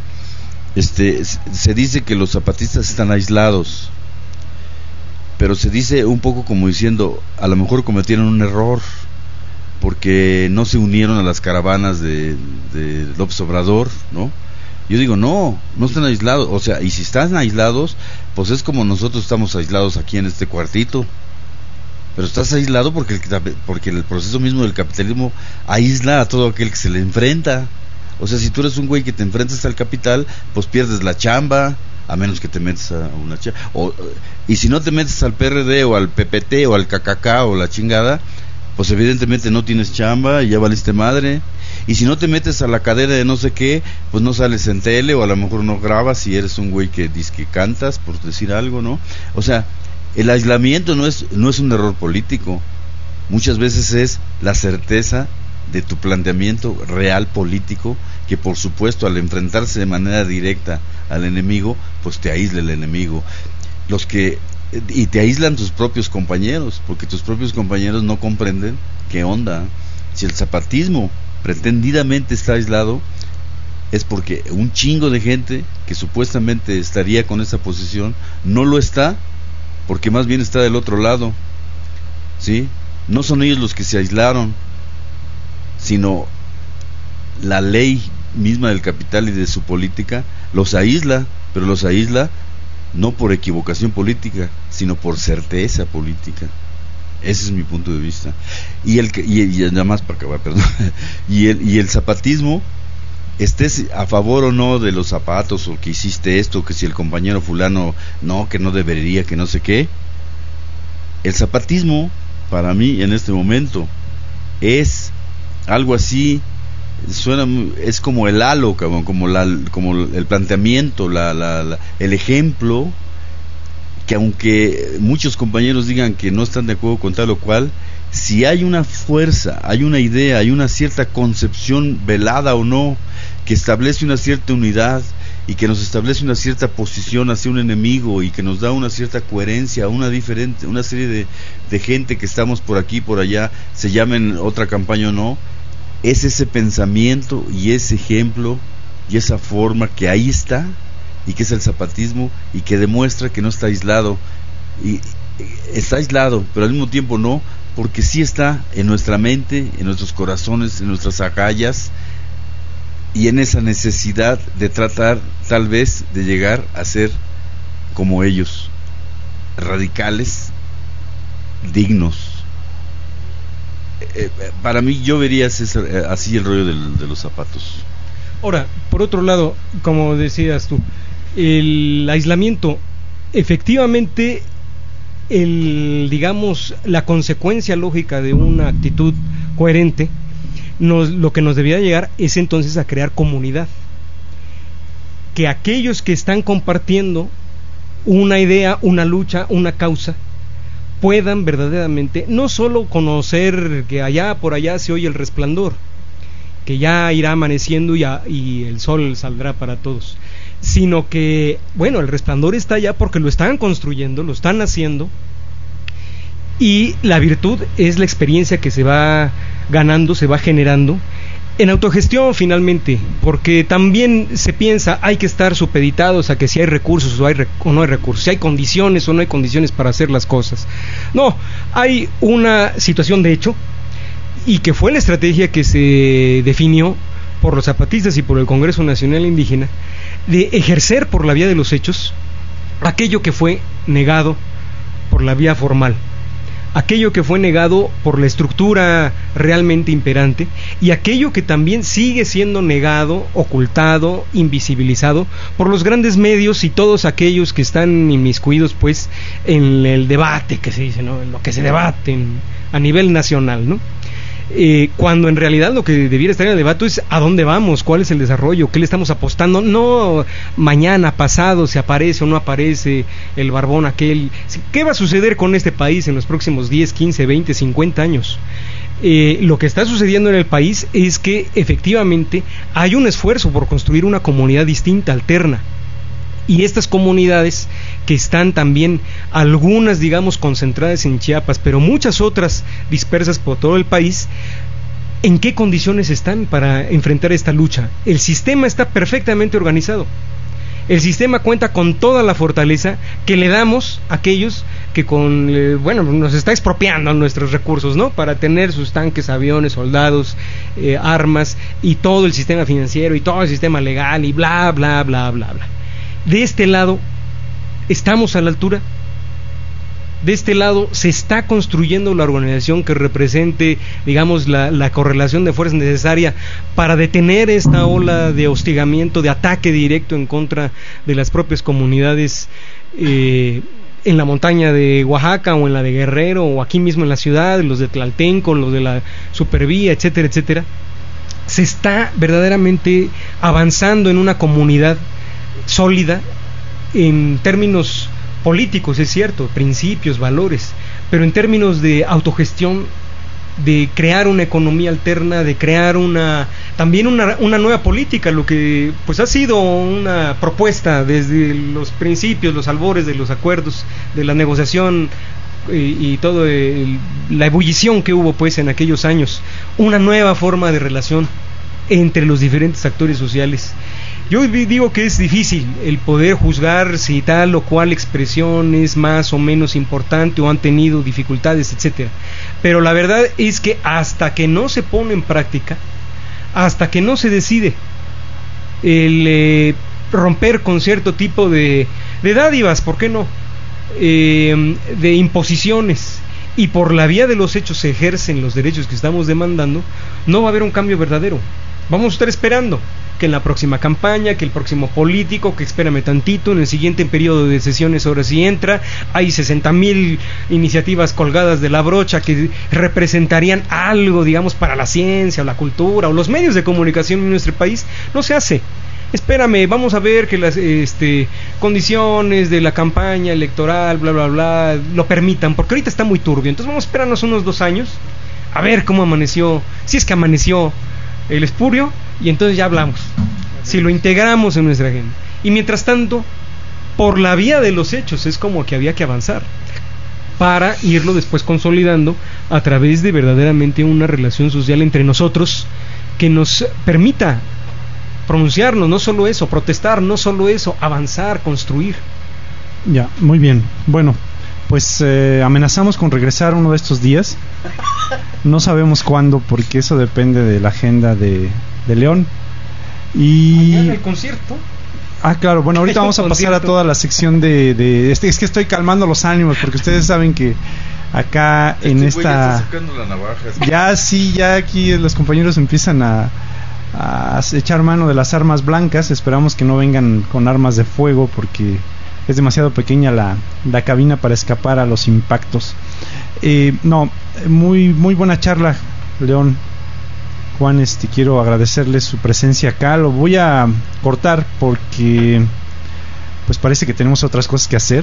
Speaker 4: Se dice que los zapatistas están aislados, pero se dice un poco como diciendo, a lo mejor cometieron un error porque no se unieron a las caravanas de López Obrador, ¿no? Yo digo, no están aislados, o sea, y si están aislados, pues es como nosotros estamos aislados aquí en este cuartito, pero estás aislado porque el proceso mismo del capitalismo aísla a todo aquel que se le enfrenta. O sea, si tú eres un güey que te enfrentas al capital, pues pierdes la chamba, a menos que te metas a una chamba, y si no te metes al PRD o al PPT o al KKK o la chingada, pues evidentemente no tienes chamba y ya valiste madre. Y si no te metes a la cadena de no sé qué, pues no sales en tele, o a lo mejor no grabas si eres un güey que dice que cantas, por decir algo, ¿no? O sea, el aislamiento no es un error político. Muchas veces es la certeza de tu planteamiento real político, que por supuesto al enfrentarse de manera directa al enemigo, pues te aísla el enemigo. Y te aíslan tus propios compañeros, porque tus propios compañeros no comprenden qué onda. Si el zapatismo pretendidamente está aislado, es porque un chingo de gente que supuestamente estaría con esa posición no lo está, porque más bien está del otro lado, ¿sí? No son ellos los que se aislaron, sino la ley misma del capital y de su política los aísla, pero los aísla no por equivocación política, sino por certeza política. Ese es mi punto de vista. Y nada más para acabar, perdón. Y el zapatismo, estés a favor o no de los zapatos, o que hiciste esto, que si el compañero fulano no, que no debería, que no sé qué, el zapatismo para mí en este momento es algo así suena, es como el halo, cabrón, como el planteamiento, el ejemplo, que aunque muchos compañeros digan que no están de acuerdo con tal o cual, si hay una fuerza, hay una idea, hay una cierta concepción, velada o no, que establece una cierta unidad y que nos establece una cierta posición hacia un enemigo y que nos da una cierta coherencia, una serie de gente que estamos por aquí, por allá, se llamen otra campaña o no, es ese pensamiento y ese ejemplo y esa forma que ahí está, y que es el zapatismo, y que demuestra que no está aislado, y está aislado, pero al mismo tiempo no, porque sí está en nuestra mente, en nuestros corazones, en nuestras agallas, y en esa necesidad de tratar tal vez de llegar a ser como ellos, radicales, dignos. Para mí, yo vería así el rollo de los zapatos.
Speaker 6: Ahora, por otro lado, como decías tú, el aislamiento, efectivamente, digamos, la consecuencia lógica de una actitud coherente, lo que nos debía llegar es entonces a crear comunidad. Que aquellos que están compartiendo una idea, una lucha, una causa, puedan verdaderamente no solo conocer que allá por allá se oye el resplandor, que ya irá amaneciendo y el sol saldrá para todos, sino que, bueno, el resplandor está allá porque lo están construyendo, lo están haciendo, y la virtud es la experiencia que se va ganando, se va generando en autogestión finalmente, porque también se piensa hay que estar supeditados a que si hay recursos o no hay recursos, si hay condiciones o no hay condiciones para hacer las cosas. No, hay una situación de hecho, y que fue la estrategia que se definió por los zapatistas y por el Congreso Nacional Indígena, de ejercer por la vía de los hechos aquello que fue negado por la vía formal, aquello que fue negado por la estructura realmente imperante, y aquello que también sigue siendo negado, ocultado, invisibilizado por los grandes medios y todos aquellos que están inmiscuidos pues en el debate que se dice, ¿no?, en lo que se debate a nivel nacional, ¿no? Cuando en realidad lo que debiera estar en el debate es a dónde vamos, cuál es el desarrollo, qué le estamos apostando, no mañana, pasado, si aparece o no aparece el barbón aquel, qué va a suceder con este país en los próximos 10, 15, 20, 50 años. Lo que está sucediendo en el país es que efectivamente hay un esfuerzo por construir una comunidad distinta, alterna, y estas comunidades que están también, algunas digamos concentradas en Chiapas, pero muchas otras dispersas por todo el país, ¿en qué condiciones están para enfrentar esta lucha? El sistema está perfectamente organizado. El sistema cuenta con toda la fortaleza que le damos a aquellos que nos está expropiando nuestros recursos, ¿no?, para tener sus tanques, aviones, soldados, armas, y todo el sistema financiero y todo el sistema legal y bla, bla, bla, bla, bla. De este lado, ¿estamos a la altura? De este lado, ¿se está construyendo la organización que represente, digamos, la correlación de fuerzas necesaria para detener esta ola de hostigamiento, de ataque directo en contra de las propias comunidades en la montaña de Oaxaca o en la de Guerrero o aquí mismo en la ciudad, los de Tlaltenco, los de la Supervía, etcétera, etcétera? ¿Se está verdaderamente avanzando en una comunidad sólida en términos políticos, es cierto, principios, valores, pero en términos de autogestión, de crear una economía alterna, de crear también una nueva política, lo que pues ha sido una propuesta desde los principios, los albores de los acuerdos, de la negociación y todo la ebullición que hubo pues en aquellos años, una nueva forma de relación entre los diferentes actores sociales. Yo digo que es difícil el poder juzgar si tal o cual expresión es más o menos importante o han tenido dificultades, etcétera. Pero la verdad es que hasta que no se pone en práctica, hasta que no se decide el romper con cierto tipo de dádivas, ¿por qué no?, de imposiciones, y por la vía de los hechos se ejercen los derechos que estamos demandando, no va a haber un cambio verdadero. Vamos a estar esperando que en la próxima campaña, que el próximo político, que espérame tantito, en el siguiente periodo de sesiones ahora sí entra, hay 60,000 iniciativas colgadas de la brocha que representarían algo, digamos, para la ciencia o la cultura o los medios de comunicación en nuestro país. No se hace. Espérame, vamos a ver que las condiciones de la campaña electoral, bla, bla, bla, lo permitan, porque ahorita está muy turbio. Entonces vamos a esperarnos unos 2 años, a ver cómo amaneció, si es que amaneció el espurio, y entonces ya hablamos, si lo integramos en nuestra agenda. Y mientras tanto, por la vía de los hechos, es como que había que avanzar, para irlo después consolidando a través de verdaderamente una relación social entre nosotros, que nos permita pronunciarnos, no solo eso, protestar, no solo eso, avanzar, construir.
Speaker 3: Ya, muy bien. Bueno, pues amenazamos con regresar uno de estos días. No sabemos cuándo, porque eso depende de la agenda de León. Y
Speaker 6: mañana el concierto.
Speaker 3: Ah, claro, bueno, ahorita vamos a pasar a toda la sección de es que estoy calmando los ánimos, porque ustedes saben que acá en esta...
Speaker 4: Ya está sacando la navaja.
Speaker 3: Ya sí, ya aquí los compañeros empiezan a echar mano de las armas blancas. Esperamos que no vengan con armas de fuego, porque es demasiado pequeña la cabina para escapar a los impactos. Muy buena charla, León. Juan, quiero agradecerles su presencia acá. Lo voy a cortar porque pues parece que tenemos otras cosas que hacer.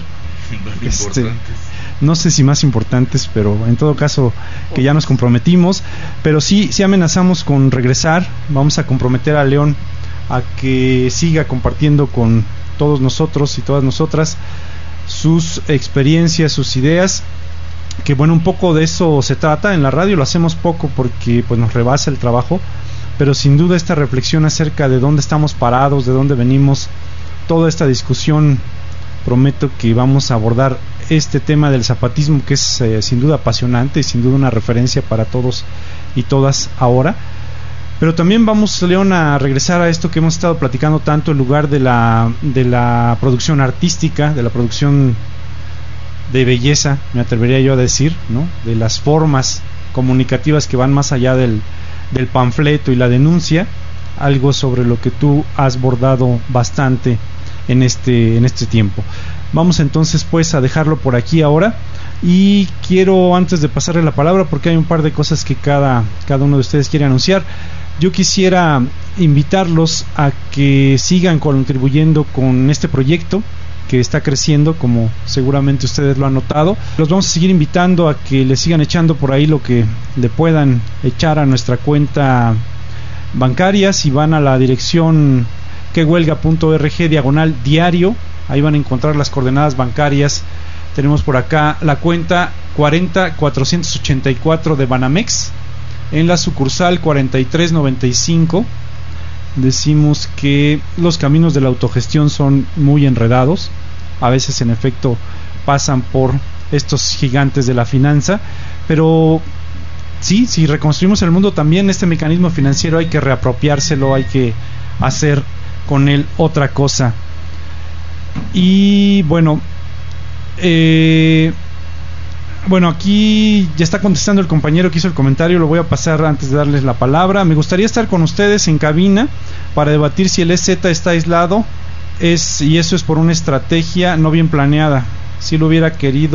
Speaker 3: No sé si más importantes, pero en todo caso que ya nos comprometimos, pero sí amenazamos con regresar. Vamos a comprometer a León a que siga compartiendo con todos nosotros y todas nosotras sus experiencias, sus ideas, que bueno, un poco de eso se trata. En la radio lo hacemos poco porque pues nos rebasa el trabajo, pero sin duda esta reflexión acerca de dónde estamos parados, de dónde venimos, toda esta discusión, prometo que vamos a abordar este tema del zapatismo, que es sin duda apasionante y sin duda una referencia para todos y todas ahora. Pero también vamos, León, a regresar a esto que hemos estado platicando tanto, en lugar de la producción artística, de la producción de belleza, me atrevería yo a decir, ¿no? De las formas comunicativas que van más allá del panfleto y la denuncia, algo sobre lo que tú has bordado bastante en este tiempo. Vamos entonces pues a dejarlo por aquí ahora, y quiero, antes de pasarle la palabra, porque hay un par de cosas que cada uno de ustedes quiere anunciar, yo quisiera invitarlos a que sigan contribuyendo con este proyecto que está creciendo, como seguramente ustedes lo han notado. Los vamos a seguir invitando a que le sigan echando por ahí lo que le puedan echar a nuestra cuenta bancaria. Si van a la dirección quehuelga.org/diario, ahí van a encontrar las coordenadas bancarias. Tenemos por acá la cuenta 40484 de Banamex, en la sucursal 4395. Decimos que los caminos de la autogestión son muy enredados, a veces en efecto pasan por estos gigantes de la finanza, pero sí, si reconstruimos el mundo, también este mecanismo financiero hay que reapropiárselo, hay que hacer con él otra cosa. Y bueno, aquí ya está contestando el compañero que hizo el comentario, lo voy a pasar antes de darles la palabra. Me gustaría estar con ustedes en cabina para debatir si el EZ está aislado, y eso es por una estrategia no bien planeada. Si hubiera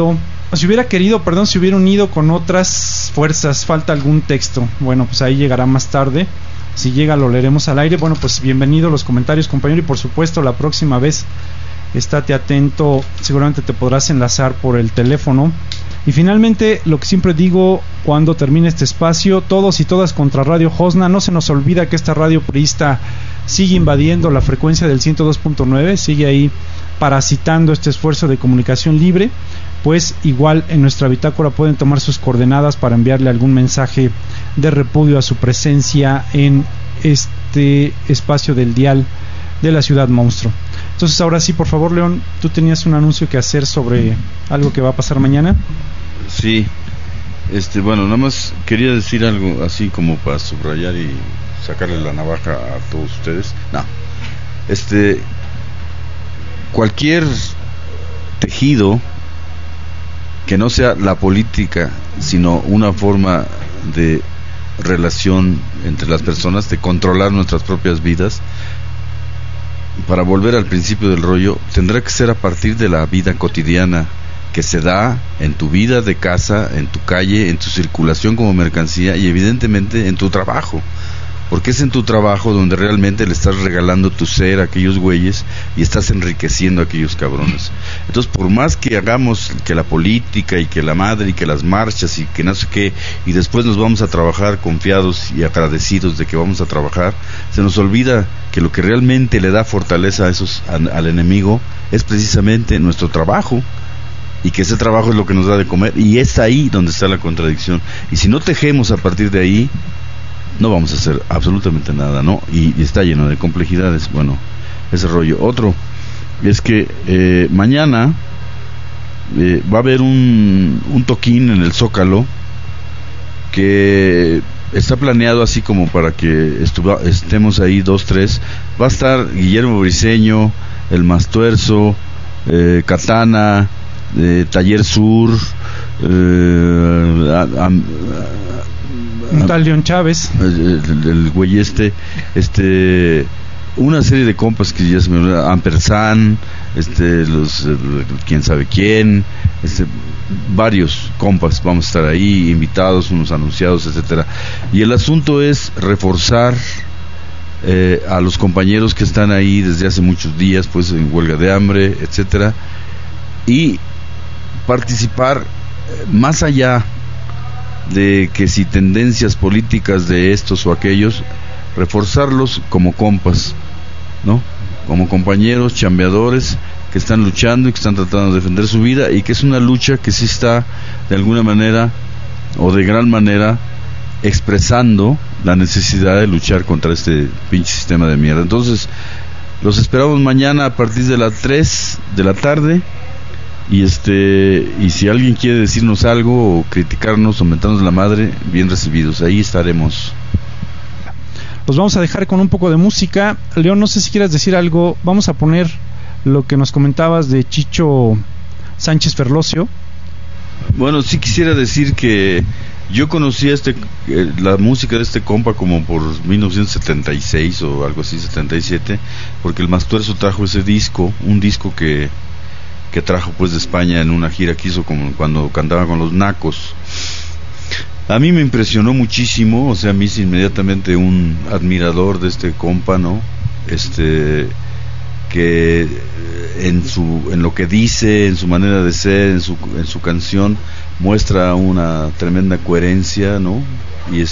Speaker 3: unido con otras fuerzas, falta algún texto. Bueno, pues ahí llegará más tarde. Si llega lo leeremos al aire. Bueno, pues bienvenido los comentarios, compañero, y por supuesto la próxima vez estate atento, seguramente te podrás enlazar por el teléfono. Y finalmente, lo que siempre digo cuando termine este espacio, todos y todas contra Radio Josna. No se nos olvida que esta radio priista sigue invadiendo la frecuencia del 102.9, sigue ahí parasitando este esfuerzo de comunicación libre. Pues igual en nuestra bitácora pueden tomar sus coordenadas para enviarle algún mensaje de repudio a su presencia en este espacio del dial de la ciudad monstruo. Entonces ahora sí, por favor, León, tú tenías un anuncio que hacer sobre algo que va a pasar mañana.
Speaker 4: Sí, bueno, nada más quería decir algo así como para subrayar y sacarle la navaja a todos ustedes. No, cualquier tejido que no sea la política, sino una forma de relación entre las personas, de controlar nuestras propias vidas, para volver al principio del rollo, tendrá que ser a partir de la vida cotidiana que se da en tu vida de casa, en tu calle, en tu circulación como mercancía y evidentemente en tu trabajo, porque es en tu trabajo donde realmente le estás regalando tu ser a aquellos güeyes y estás enriqueciendo a aquellos cabrones. Entonces, por más que hagamos que la política y que la madre y que las marchas y que no sé qué, y después nos vamos a trabajar confiados y agradecidos de que vamos a trabajar, se nos olvida que lo que realmente le da fortaleza al enemigo es precisamente nuestro trabajo, y que ese trabajo es lo que nos da de comer, y es ahí donde está la contradicción. Y si no tejemos a partir de ahí, no vamos a hacer absolutamente nada, ¿no? Y está lleno de complejidades. Bueno, ese rollo. Otro es que mañana va a haber un toquín en el Zócalo que está planeado así como para que estemos ahí 2, 3. Va a estar Guillermo Briseño, El Mastuerzo, Katana, Taller Sur,
Speaker 3: un tal León Chávez,
Speaker 4: el güey una serie de compas que ya se me olvidó, Ampersand, quién sabe quién, varios compas vamos a estar ahí, invitados, unos anunciados, etcétera. Y el asunto es reforzar a los compañeros que están ahí desde hace muchos días, pues en huelga de hambre, etcétera, y participar más allá de que si tendencias políticas de estos o aquellos, reforzarlos como compas, ¿no? Como compañeros chambeadores que están luchando y que están tratando de defender su vida, y que es una lucha que sí está de alguna manera o de gran manera expresando la necesidad de luchar contra este pinche sistema de mierda. Entonces los esperamos mañana a partir de las 3 de la tarde. Y si alguien quiere decirnos algo o criticarnos o mentarnos la madre, bien recibidos, ahí estaremos.
Speaker 3: Los vamos a dejar con un poco de música. León, no sé si quieras decir algo. Vamos a poner lo que nos comentabas de Chicho Sánchez Ferlosio.
Speaker 4: Bueno, sí quisiera decir que yo conocí la música de este compa como por 1976 o algo así, 77, porque el Mastuerzo trajo ese disco, un disco que trajo pues de España en una gira que hizo como cuando cantaba con los Nacos. A mí me impresionó muchísimo, o sea, me hice inmediatamente un admirador de este compa, ¿no? Que en lo que dice, en su manera de ser, en su canción, muestra una tremenda coherencia, ¿no? Y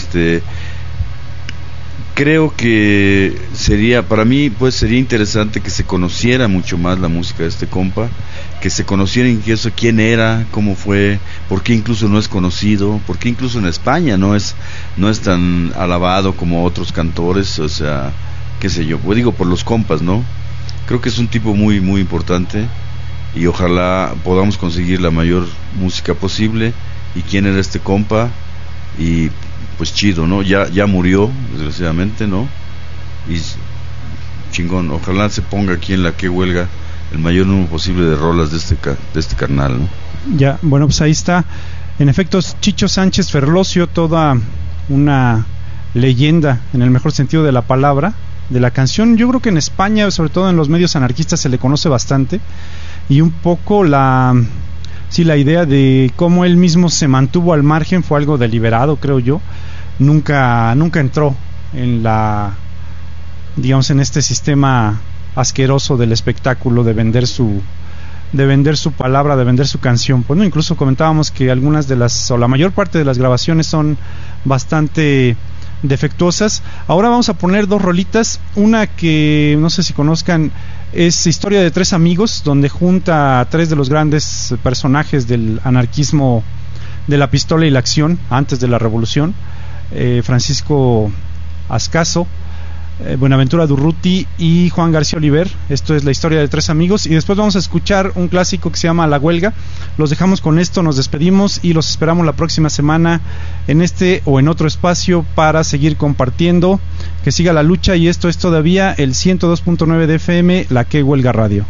Speaker 4: creo que para mí pues sería interesante que se conociera mucho más la música de este compa, que se conociera incluso quién era, cómo fue, por qué incluso no es conocido, por qué incluso en España no es tan alabado como otros cantores, o sea, qué sé yo, pues digo por los compas, ¿no? Creo que es un tipo muy muy importante y ojalá podamos conseguir la mayor música posible. Y quién era este compa, y pues chido, ¿no? Ya murió, desgraciadamente, ¿no? Y chingón, ojalá se ponga aquí en la que huelga el mayor número posible de rolas de este carnal, ¿no?
Speaker 3: Ya, bueno, pues ahí está. En efecto, Chicho Sánchez Ferlosio, toda una leyenda en el mejor sentido de la palabra, de la canción. Yo creo que en España, sobre todo en los medios anarquistas, se le conoce bastante, y un poco la idea de cómo él mismo se mantuvo al margen fue algo deliberado, creo yo. Nunca entró en digamos, en este sistema asqueroso del espectáculo de vender su palabra, de vender su canción. Pues no, incluso comentábamos que algunas o la mayor parte de las grabaciones son bastante defectuosas. Ahora vamos a poner 2 rolitas, una que no sé si conozcan, es Historia de 3 amigos, donde junta a 3 de los grandes personajes del anarquismo de la pistola y la acción antes de la revolución, Francisco Ascaso, Buenaventura Durruti y Juan García Oliver. Esto es La historia de 3 amigos, y después vamos a escuchar un clásico que se llama La huelga. Los dejamos con esto, nos despedimos y los esperamos la próxima semana en este o en otro espacio para seguir compartiendo. Que siga la lucha, y esto es todavía el 102.9 de FM, La Que Huelga Radio.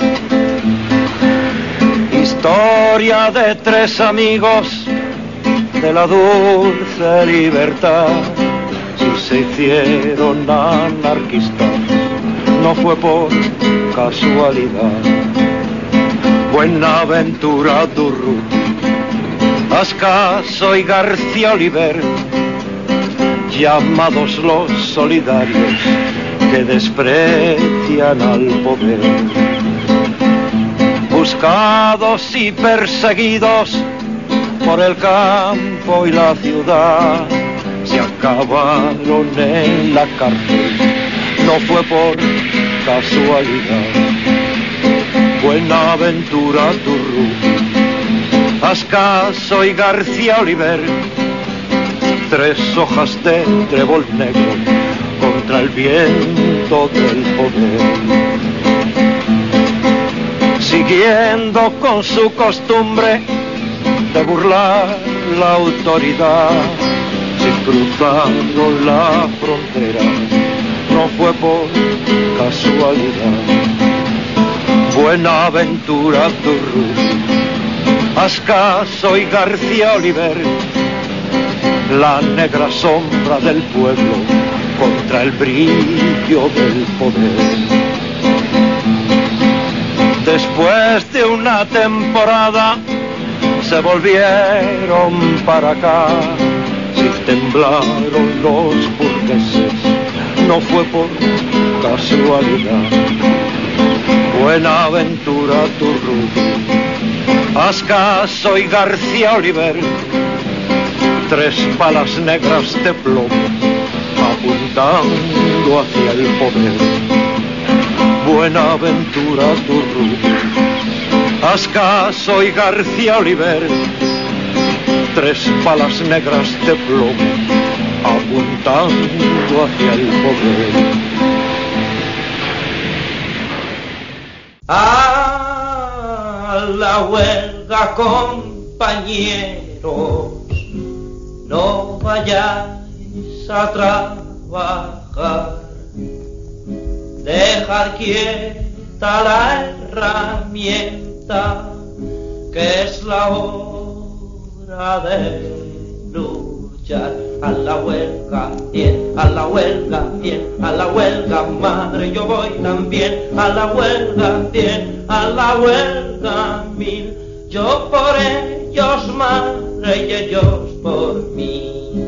Speaker 1: Historia de 3 amigos
Speaker 8: de la dulce libertad. Si se hicieron anarquistas, no fue por casualidad. Buenaventura Durruti, Ascaso y García Oliver, llamados los solidarios que desprecian al poder. Buscados y perseguidos por el campo y la ciudad, se acabaron en la cárcel, no fue por casualidad. Buenaventura Durruti, Ascaso y García Oliver, 3 hojas de trébol negro contra el viento del poder. Siguiendo con su costumbre de burlar la autoridad, si cruzaron la frontera, no fue por casualidad. Buenaventura Durruti, Ascaso y García Oliver, la negra sombra del pueblo contra el brillo del poder. Después de una temporada se volvieron para acá, si temblaron los burgueses, no fue por casualidad. Buenaventura Durruti, Ascaso y García Oliver, 3 balas negras de plomo apuntando hacia el poder. Buenaventura Durruti, Ascaso y García Oliver, 3 balas negras de plomo apuntando hacia el poder.
Speaker 9: A la huelga, compañeros, no vayáis a trabajar, dejar quieta la herramienta, que es la hora de luchar. A la huelga, bien, a la huelga, bien, a la huelga, madre, yo voy también. A la huelga, bien, a la huelga, mil, yo por ellos, madre, y ellos por mí.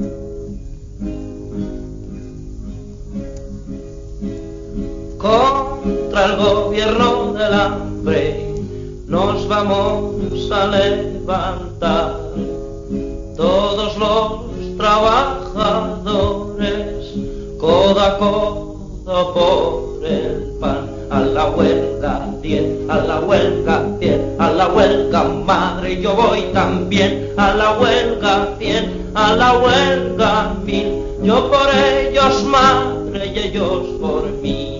Speaker 9: Contra el gobierno del hambre nos vamos a levantar, todos los trabajadores, codo a codo por el pan. A la huelga 10, a la huelga 10, a la huelga, madre, yo voy también. A la huelga 100, a la huelga 1000, yo por ellos, madre, y ellos por mí.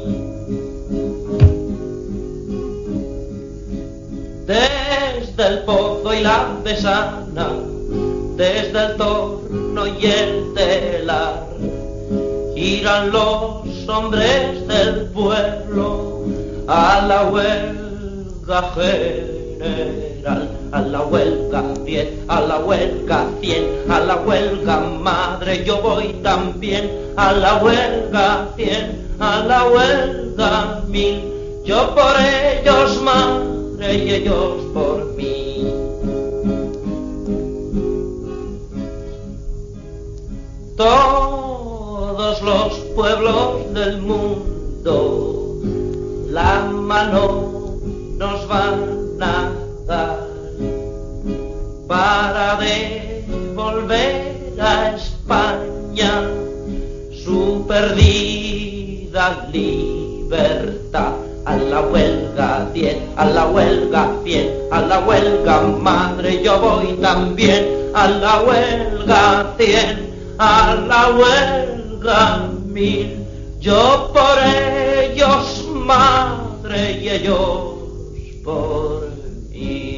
Speaker 9: Desde el Pozo y la Besana, desde el Torno y el Telar, giran los hombres del pueblo a la huelga general. A la huelga 10, a la huelga 100, a la huelga, madre, yo voy también. A la huelga 100, a la huelga 1000, yo por ellos, madre, y ellos por mí. Todos los pueblos del mundo la mano nos van a dar para devolver a España su perdida libertad. A la huelga 10, a la huelga 100, a la huelga, madre, yo voy también. A la huelga 100, a la huelga 1000, yo por ellos, madre, y ellos por mí.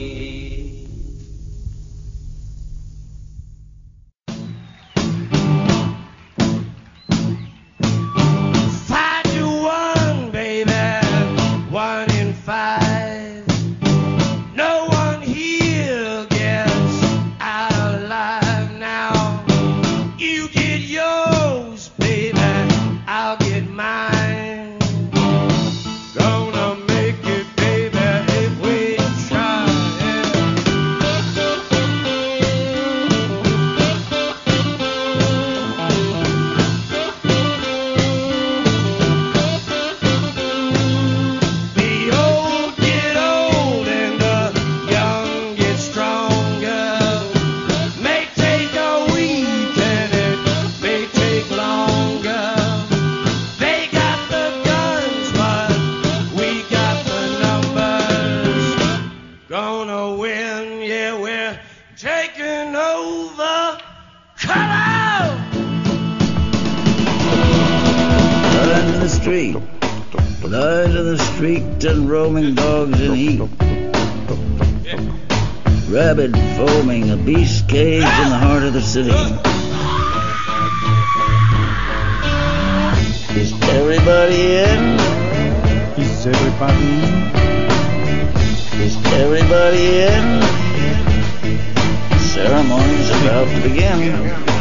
Speaker 10: No one here gets out alive.
Speaker 1: taking over. Come out!
Speaker 2: Blood in the street, blood in the street, and roaming dogs in heat. Rabid foaming, a beast caged in the heart of the city. Is everybody in?
Speaker 3: Is everybody in?
Speaker 2: Is everybody in? The ceremony's about to begin.